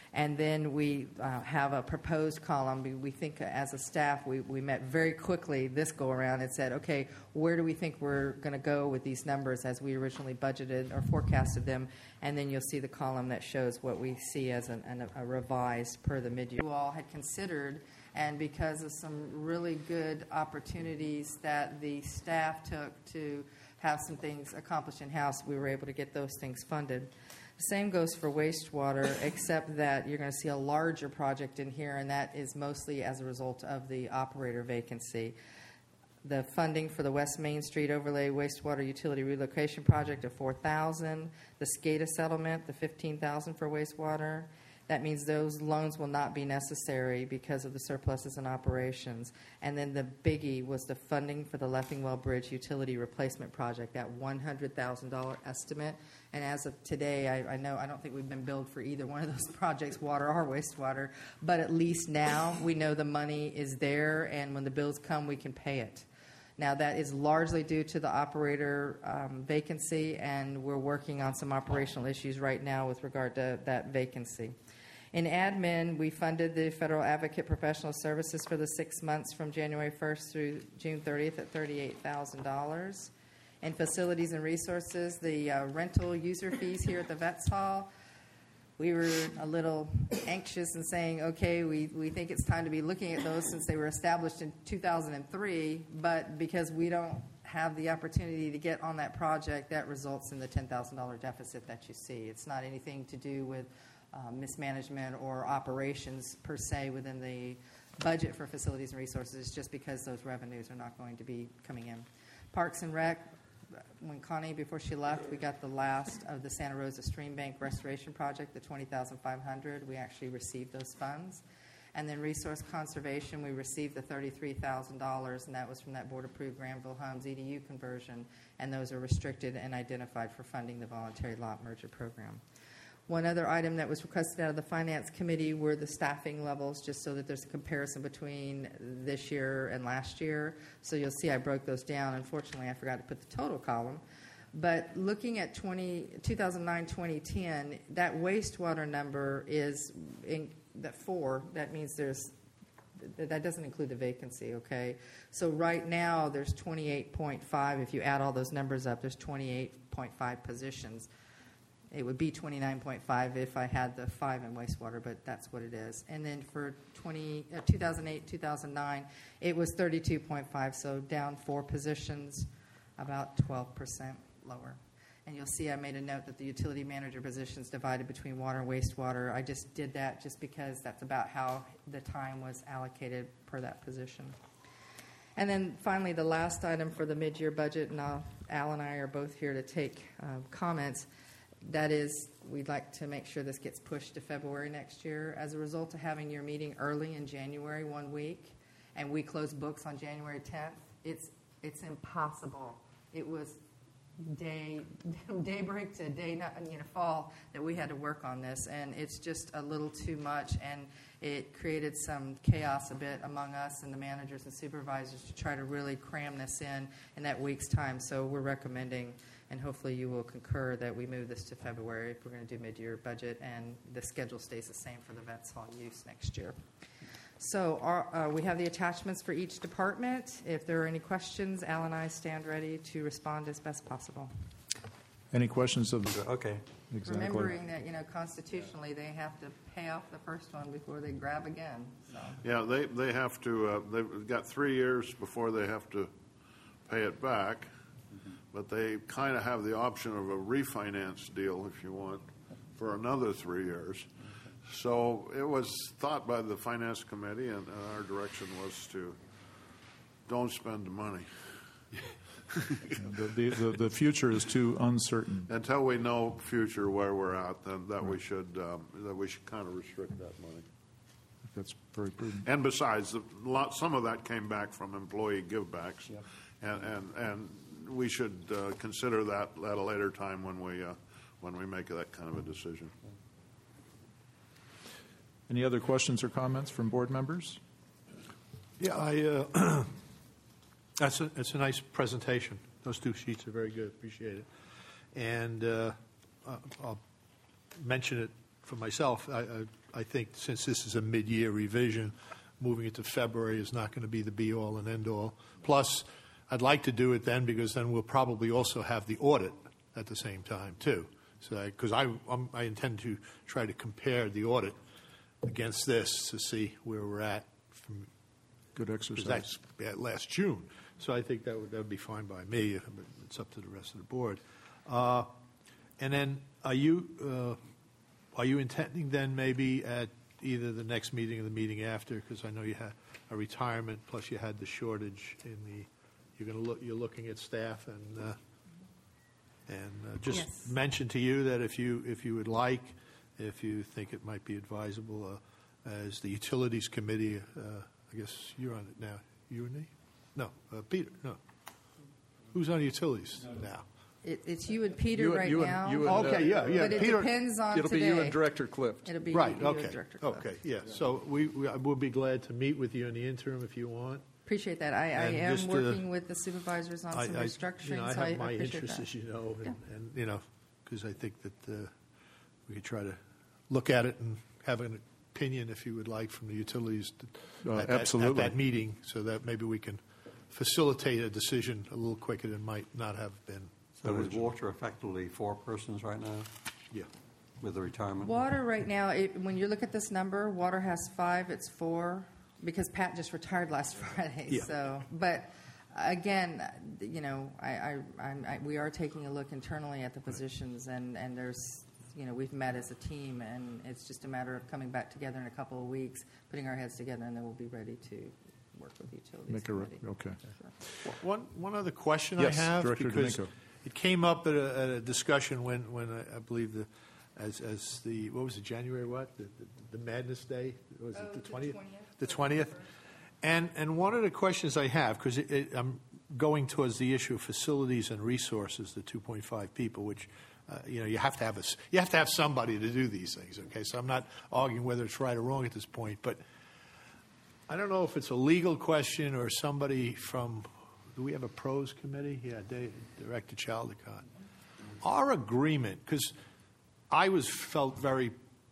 And then we uh, have a proposed column. We, we think uh, as a staff, we, we met very quickly this go around and said, okay, where do we think we're going to go with these numbers as we originally budgeted or forecasted them? And then you'll see the column that shows what we see as an, an, a revised per the mid-year. You all had considered, and because of some really good opportunities that the staff took to have some things accomplished in-house, we were able to get those things funded. The same goes for wastewater, except that you're going to see a larger project in here, and that is mostly as a result of the operator vacancy. The funding for the West Main Street Overlay Wastewater Utility Relocation Project of four thousand dollars, the SCADA settlement, the fifteen thousand dollars for wastewater. That means those loans will not be necessary because of the surpluses in operations. And then the biggie was the funding for the Leffingwell Bridge Utility Replacement Project, that one hundred thousand dollars estimate. And as of today, I, I know I don't think we've been billed for either one of those projects, water or wastewater, but at least now we know the money is there, and when the bills come, we can pay it. Now, that is largely due to the operator um, vacancy, and we're working on some operational issues right now with regard to that vacancy. In admin, we funded the Federal Advocate Professional Services for the six months from January first through June thirtieth at thirty-eight thousand dollars. In facilities and resources, the uh, rental user fees here at the Vets Hall, we were a little anxious in saying, okay, we, we think it's time to be looking at those since they were established in two thousand three, but because we don't have the opportunity to get on that project, that results in the ten thousand dollars deficit that you see. It's not anything to do with uh, mismanagement or operations per se within the budget for facilities and resources. It's just because those revenues are not going to be coming in. Parks and Rec, when Connie, before she left, we got the last of the Santa Rosa Stream Bank Restoration Project, the twenty thousand five hundred dollars. We actually received those funds. And then Resource Conservation, we received the thirty-three thousand dollars, and that was from that board-approved Granville Homes E D U conversion, and those are restricted and identified for funding the voluntary lot merger program. One other item that was requested out of the Finance Committee were the staffing levels, just so that there's a comparison between this year and last year. So you'll see I broke those down. Unfortunately, I forgot to put the total column. But looking at twenty, two thousand nine twenty ten, that wastewater number is in that four. That means there's that doesn't include the vacancy, okay? So right now there's twenty-eight point five. If you add all those numbers up, there's twenty-eight point five positions. It would be twenty-nine point five if I had the five in wastewater, but that's what it is. And then for twenty, uh, two thousand eight, two thousand nine, it was thirty-two point five, so down four positions, about twelve percent lower. And you'll see I made a note that the utility manager position is divided between water and wastewater. I just did that just because that's about how the time was allocated per that position. And then finally, the last item for the mid-year budget, and I'll, Al and I are both here to take uh, comments. That is, we'd like to make sure this gets pushed to February next year. As a result of having your meeting early in January, one week, and we close books on January tenth, it's it's impossible. It was day daybreak to day you know fall that we had to work on this, and it's just a little too much, and it created some chaos a bit among us and the managers and supervisors to try to really cram this in in that week's time. So we're recommending, and hopefully you will concur, that we move this to February if we're going to do mid-year budget, and the schedule stays the same for the Vets Hall use next year. So our, uh, we have the attachments for each department. If there are any questions, Al and I stand ready to respond as best possible. Any questions of the... Okay. Exactly. Remembering that, you know, constitutionally they have to pay off the first one before they grab again. So. Yeah, they, they have to, uh, they've got three years before they have to pay it back. But they kind of have the option of a refinance deal, if you want, for another three years. So it was thought by the Finance Committee, and, and our direction was to don't spend the money. the, the, the, the future is too uncertain. Until we know future where we're at, then that we should um, that we should kind of restrict that money. That's very prudent. And besides, a lot, some of that came back from employee givebacks, yep. and and and. We should uh, consider that at a later time when we uh, when we make that kind of a decision. Any other questions or comments from board members? Yeah, I. Uh, that's a it's a nice presentation. Those two sheets are very good. Appreciate it. And uh, I'll mention it for myself. I, I, I think since this is a mid-year revision, moving it to February is not going to be the be-all and end-all. Plus, I'd like to do it then because then we'll probably also have the audit at the same time, too. So, because I, I'm, I intend to try to compare the audit against this to see where we're at. From, Good exercise. That's at last June. So I think that would, that would be fine by me. But it's up to the rest of the board. Uh, and then are you, uh, are you intending then maybe at either the next meeting or the meeting after, because I know you had a retirement, plus you had the shortage in the, you're going to look, you're looking at staff and, uh, and uh, just Yes. mention to you that if you, if you would like, if you think it might be advisable, uh, as the Utilities Committee, uh, I guess you're on it now, you and me? No, uh, Peter, no. Who's on Utilities now? It, it's you and Peter You and- right you and- now. you and, uh, Okay, yeah, yeah, But it Peter- depends on It'll today. be you and Director Clift. It'll be Right, you, you okay. and Director Clift. Okay, yeah. So we, we, we'll be glad to meet with you in the interim if you want. Appreciate that. I, I And am just, uh, working with the supervisors on I- some I- restructuring, you know, I so have I, my I appreciate interests, that. as you know, and, Yeah. and you know, because I think that uh, we could try to look at it and have an opinion, if you would like, from the utilities to, Uh, at, that, absolutely. at that meeting, so that maybe we can facilitate a decision a little quicker than might not have been. So is originally. water effectively four persons right now? Yeah. With the retirement? Water right now, it, when you look at this number, water has five, it's four, because Pat just retired last Friday. Yeah. So, but again, you know, I, I, I'm, I, we are taking a look internally at the positions, and, and there's, you know, we've met as a team, and it's just a matter of coming back together in a couple of weeks, putting our heads together, and then we'll be ready to work with the utilities Make a, re- committee. okay. One, one other question Yes, I have, Director because D'Amico. it came up at a, at a discussion when, when I, I believe the, as, as the, what was it, January what? The, the, the Madness Day? Was Oh, it the the twentieth? twentieth. The twentieth? And, and one of the questions I have, because it, it, I'm going towards the issue of facilities and resources, the two point five people, which, uh, you know, you have to have a, s- you have to have somebody to do these things, okay? So I'm not arguing whether it's right or wrong at this point, but I don't know if it's a legal question or somebody from, do we have a pros committee? Yeah, Dave, Director Chaldecott. Our agreement, because I was felt very,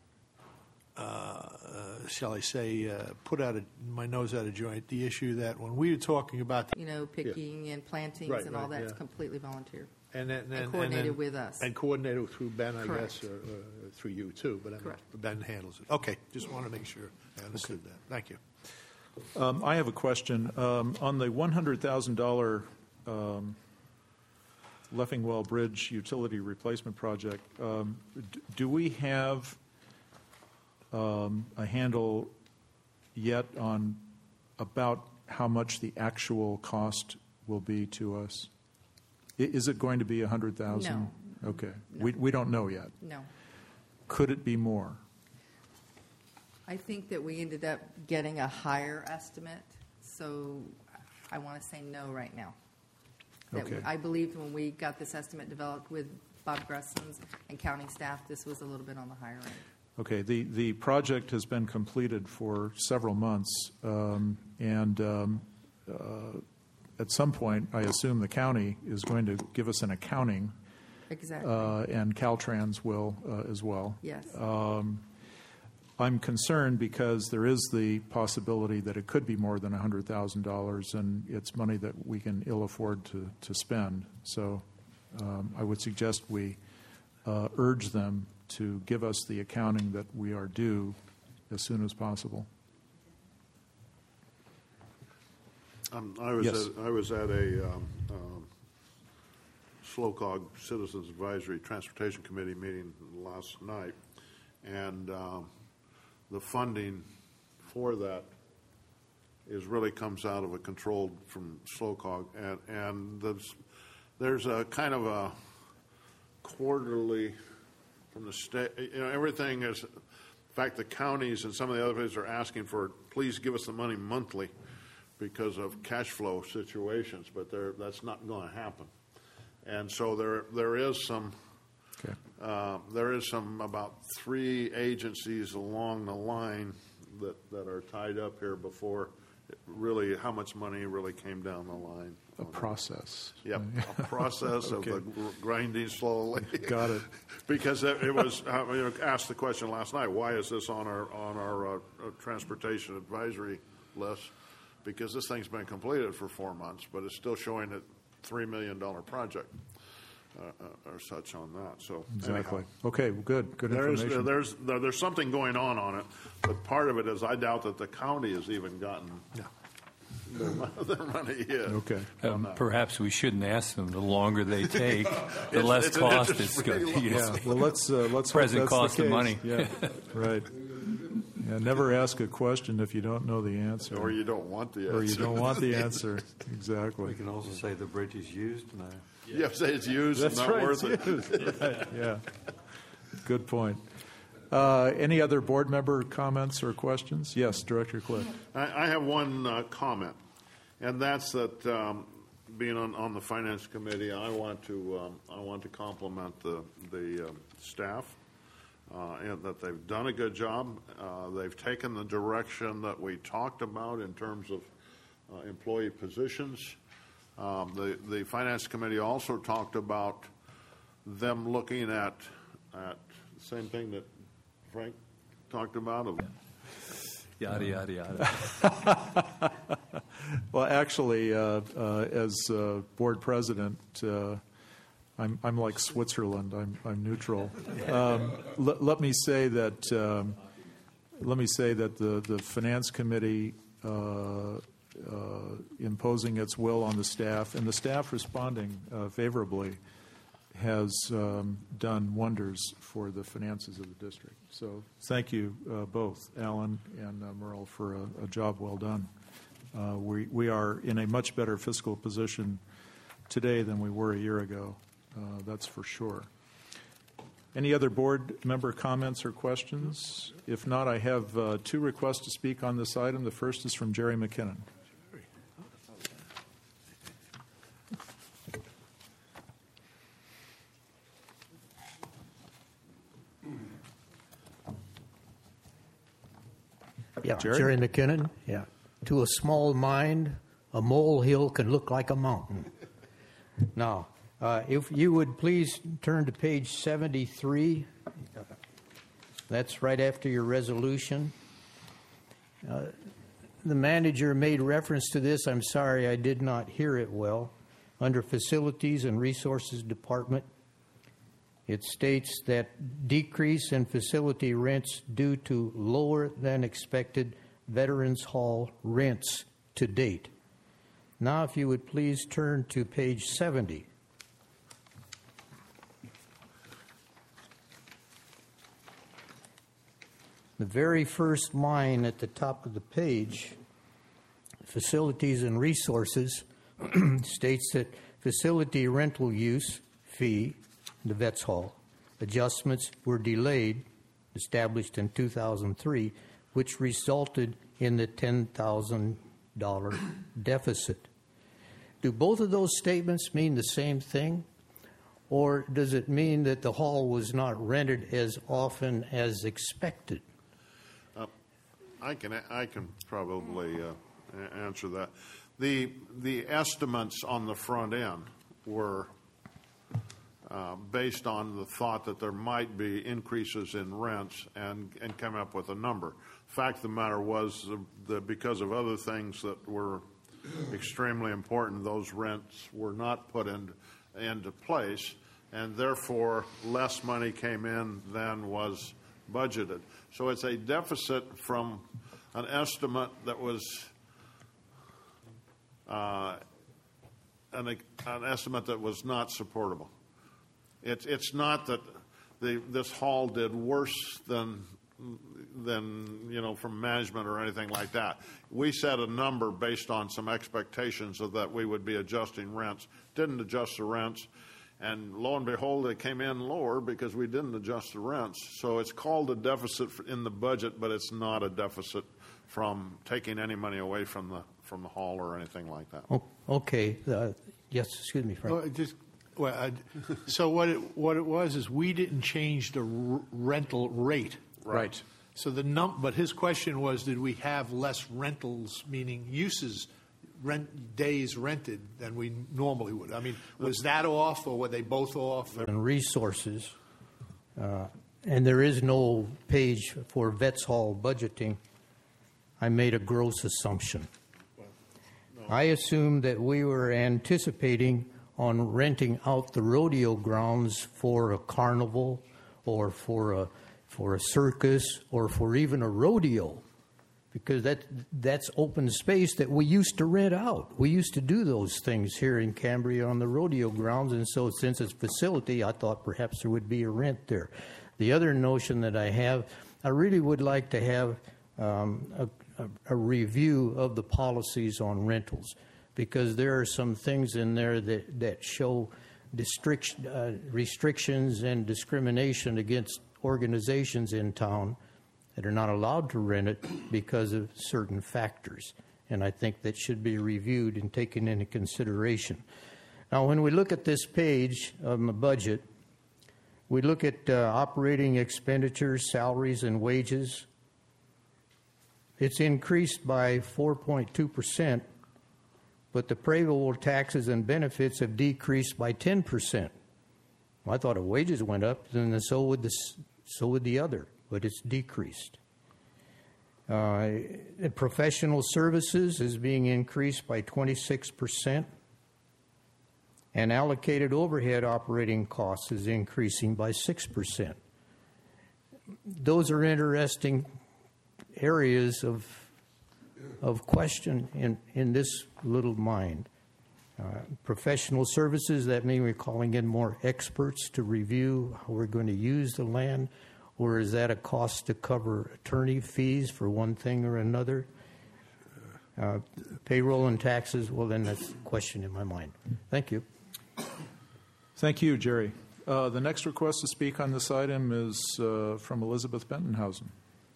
uh, uh, shall I say, uh, put out of, my nose out of joint, the issue that when we were talking about. You know, picking and plantings Right, and all right, that is yeah. completely volunteer. And, then, and, coordinated and then- with us. And coordinated through Ben, I Correct. guess, or, or through you too, but I mean, Correct. Ben handles it. Okay, just want to make sure I understood that. Thank you. Um, I have a question. Um, on the one hundred thousand dollars um, Leffingwell Bridge utility replacement project, um, d- do we have um, a handle yet on about how much the actual cost will be to us? I- Is it going to be one hundred thousand dollars? No. Okay. We, we don't know yet. No. Could it be more? I think that we ended up getting a higher estimate, so I want to say no right now. That Okay. I believed when we got this estimate developed with Bob Gressens and county staff, this was a little bit on the higher end. Okay, the, the project has been completed for several months, um, and um, uh, at some point, I assume the county is going to give us an accounting. Exactly. Uh, and Caltrans will uh, as well. Yes. Um, I'm concerned because there is the possibility that it could be more than one hundred thousand dollars, and it's money that we can ill afford to, to spend. So um, I would suggest we uh, urge them to give us the accounting that we are due as soon as possible. Um, I was Yes. at, I was at a um, um, SLOCOG Citizens Advisory Transportation Committee meeting last night, and um, the funding for that is really comes out of a controlled from SLOCOG, and and there's there's a kind of a quarterly from the state. You know, everything is. In fact, the counties and some of the other places are asking for, please give us the money monthly, because of cash flow situations, but there, that's not going to happen. And so there there is some okay. uh, there is some about three agencies along the line that, that are tied up here before really how much money really came down the line. A process. Yep, a process Okay. of the gr- grinding slowly. Got it. Because it, it was, I mean, I asked the question last night, why is this on our, on our uh, uh, transportation advisory list? Because this thing's been completed for four months, but it's still showing a three million dollars project uh, uh, or such on that. So Exactly. anyhow. Okay, well, good, good There's, information. there's, there- there's something going on on it, but part of it is I doubt that the county has even gotten their, mon- their money yet. Okay. Um, perhaps we shouldn't ask them. The longer they take, the It's- less it's an cost interest it's going rate to be. Yeah, well, let's, uh, let's hope Present that's the cost of case. money. Yeah, right. Yeah, never ask a question if you don't know the answer. Or you don't want the Or you answer. don't want the answer. Exactly. We can also say the bridge is used now. You have to say it's used and That's not right, worth it's it. used. Right, yeah. Good point. Uh, any other board member comments or questions? Yes, Director Cliff. I, I have one uh, comment, and that's that um, being on, on the finance committee, I want to um, I want to compliment the the um, staff uh, and that they've done a good job. Uh, they've taken the direction that we talked about in terms of uh, employee positions. Um, the the finance committee also talked about them looking at at the same thing that Frank talked about of Yada, yada, yada. Well, actually, uh, uh, as uh, board president, uh, I'm, I'm like Switzerland. I'm, I'm neutral. Um, let, let me say that. Um, let me say that the the finance committee uh, uh, imposing its will on the staff and the staff responding uh, favorably has um, done wonders for the finances of the district. So thank you uh, both, Alan and uh, Merle, for a, a job well done. Uh, we, we are in a much better fiscal position today than we were a year ago. Uh, that's for sure. Any other board member comments or questions? If not, I have uh, two requests to speak on this item. The first is from Jerry McKinnon. Yeah, Jerry? Jerry McKinnon. Yeah. To a small mind, a molehill can look like a mountain. Now, uh, if you would please turn to page seventy-three. That's right after your resolution. Uh, the manager made reference to this. I'm sorry I did not hear it well. Under Facilities and Resources Department, it states that decrease in facility rents due to lower than expected Veterans Hall rents to date. Now, if you would please turn to page seventy. The very first line at the top of the page, Facilities and Resources, states that facility rental use fee, the Vets Hall, adjustments were delayed, established in two thousand three, which resulted in the ten thousand dollars deficit. Do both of those statements mean the same thing? Or does it mean that the hall was not rented as often as expected? Uh, I can I can probably uh, a- answer that. The the estimates on the front end were uh, based on the thought that there might be increases in rents and and come up with a number. Fact of the matter was that because of other things that were extremely important, those rents were not put in, into place, and therefore less money came in than was budgeted. So it's a deficit from an estimate that was uh, an, an estimate that was not supportable. It's it's not that the this hall did worse than than you know from management or anything like that. We set a number based on some expectations of that we would be adjusting rents. Didn't adjust the rents. And lo and behold, it came in lower because we didn't adjust the rents. So it's called a deficit in the budget, but it's not a deficit from taking any money away from the from the hall or anything like that. Oh, okay. Uh, yes, excuse me, Frank. Well, just, well, I, so what it, what it was is we didn't change the r- rental rate. Right. So the num, but his question was, did we have less rentals, meaning uses, rent days rented than we normally would? I mean, was that off, or were they both off? And resources, uh, and there is no page for Vets Hall budgeting. I made a gross assumption. I assumed that we were anticipating on renting out the rodeo grounds for a carnival or for a for a circus or for even a rodeo, because that that's open space that we used to rent out. We used to do those things here in Cambria on the rodeo grounds, and so since it's facility, I thought perhaps there would be a rent there. The other notion that I have, I really would like to have um, a, a, a review of the policies on rentals, because there are some things in there that, that show district, uh, restrictions and discrimination against organizations in town that are not allowed to rent it because of certain factors. And I think that should be reviewed and taken into consideration. Now, when we look at this page on the budget, we look at uh, operating expenditures, salaries, and wages. It's increased by four point two percent, but the payroll taxes and benefits have decreased by ten percent. Well, I thought if wages went up, then so would the, so would the other, but it's decreased. Uh, professional services is being increased by twenty-six percent, and allocated overhead operating costs is increasing by six percent. Those are interesting areas of of question in, in this little mind. Uh, professional services, that mean we're calling in more experts to review how we're going to use the land, or is that a cost to cover attorney fees for one thing or another? Uh, payroll and taxes, well, then that's a question in my mind. Thank you. Thank you, Jerry. Uh, the next request to speak on this item is uh, from Elizabeth Bentonhausen.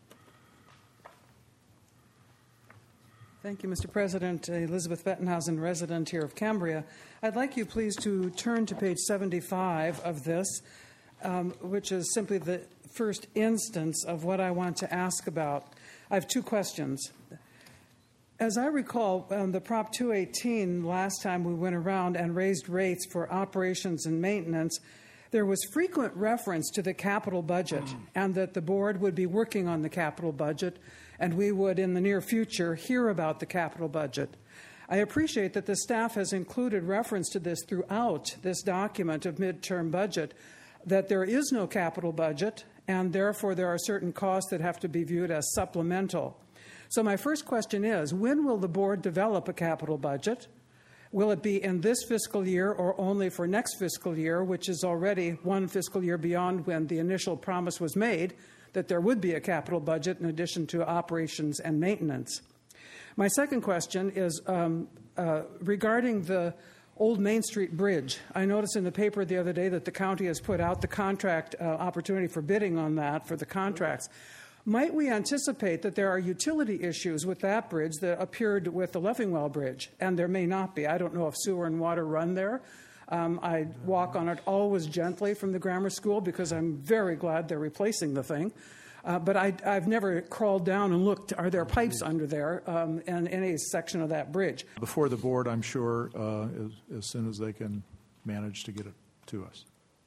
Thank you, Mister President. Elizabeth Bettenhausen, resident here of Cambria. I'd like you please to turn to page seventy-five of this, um, which is simply the first instance of what I want to ask about. I have two questions. As I recall, um, the Prop two eighteen, last time we went around and raised rates for operations and maintenance, there was frequent reference to the capital budget and that the board would be working on the capital budget, and we would, in the near future, hear about the capital budget. I appreciate that the staff has included reference to this throughout this document of midterm budget, that there is no capital budget, and therefore there are certain costs that have to be viewed as supplemental. So my first question is, when will the board develop a capital budget? Will it be in this fiscal year or only for next fiscal year, which is already one fiscal year beyond when the initial promise was made that there would be a capital budget in addition to operations and maintenance? My second question is um, uh, regarding the Old Main Street Bridge. I noticed in the paper the other day that the county has put out the contract uh, opportunity for bidding on that for the contracts. Might we anticipate that there are utility issues with that bridge that appeared with the Leffingwell Bridge? And there may not be. I don't know if sewer and water run there. Um, I walk on it always gently from the grammar school because I'm very glad they're replacing the thing. Uh, but I, I've never crawled down and looked, are there pipes under there um, in any section of that bridge? Before the board, I'm sure, uh, as, as soon as they can manage to get it to us.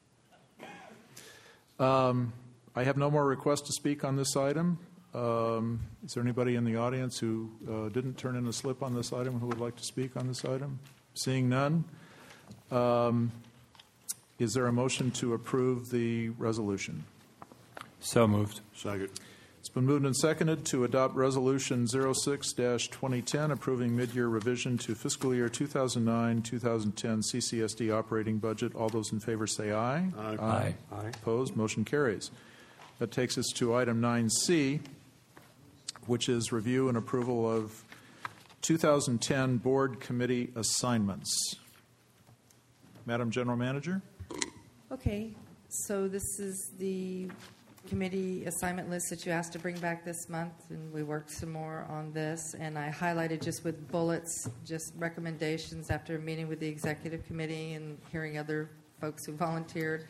Um, I have no more requests to speak on this item. Um, is there anybody in the audience who uh, didn't turn in a slip on this item who would like to speak on this item? Seeing none, um, is there a motion to approve the resolution? So moved. Second. It's been moved and seconded to adopt Resolution oh six dash twenty ten, approving mid-year revision to fiscal year two thousand nine two thousand ten C C S D operating budget. All those in favor say aye. Aye. Aye. Aye. Opposed? Motion carries. That takes us to item nine C, which is review and approval of two thousand ten board committee assignments. Madam General Manager? Okay, so this is the committee assignment list that you asked to bring back this month, and we worked some more on this, and I highlighted just with bullets just recommendations after meeting with the executive committee and hearing other folks who volunteered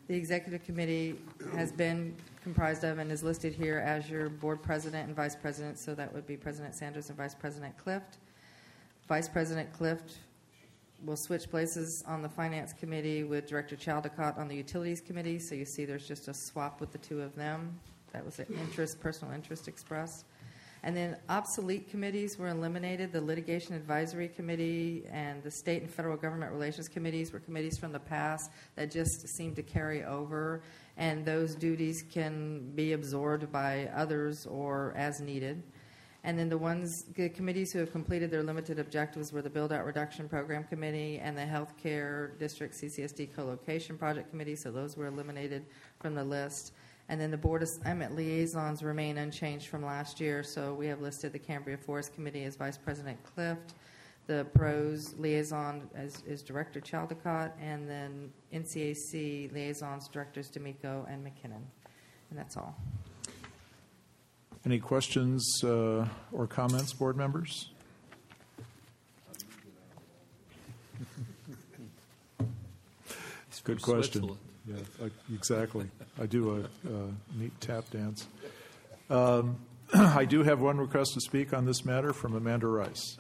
The executive committee has been comprised of and is listed here as your board president and vice president, so that would be President Sanders and Vice President Clift. Vice President Clift will switch places on the finance committee with Director Chaldecott on the utilities committee, so you see there's just a swap with the two of them. That was an interest, personal interest expressed. And then obsolete committees were eliminated. The Litigation Advisory Committee and the State and Federal Government Relations Committees were committees from the past that just seemed to carry over, and those duties can be absorbed by others or as needed. And then the ones, the committees who have completed their limited objectives were the Build-Out Reduction Program Committee and the Healthcare District C C S D Co-Location Project Committee, so those were eliminated from the list. And then the Board Assignment Liaisons remain unchanged from last year, so we have listed the Cambria Forest Committee as Vice President Clift, the PROS Liaison as, is Director Chaldecott, and then N C A C Liaisons Directors D'Amico and McKinnon. And that's all. Any questions uh, or comments, board members? Good question. Yeah, I, exactly. I do a, a neat tap dance. Um, I do have one request to speak on this matter from Amanda Rice.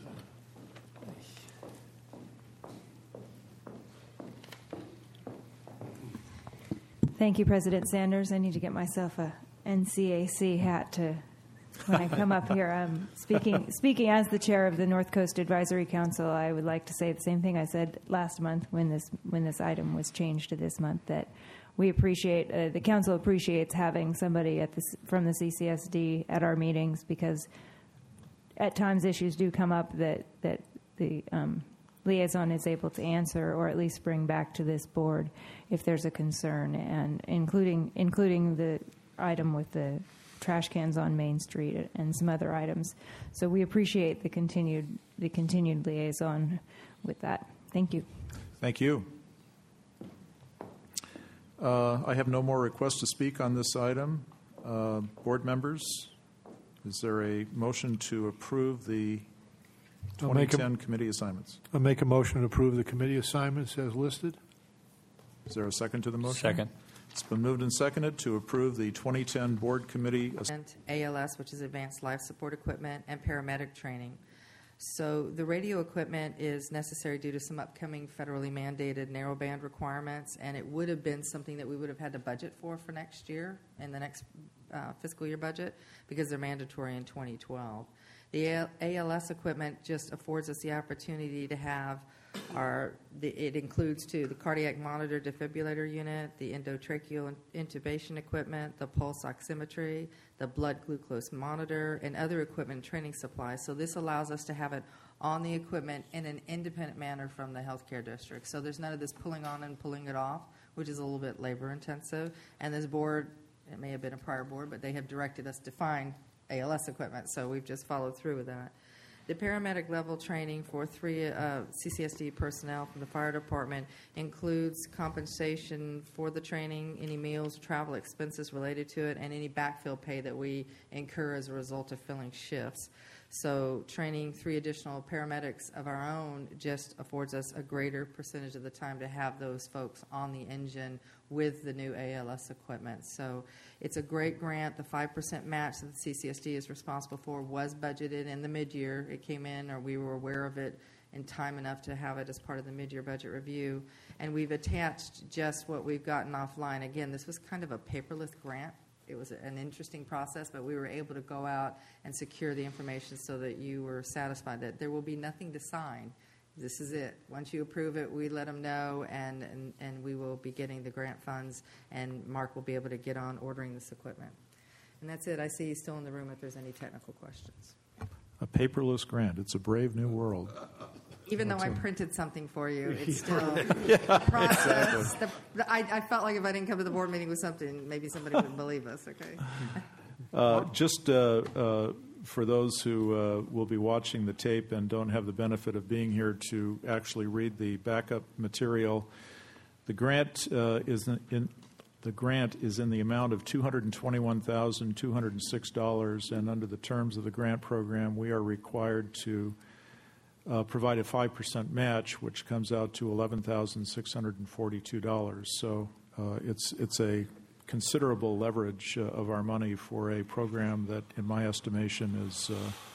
Thank you, President Sanders. I need to get myself a N C A C hat to when I come up here. Um, speaking speaking as the chair of the North Coast Advisory Council, I would like to say the same thing I said last month when this when this item was changed to this month, that we appreciate, uh, the council appreciates having somebody at this, from the C C S D at our meetings, because at times issues do come up that, that the um, liaison is able to answer or at least bring back to this board if there's a concern, and including including the item with the trash cans on Main Street and some other items. So we appreciate the continued the continued liaison with that. Thank you. Thank you. Uh, I have no more requests to speak on this item. Uh, board members, is there a motion to approve the twenty ten a, committee assignments? I'll make a motion to approve the committee assignments as listed. Is there a second to the motion? Second. It's been moved and seconded to approve the twenty ten board committee assignments. A L S, which is Advanced Life Support Equipment, and paramedic training. So the radio equipment is necessary due to some upcoming federally mandated narrowband requirements, and it would have been something that we would have had to budget for for next year in the next uh, fiscal year budget, because they're mandatory in twenty twelve. The A L S equipment just affords us the opportunity to have our, the, it includes too the cardiac monitor defibrillator unit, the endotracheal intubation equipment, the pulse oximetry, the blood glucose monitor, and other equipment and training supplies. So this allows us to have it on the equipment in an independent manner from the healthcare district. So there's none of this pulling on and pulling it off, which is a little bit labor intensive. And this board, it may have been a prior board, but they have directed us to find A L S equipment, so we've just followed through with that. The paramedic level training for three uh, C C S D personnel from the fire department includes compensation for the training, any meals, travel expenses related to it, and any backfill pay that we incur as a result of filling shifts. So training three additional paramedics of our own just affords us a greater percentage of the time to have those folks on the engine with the new A L S equipment. So it's a great grant. The five percent match that the C C S D is responsible for was budgeted in the mid-year. It came in, or we were aware of it in time enough to have it as part of the mid-year budget review. And we've attached just what we've gotten offline. Again, this was kind of a paperless grant. It was an interesting process, but we were able to go out and secure the information so that you were satisfied that there will be nothing to sign. This is it. Once you approve it, we let them know, and, and, and we will be getting the grant funds, and Mark will be able to get on ordering this equipment. And that's it. I see he's still in the room if there's any technical questions. A paperless grant. It's a brave new world. Even though I printed something for you, it's still yeah, process. Exactly. The, I, I felt like if I didn't come to the board meeting with something, maybe somebody wouldn't believe us, okay? Uh, just uh, uh, for those who uh, will be watching the tape and don't have the benefit of being here to actually read the backup material, the grant uh, is in the grant is in the amount of two hundred twenty-one thousand two hundred six dollars, and under the terms of the grant program, we are required to uh, provide a five percent match, which comes out to eleven thousand six hundred forty-two dollars. So uh, it's it's a considerable leverage uh, of our money for a program that, in my estimation, is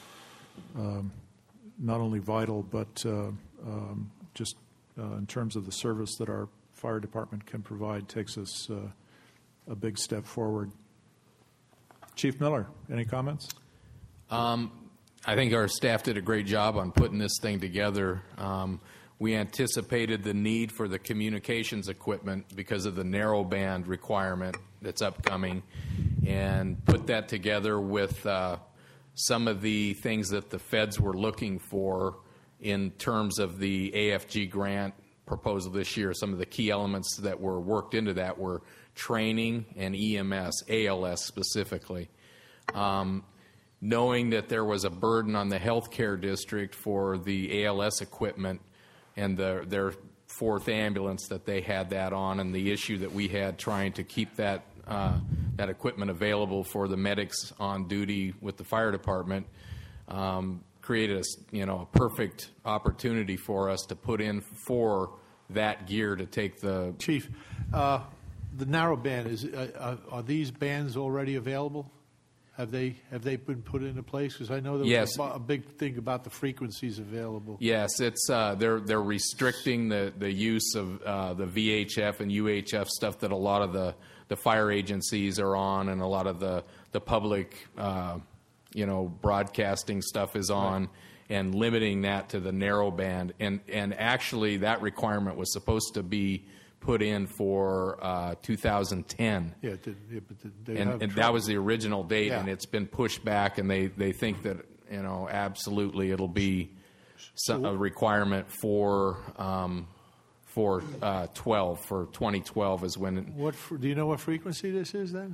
uh, um, not only vital, but uh, um, just uh, in terms of the service that our fire department can provide, takes us uh, a big step forward. Chief Miller, any comments? Um, I think our staff did a great job on putting this thing together. Um, we anticipated the need for the communications equipment because of the narrowband requirement that's upcoming, and put that together with uh, some of the things that the feds were looking for in terms of the A F G grant proposal this year. Some of the key elements that were worked into that were training and E M S, A L S specifically. Um, knowing that there was a burden on the healthcare district for the A L S equipment and the, their fourth ambulance that they had that on, and the issue that we had trying to keep that uh, that equipment available for the medics on duty with the fire department, um, created a, you know, a perfect opportunity for us to put in for that gear to take the... Chief, uh, the narrowband, is, uh, are these bands already available? Have they have they been put into place? Because I know there was Yes. a, a big thing about the frequencies available. Yes, it's uh, they're they're restricting the, the use of uh, the V H F and U H F stuff that a lot of the, the fire agencies are on, and a lot of the the public uh, you know broadcasting stuff is on, right. And limiting that to the narrowband. And and actually that requirement was supposed to be put in for uh, two thousand ten. Yeah, did, yeah but they and, have and trouble. that was the original date, Yeah. and it's been pushed back, and they, they think that, you know, absolutely it'll be some, a requirement for um, for uh, twelve, for twenty twelve is when... It, What fr- do you know what frequency this is then?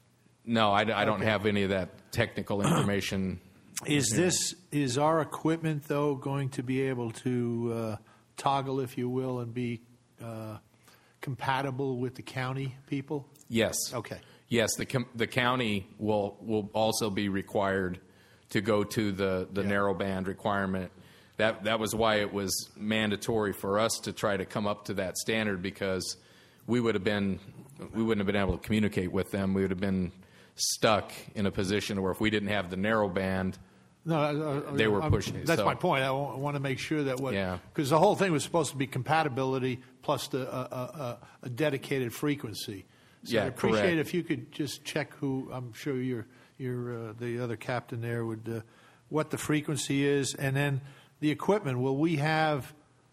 no, I, I don't Okay. have any of that technical information. Is here. this is our equipment though going to be able to uh, toggle, if you will, and be uh, compatible with the county people? Yes. Okay. Yes, the com- the county will will also be required to go to the, the Yeah. narrowband requirement. That that was why it was mandatory for us to try to come up to that standard, because we would have been we wouldn't have been able to communicate with them. We would have been stuck in a position where if we didn't have the narrowband, No, I- I- they were I'm- pushing it. That's So- my point. I wa- I want to make sure that what Yeah. because the whole thing was supposed to be compatibility plus the uh, uh, uh, a dedicated frequency. So Yeah, I'd appreciate correct. it if you could just check who I'm sure your your uh, the other captain there would uh, what the frequency is, and then the equipment. Will we have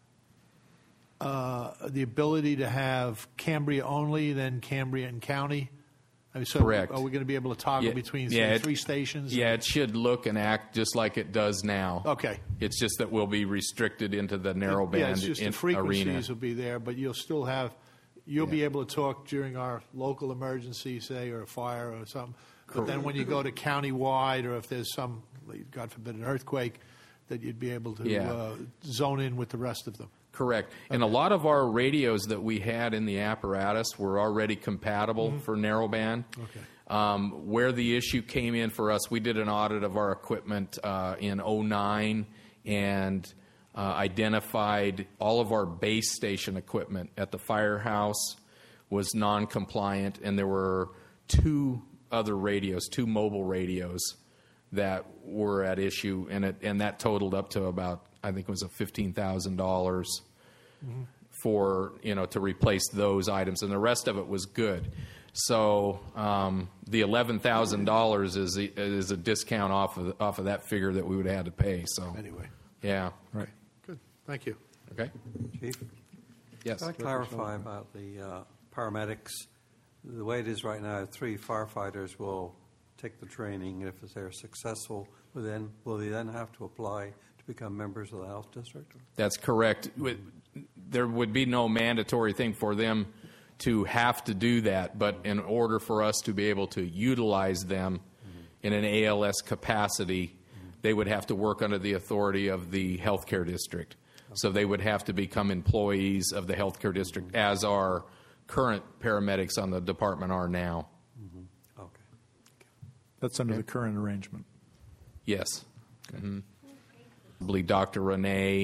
uh, the ability to have Cambria only, then Cambria and County? I mean, so Correct. Are we going to be able to toggle Yeah, between yeah, say, it- three stations? Yeah, it should look and act just like it does now. Okay. It's just that we'll be restricted into the narrowband Yeah, it's just in- the frequencies arena. will be there, but you'll still have, you'll be able to talk during our local emergency, say, or a fire or something. But then when you go to county-wide, or if there's some, God forbid, an earthquake, that you'd be able to Yeah. uh, zone in with the rest of them. Correct. And a lot of our radios that we had in the apparatus were already compatible Mm-hmm. for narrowband. Okay. Um, where the issue came in for us, we did an audit of our equipment uh, in oh nine and uh, identified all of our base station equipment at the firehouse was non-compliant, and there were two other radios, two mobile radios that were at issue, and it, and that totaled up to about, I think it was a fifteen thousand dollars Mhm. for, you know, to replace those items, and the rest of it was good. So um, the eleven thousand dollars is a, is a discount off of off of that figure that we would have had to pay. So anyway, yeah, right, good, thank you. Okay, Chief. Yes. Can I clarify about the uh, paramedics? The way it is right now, three firefighters will take the training. If they're successful, will then will they then have to apply to become members of the health district? That's correct. There would be no mandatory thing for them to have to do that, but in order for us to be able to utilize them in an A L S capacity, they would have to work under the authority of the healthcare district. So they would have to become employees of the healthcare district, as our current paramedics on the department are now. Okay. That's under the current arrangement. Yes. Mm-hmm. Probably Doctor Renee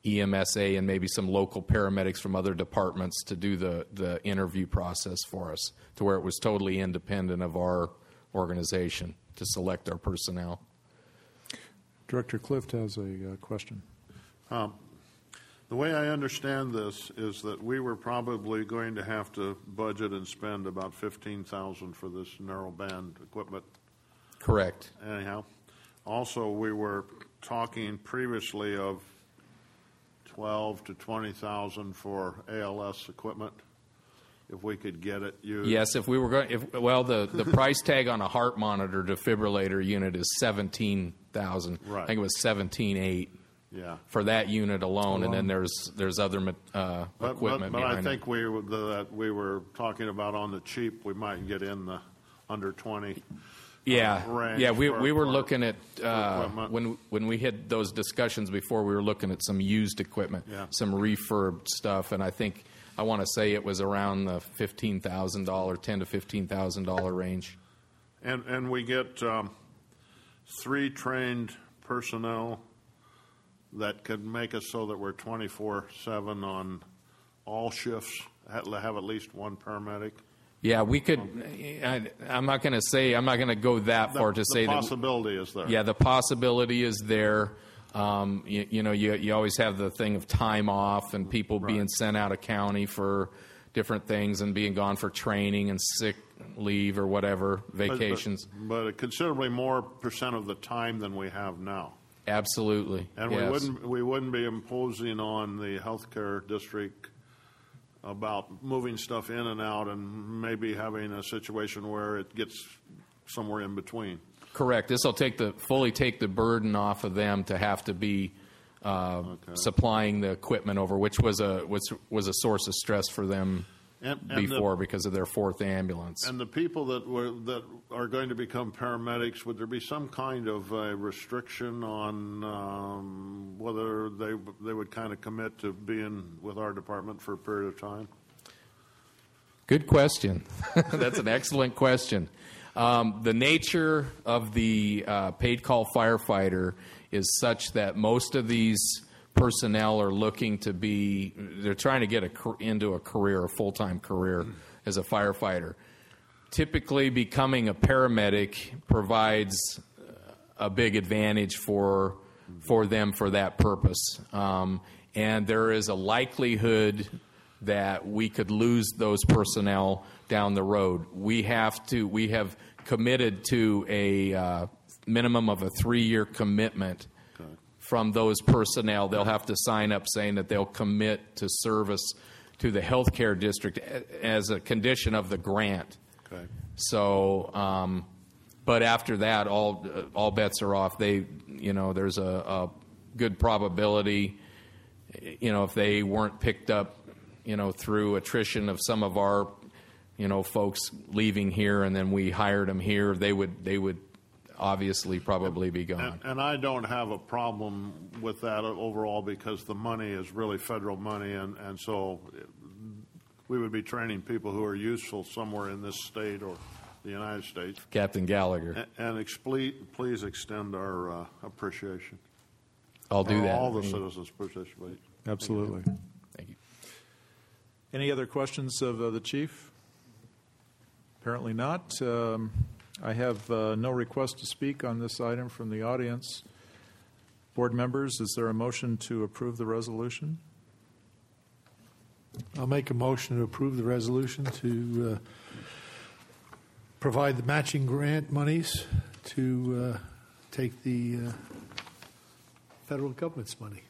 E M S A and maybe some local paramedics from other departments to do the, the interview process for us, to where it was totally independent of our organization to select our personnel. Director Clift has a uh, question. Um, the way I understand this is that we were probably going to have to budget and spend about fifteen thousand dollars for this narrowband equipment. Correct. Anyhow, also we were talking previously of twelve to twenty thousand for A L S equipment, if we could get it used. Yes, if we were going, if well, the, the price tag on a heart monitor defibrillator unit is seventeen thousand. Right. I think it was seventeen eight. Yeah. For that unit alone, Alone. and then there's there's other uh, But, equipment but, but behind I think it. we were, that we were talking about on the cheap, we might get in the under twenty. Yeah, uh, range yeah. We for- we were for- looking at uh, equipment. when when we had those discussions before. We were looking at some used equipment, Yeah. some refurbed stuff, and I think I want to say it was around the fifteen thousand dollar, ten to fifteen thousand dollar range. And, and we get um, three trained personnel that could make us so that we're twenty-four seven on all shifts, have have at least one paramedic. Yeah, we could. I, I'm not going to say. I'm not going to go that The- far to the say that. possibility is there. Yeah, the possibility is there. Um, you, you know, you you always have the thing of time off and people being sent out of county for different things and being gone for training and sick leave or whatever, But- but- vacations. But, a considerably more percent of the time than we have now. Absolutely. And yes. we wouldn't we wouldn't be imposing on the healthcare district about moving stuff in and out and maybe having a situation where it gets somewhere in between. Correct. This will take the fully take the burden off of them to have to be uh, supplying the equipment over, which was a was was a source of stress for them And- and before the- because of their fourth ambulance. And the people that were that are going to become paramedics, would there be some kind of uh, restriction on um, whether they they would kind of commit to being with our department for a period of time? Good question. That's an excellent question. Um, the nature of the uh, paid call firefighter is such that most of these personnel are looking to be, they're trying to get a, car- into a career, a full-time career as a firefighter. Typically, becoming a paramedic provides a big advantage for for them for that purpose. Um, and there is a likelihood that we could lose those personnel down the road. We have to. We have committed to a uh, minimum of a three-year commitment from those personnel. They'll have to sign up saying that they'll commit to service to the healthcare district as a condition of the grant. Okay. So, um, but after that, all uh, all bets are off. They, you know, there's a, a good probability, you know, if they weren't picked up, you know, through attrition of some of our, you know, folks leaving here, and then we hired them here, they would they would obviously probably be gone. And, and I don't have a problem with that overall because the money is really federal money, and, and so we would be training people who are useful somewhere in this state or the United States. Captain Gallagher. And, and expl- please extend our uh, appreciation. I'll do For that. All the citizens participate. Absolutely. Thank you. Any other questions of uh, the chief? Apparently not. Um, I have uh, no request to speak on this item from the audience. Board members, is there a motion to approve the resolution? I'll make a motion to approve the resolution to uh, provide the matching grant monies to uh, take the uh, federal government's money.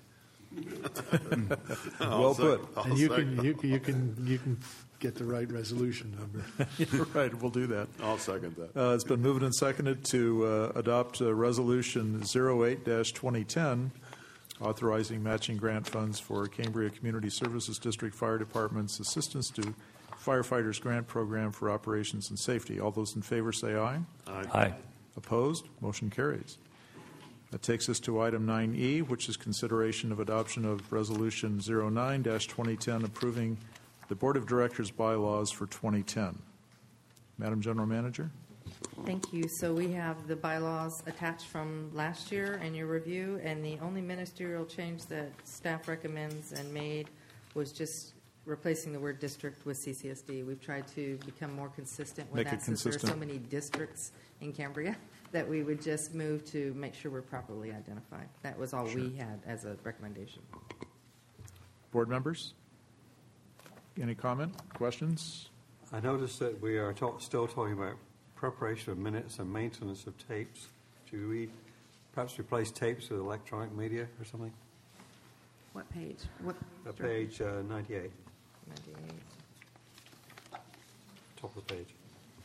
Well put. And you can, you can you can you can get the right resolution number. You're right. We'll do that. I'll second that. Uh, it's been moved and seconded to uh, adopt uh, Resolution oh eight dash twenty ten, authorizing matching grant funds for Cambria Community Services District Fire Department's Assistance to Firefighters Grant Program for Operations and Safety. All those in favor say aye. Aye. Aye. Opposed? Motion carries. That takes us to item nine E, which is consideration of adoption of Resolution oh nine dash twenty ten, approving the Board of Directors bylaws for twenty ten. Madam General Manager? Thank you. So we have the bylaws attached from last year in your review, and the only ministerial change that staff recommends and made was just replacing the word district with C C S D. We've tried to become more consistent with Make that it since there are so consistent. many districts in Cambria that we would just move to make sure we're properly identified. That was all we had as a recommendation. Board members? Any comment, questions? I noticed that we are talk, still talking about preparation of minutes and maintenance of tapes. Should we perhaps replace tapes with electronic media or something? What page? What? Uh, page uh, ninety-eight. ninety-eight. Top of the page.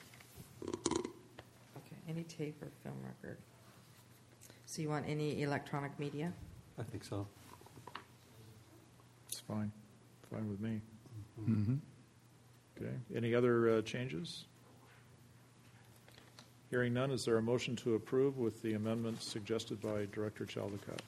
Okay, any tape or film record. So you want any electronic media? I think so. It's fine. Fine with me. Mm-hmm. Okay. Any other uh, changes? Hearing none, is there a motion to approve with the amendments suggested by Director Chaldecott?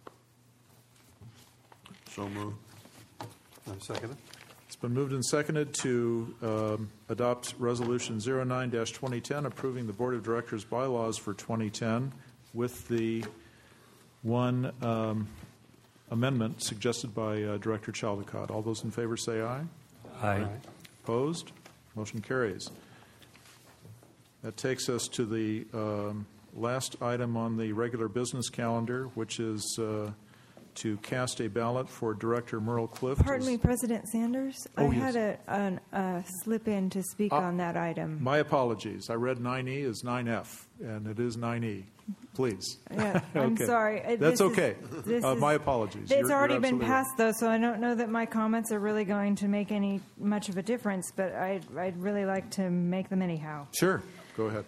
So moved. I'm second. It's been moved and seconded to um, adopt Resolution zero nine dash twenty ten, approving the Board of Directors bylaws for twenty ten with the one um, amendment suggested by uh, Director Chaldecott. All those in favor say aye. Aye. Aye. Opposed? Motion carries. That takes us to the um, last item on the regular business calendar, which is uh, to cast a ballot for Director Merle Clift. Pardon me, President Sanders. Oh, I yes. had a, an, a slip in to speak Uh, on that item. My apologies. I read nine E as nine F, and it is nine E. Please. Yeah, I'm Okay. sorry. Uh, That's this is- okay. this Uh, is- my apologies. It's You're- you're already been absolutely right. passed, though, so I don't know that my comments are really going to make any much of a difference, but I'd, I'd really like to make them anyhow. Sure. Go ahead.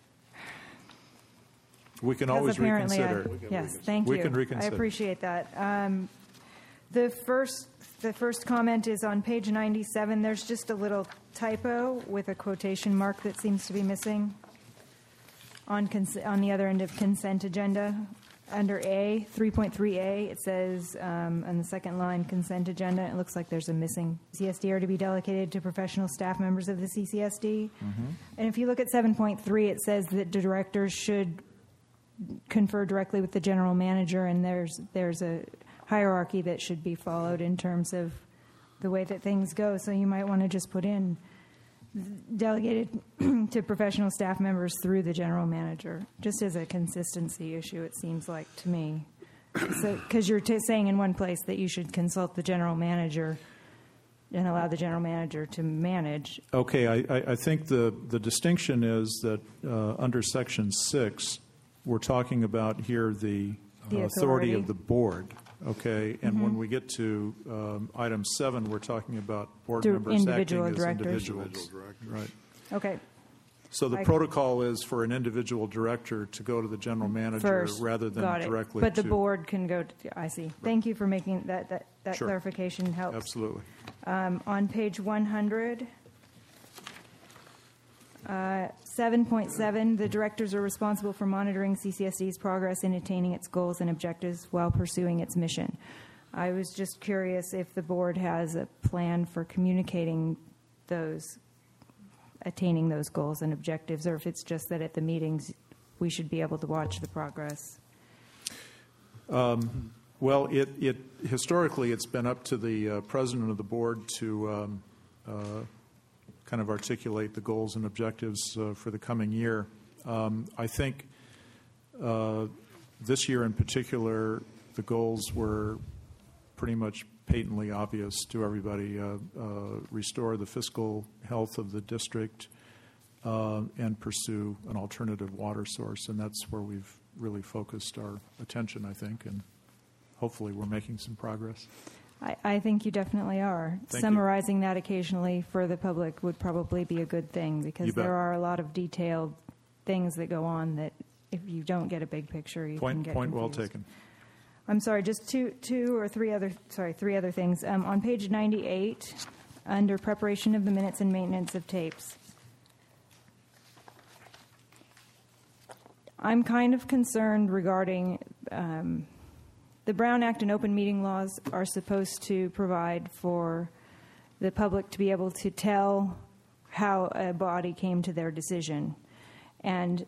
We can Because always apparently I- reconsider. yes, thank We you. can reconsider. I appreciate that. Um, the first, the first comment is on page ninety-seven. There's just a little typo with a quotation mark that seems to be missing on cons- on the other end of consent agenda. Under A, three point three A, it says um, on the second line, consent agenda, it looks like there's a missing C S D are to be delegated to professional staff members of the C C S D. Mm-hmm. And if you look at seven point three, it says that the directors should confer directly with the general manager, and there's there's a hierarchy that should be followed in terms of the way that things go. So you might want to just put in delegated to professional staff members through the general manager, just as a consistency issue, it seems like to me. So, because you're t- saying in one place that you should consult the general manager and allow the general manager to manage. Okay, I, I, I think the, the distinction is that uh, under Section six, we're talking about here the, The uh, authority authority. of the board, okay? And Mhm. when we get to um, item seven, we're talking about board Dir- members individual acting as directors. individuals. Individual directors. Right. Okay. So the I- protocol is for an individual director to go to the general manager First, rather than got it. directly But the to- board can go to, I see. Thank you for making that, that, that Sure. clarification helps. Absolutely. Um, on page one hundred, uh, seven point seven, the directors are responsible for monitoring C C S D's progress in attaining its goals and objectives while pursuing its mission. I was just curious if the board has a plan for communicating those, attaining those goals and objectives, or if it's just that at the meetings we should be able to watch the progress. Um, well, it, it historically it's been up to the uh, president of the board to um, uh, kind of articulate the goals and objectives uh, for the coming year. Um, I think uh, this year in particular, the goals were pretty much patently obvious to everybody. Uh, uh, restore the fiscal health of the district uh, and pursue an alternative water source, and that's where we've really focused our attention, I think, and hopefully we're making some progress. I, I think you definitely are. Thank you. Summarizing that occasionally for the public would probably be a good thing, because You bet. there are a lot of detailed things that go on that if you don't get a big picture, you can Point, get point well confused. taken. I'm sorry, just two, two or three other, sorry, three other things. Um, on page ninety-eight, under preparation of the minutes and maintenance of tapes, I'm kind of concerned regarding um, the Brown Act and open meeting laws are supposed to provide for the public to be able to tell how a body came to their decision. And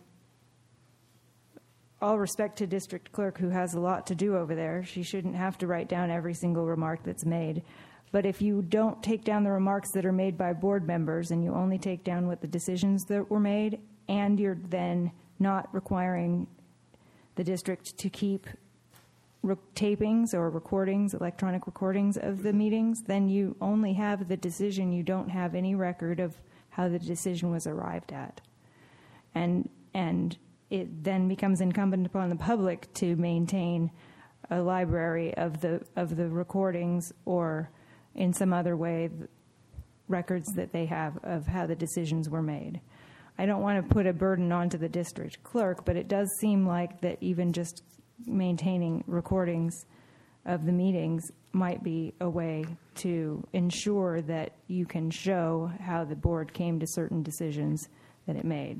all respect to district clerk who has a lot to do over there. She shouldn't have to write down every single remark that's made. But if you don't take down the remarks that are made by board members and you only take down what the decisions that were made, and you're then not requiring the district to keep re- tapings or recordings, electronic recordings of the meetings, then you only have the decision. You don't have any record of how the decision was arrived at. And and it then becomes incumbent upon the public to maintain a library of the of the recordings, or in some other way records that they have of how the decisions were made. I don't want to put a burden onto the district clerk, but it does seem like that even just maintaining recordings of the meetings might be a way to ensure that you can show how the board came to certain decisions that it made.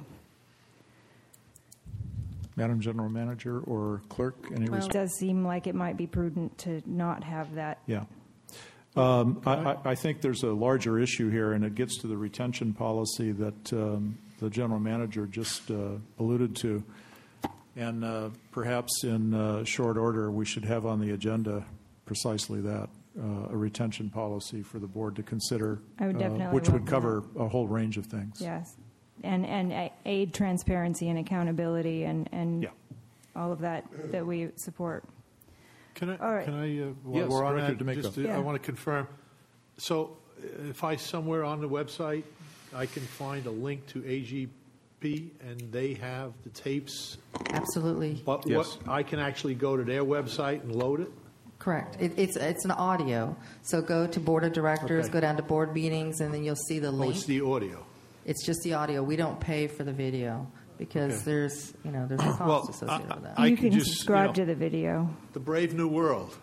Madam General Manager or Clerk, any Well, it does seem like it might be prudent to not have that. Yeah. Um, I, I, I think there's a larger issue here, and it gets to the retention policy that um, the General Manager just uh, alluded to. And uh, perhaps in uh, short order, we should have on the agenda precisely that, uh, a retention policy for the board to consider, I would definitely uh, which would want cover a whole range of things. Yes. And and aid transparency and accountability and, and yeah. all of that that we support. Can I, All right. can I uh, while Yes, we're on Director that, D'Amico. just to, Yeah. I want to confirm. So uh, if I, somewhere on the website, I can find a link to A G P and they have the tapes? Absolutely. But Yes. what, I can actually go to their website and load it? Correct. It, it's it's an audio. So go to Board of Directors, Okay. go down to Board Meetings, and then you'll see the Oh, link. it's the audio. It's just the audio. We don't pay for the video because Okay. there's you know there's a cost Well, associated I- with that. I you can can just, you subscribe know- to the video. The Brave New World.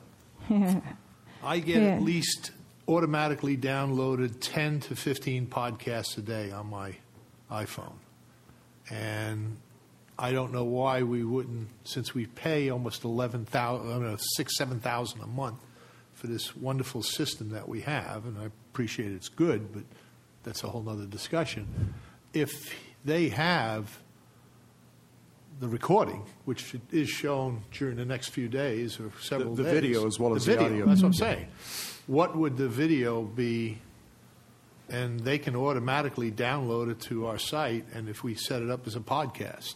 I get Yeah. at least automatically downloaded ten to fifteen podcasts a day on my iPhone. And I don't know why we wouldn't, since we pay almost eleven thousand, I don't know, six, seven thousand a month for this wonderful system that we have, and I appreciate it's good, but that's a whole other discussion. If they have the recording, which is shown during the next few days or several The- the days. video as well as the video, audio. That's what I'm Mhm. saying. What would the video be? And they can automatically download it to our site, and if we set it up as a podcast.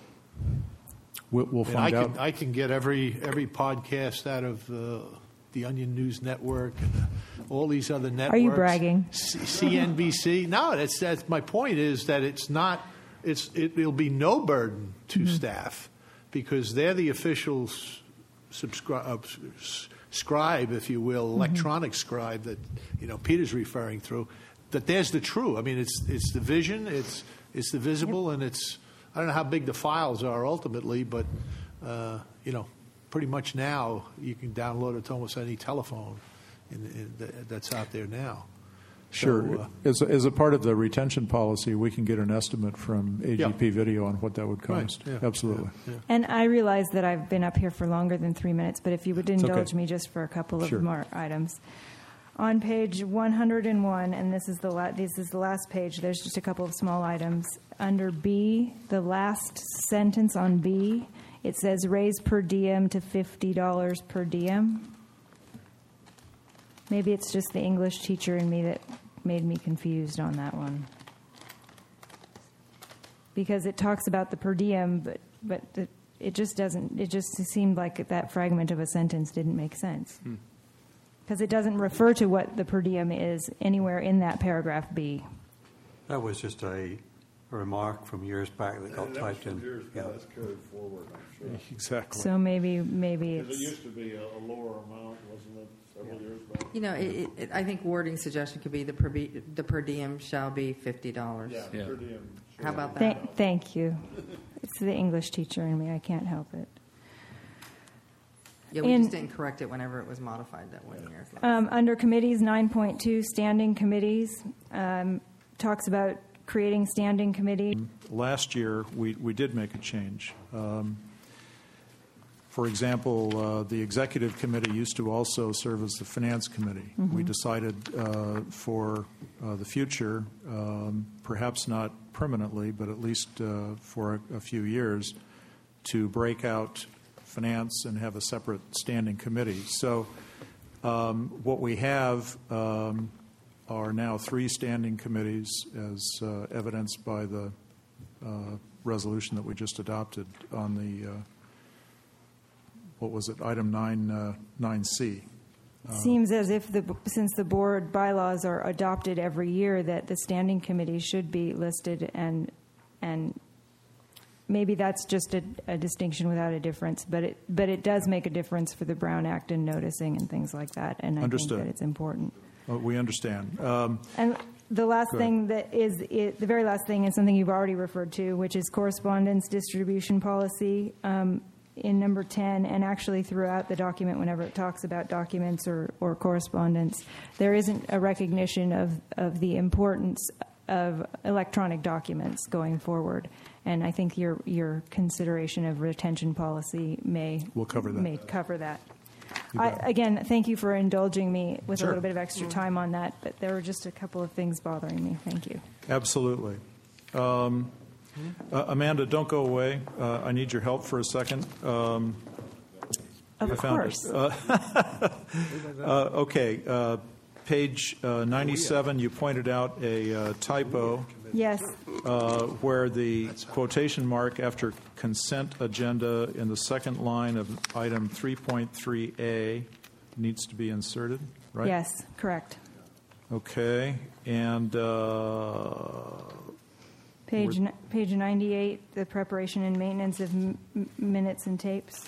We'll, we'll And find I out. can, I can get every every podcast out of uh, the Onion News Network and all these other networks. Are you bragging? C- CNBC. No, that's that's my point. Is that it's not. It's it will be no burden to Mm-hmm. staff because they're the official subscribe. Uh, s- scribe, if you will, Mm-hmm. electronic scribe that you know Peter's referring through. That there's the true. I mean, it's it's the vision. It's it's the visible, and it's. I don't know how big the files are ultimately, but uh, you know, pretty much now you can download it to almost any telephone in, in, that- that's out there now. Sure. So, uh, as, a, as a part of the retention policy, we can get an estimate from A G P Yeah. Video on what that would Right, cost. yeah, Absolutely. yeah, yeah. And I realize that I've been up here for longer than three minutes, but if you would It's okay. indulge me just for a couple of Sure. more items. On page one hundred one, and this is the la- this is the last page. There's just a couple of small items under B. The last sentence on B, it says raise per diem to fifty dollars per diem. Maybe it's just the English teacher in me that made me confused on that one. Because it talks about the per diem, but but it, it just doesn't. It just seemed like that fragment of a sentence didn't make sense. Hmm. Because it doesn't refer to what the per diem is anywhere in that paragraph B. That was just a, a remark from years back that got typed in. Yeah. That's carried forward, I'm sure. Exactly. So maybe maybe Because it it's used to be a, a lower amount, wasn't it, several years back? You know, it, it, it, I think wording suggestion could be the per, be, the per diem shall be fifty dollars. Yeah, Yeah. per diem. How about that? Thank, thank you. It's the English teacher in me. I can't help it. Yeah, we In- just didn't correct it whenever it was modified that one year. Um, under committees, nine point two, standing committees, um, talks about creating standing committee. Last year, we, we did make a change. Um, for example, uh, the executive committee used to also serve as the finance committee. Mhm. We decided uh, for uh, the future, um, perhaps not permanently, but at least uh, for a, a few years, to break out finance and have a separate standing committee. So um, what we have um, are now three standing committees, as uh, evidenced by the uh, resolution that we just adopted on the, uh, what was it, item nine, uh, nine C. Uh, Seems as if the since the board bylaws are adopted every year, that the standing committee should be listed, and and maybe that's just a, a distinction without a difference, but it but it does make a difference for the Brown Act and noticing and things like that, and I Understood. think that it's important. uh, we understand. Um, And the last Go thing that is, it, the very last thing is something you've already referred to, which is correspondence distribution policy um, in number ten, and actually throughout the document whenever it talks about documents or, or correspondence. There isn't a recognition of, of the importance of electronic documents going forward. And I think your, your consideration of retention policy may, We'll cover that. may cover that. You I, bet. again, thank you for indulging me with Sure. a little bit of extra time on that, but there were just a couple of things bothering me. Thank you. Absolutely. Um, uh, Amanda, don't go away. Uh, I need your help for a second. Um, Of I found course. It. Uh, uh, okay. Uh, page uh, ninety-seven, you pointed out a uh, typo. Yes. Uh, where the quotation mark after consent agenda in the second line of item three point three A needs to be inserted, right? Yes, correct. Okay. And uh, Page We're- n- page ninety-eight, the preparation and maintenance of m- m- minutes and tapes.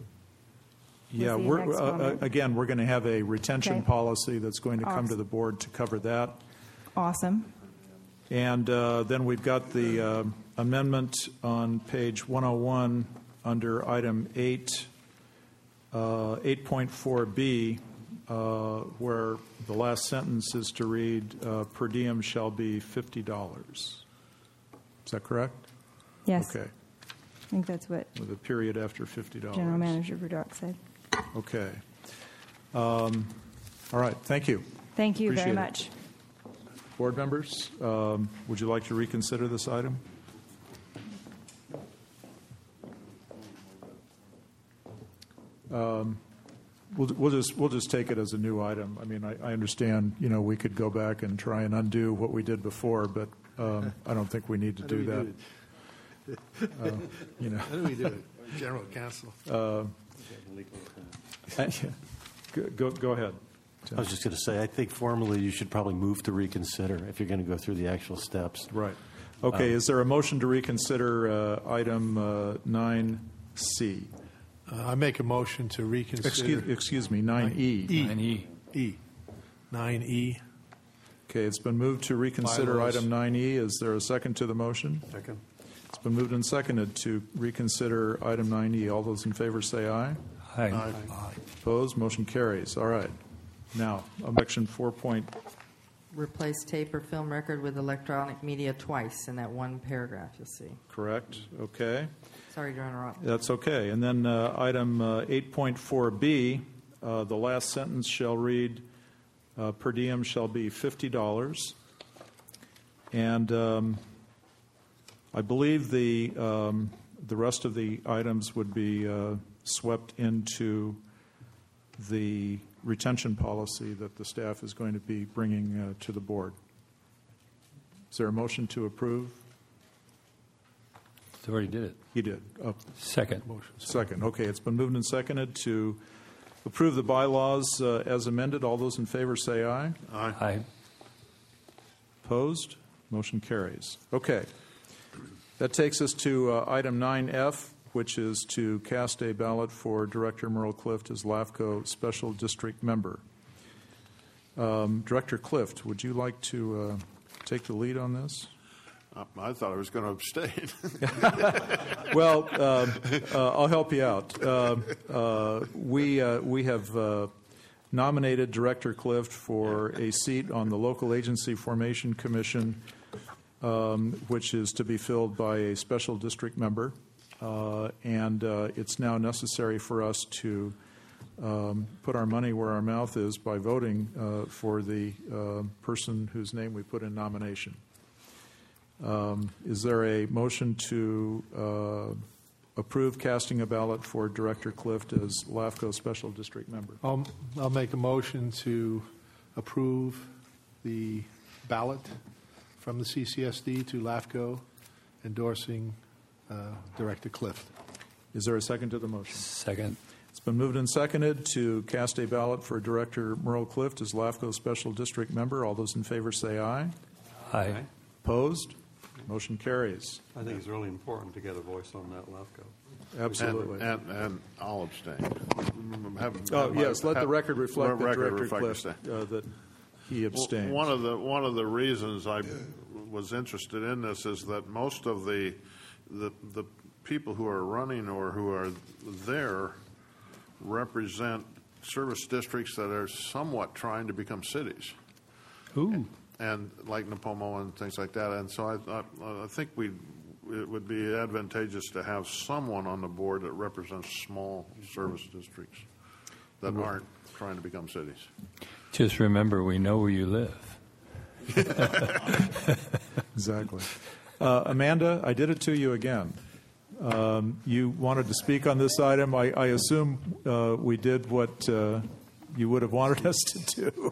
yeah, the we're, next uh, uh, comment. again, we're going to have a retention Okay. policy that's going to come to Awesome. the board to cover that. Awesome. And uh, then we've got the uh, amendment on page one oh one under item eight, uh, eight point four B, uh, where the last sentence is to read, uh, per diem shall be fifty dollars. Is that correct? Yes. Okay, I think that's what with a period after fifty dollars. General Manager Burdock said. Okay. Um, all right, thank you. Thank you Appreciate very it. much. Board members, um, would you like to reconsider this item? Um, we'll, we'll just we'll just take it as a new item. I mean, I, I understand. You know, we could go back and try and undo what we did before, but um, I don't think we need to How do do we that. do Uh, you know, How do we do it? General counsel. Uh, go, go, go ahead. I was just going to say, I think formally you should probably move to reconsider if you're going to go through the actual steps. Right. Okay, Um, is there a motion to reconsider uh, item uh, nine C? Uh, I make a motion to reconsider. Excuse, excuse me, nine E. E. nine E. E. nine E. Okay, it's been moved to reconsider Bylaws. item nine E. Is there a second to the motion? Second. It's been moved and seconded to reconsider item nine E. All those in favor say aye. Aye. Aye. Opposed? Motion carries. All right. Now, section four point, Replace tape or film record with electronic media twice in that one paragraph, you'll see. correct? Okay. Sorry to interrupt. That's okay. And then uh, item uh, eight point four B, uh, the last sentence shall read, uh, per diem shall be fifty dollars. And um, I believe the, um, the rest of the items would be uh, swept into the retention policy that the staff is going to be bringing uh, to the board. Is there a motion to approve? He already did it. He did. Uh, Second. Second. Okay, it's been moved and seconded to approve the bylaws uh, as amended. All those in favor say aye. Aye. Aye. Opposed? Motion carries. Okay. That takes us to uh, item nine F, which is to cast a ballot for Director Merle Clift as LAFCO Special District Member. Um, Director Clift, would you like to uh, take the lead on this? Uh, I thought I was going to abstain. Well, uh, uh, I'll help you out. Uh, uh, we uh, we have uh, nominated Director Clift for a seat on the Local Agency Formation Commission, um, which is to be filled by a special district member, uh, and uh, it's now necessary for us to um, put our money where our mouth is by voting uh, for the uh, person whose name we put in nomination. Um, is there a motion to uh, approve casting a ballot for Director Clift as LAFCO Special District Member? I'll, I'll make a motion to approve the ballot from the C C S D to LAFCO endorsing uh, Director Clift. Is there a second to the motion? Second. It's been moved and seconded to cast a ballot for Director Merle Clift as LAFCO Special District Member. All those in favor say aye. Aye. Opposed? Motion carries. I think it's really important to get a voice on that LAFCO. Absolutely. And, and, and I'll abstain. Have, Oh, have my- yes, let the have- record reflect that record Director reflect Clift abstain. uh, that he abstained. Well, one of the one of the reasons I was interested in this is that most of the the the people who are running or who are there represent service districts that are somewhat trying to become cities. Ooh. And like Napomo and things like that. And so I, I, I think we it would be advantageous to have someone on the board that represents small service districts that aren't trying to become cities. Just remember, we know where you live. Exactly. Uh, Amanda, I did it to you again. Um, you wanted to speak on this item. I, I assume uh, we did what uh, you would have wanted us to do.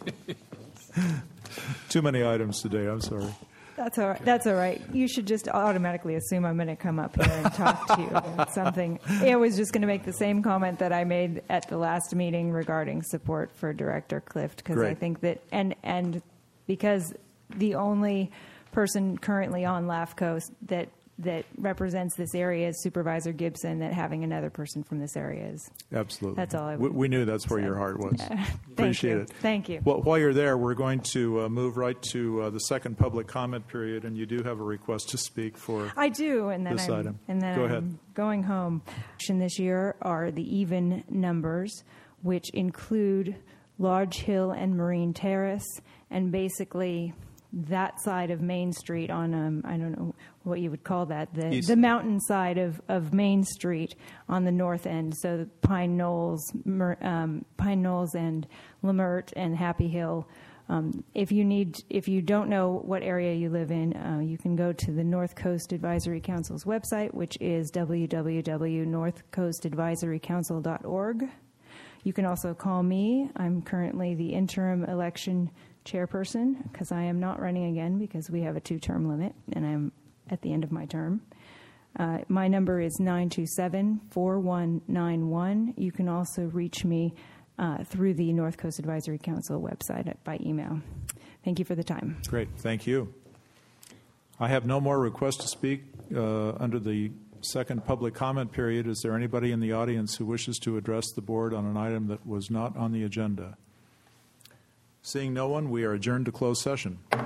Too many items today. I'm sorry. That's all right. That's all right. You should just automatically assume I'm going to come up here and talk to you about something. I was just going to make the same comment that I made at the last meeting regarding support for Director Clift, because I Great. think that, and and because the only person currently on LAFCO that that represents this area is Supervisor Gibson, that having another person from this area is. Absolutely. That's all I we, would we knew that's where say. your heart was. Thank Appreciate you. it. Thank you. Well, while you're there, we're going to uh, move right to uh, the second public comment period, and you do have a request to speak for I do, and then this I'm, item. and then Go I'm ahead. going home. Action this year are the even numbers, which include Large Hill and Marine Terrace, and basically that side of Main Street on um, I don't know what you would call that, the East. the mountain side of, of Main Street on the north end. So the Pine Knolls, Mer, um, Pine Knolls, and Lamert and Happy Hill. Um, if you need, if you don't know what area you live in, uh, you can go to the North Coast Advisory Council's website, which is w w w dot north coast advisory council dot org. You can also call me. I'm currently the interim election chairperson because I am not running again because we have a two-term limit and I'm at the end of my term. Uh, my number is nine two seven, four one nine one. You can also reach me uh, through the North Coast Advisory Council website at, by email. Thank you for the time. Great. Thank you. I have no more requests to speak uh, under the second public comment period. Is there anybody in the audience who wishes to address the board on an item that was not on the agenda? Seeing no one, we are adjourned to closed session.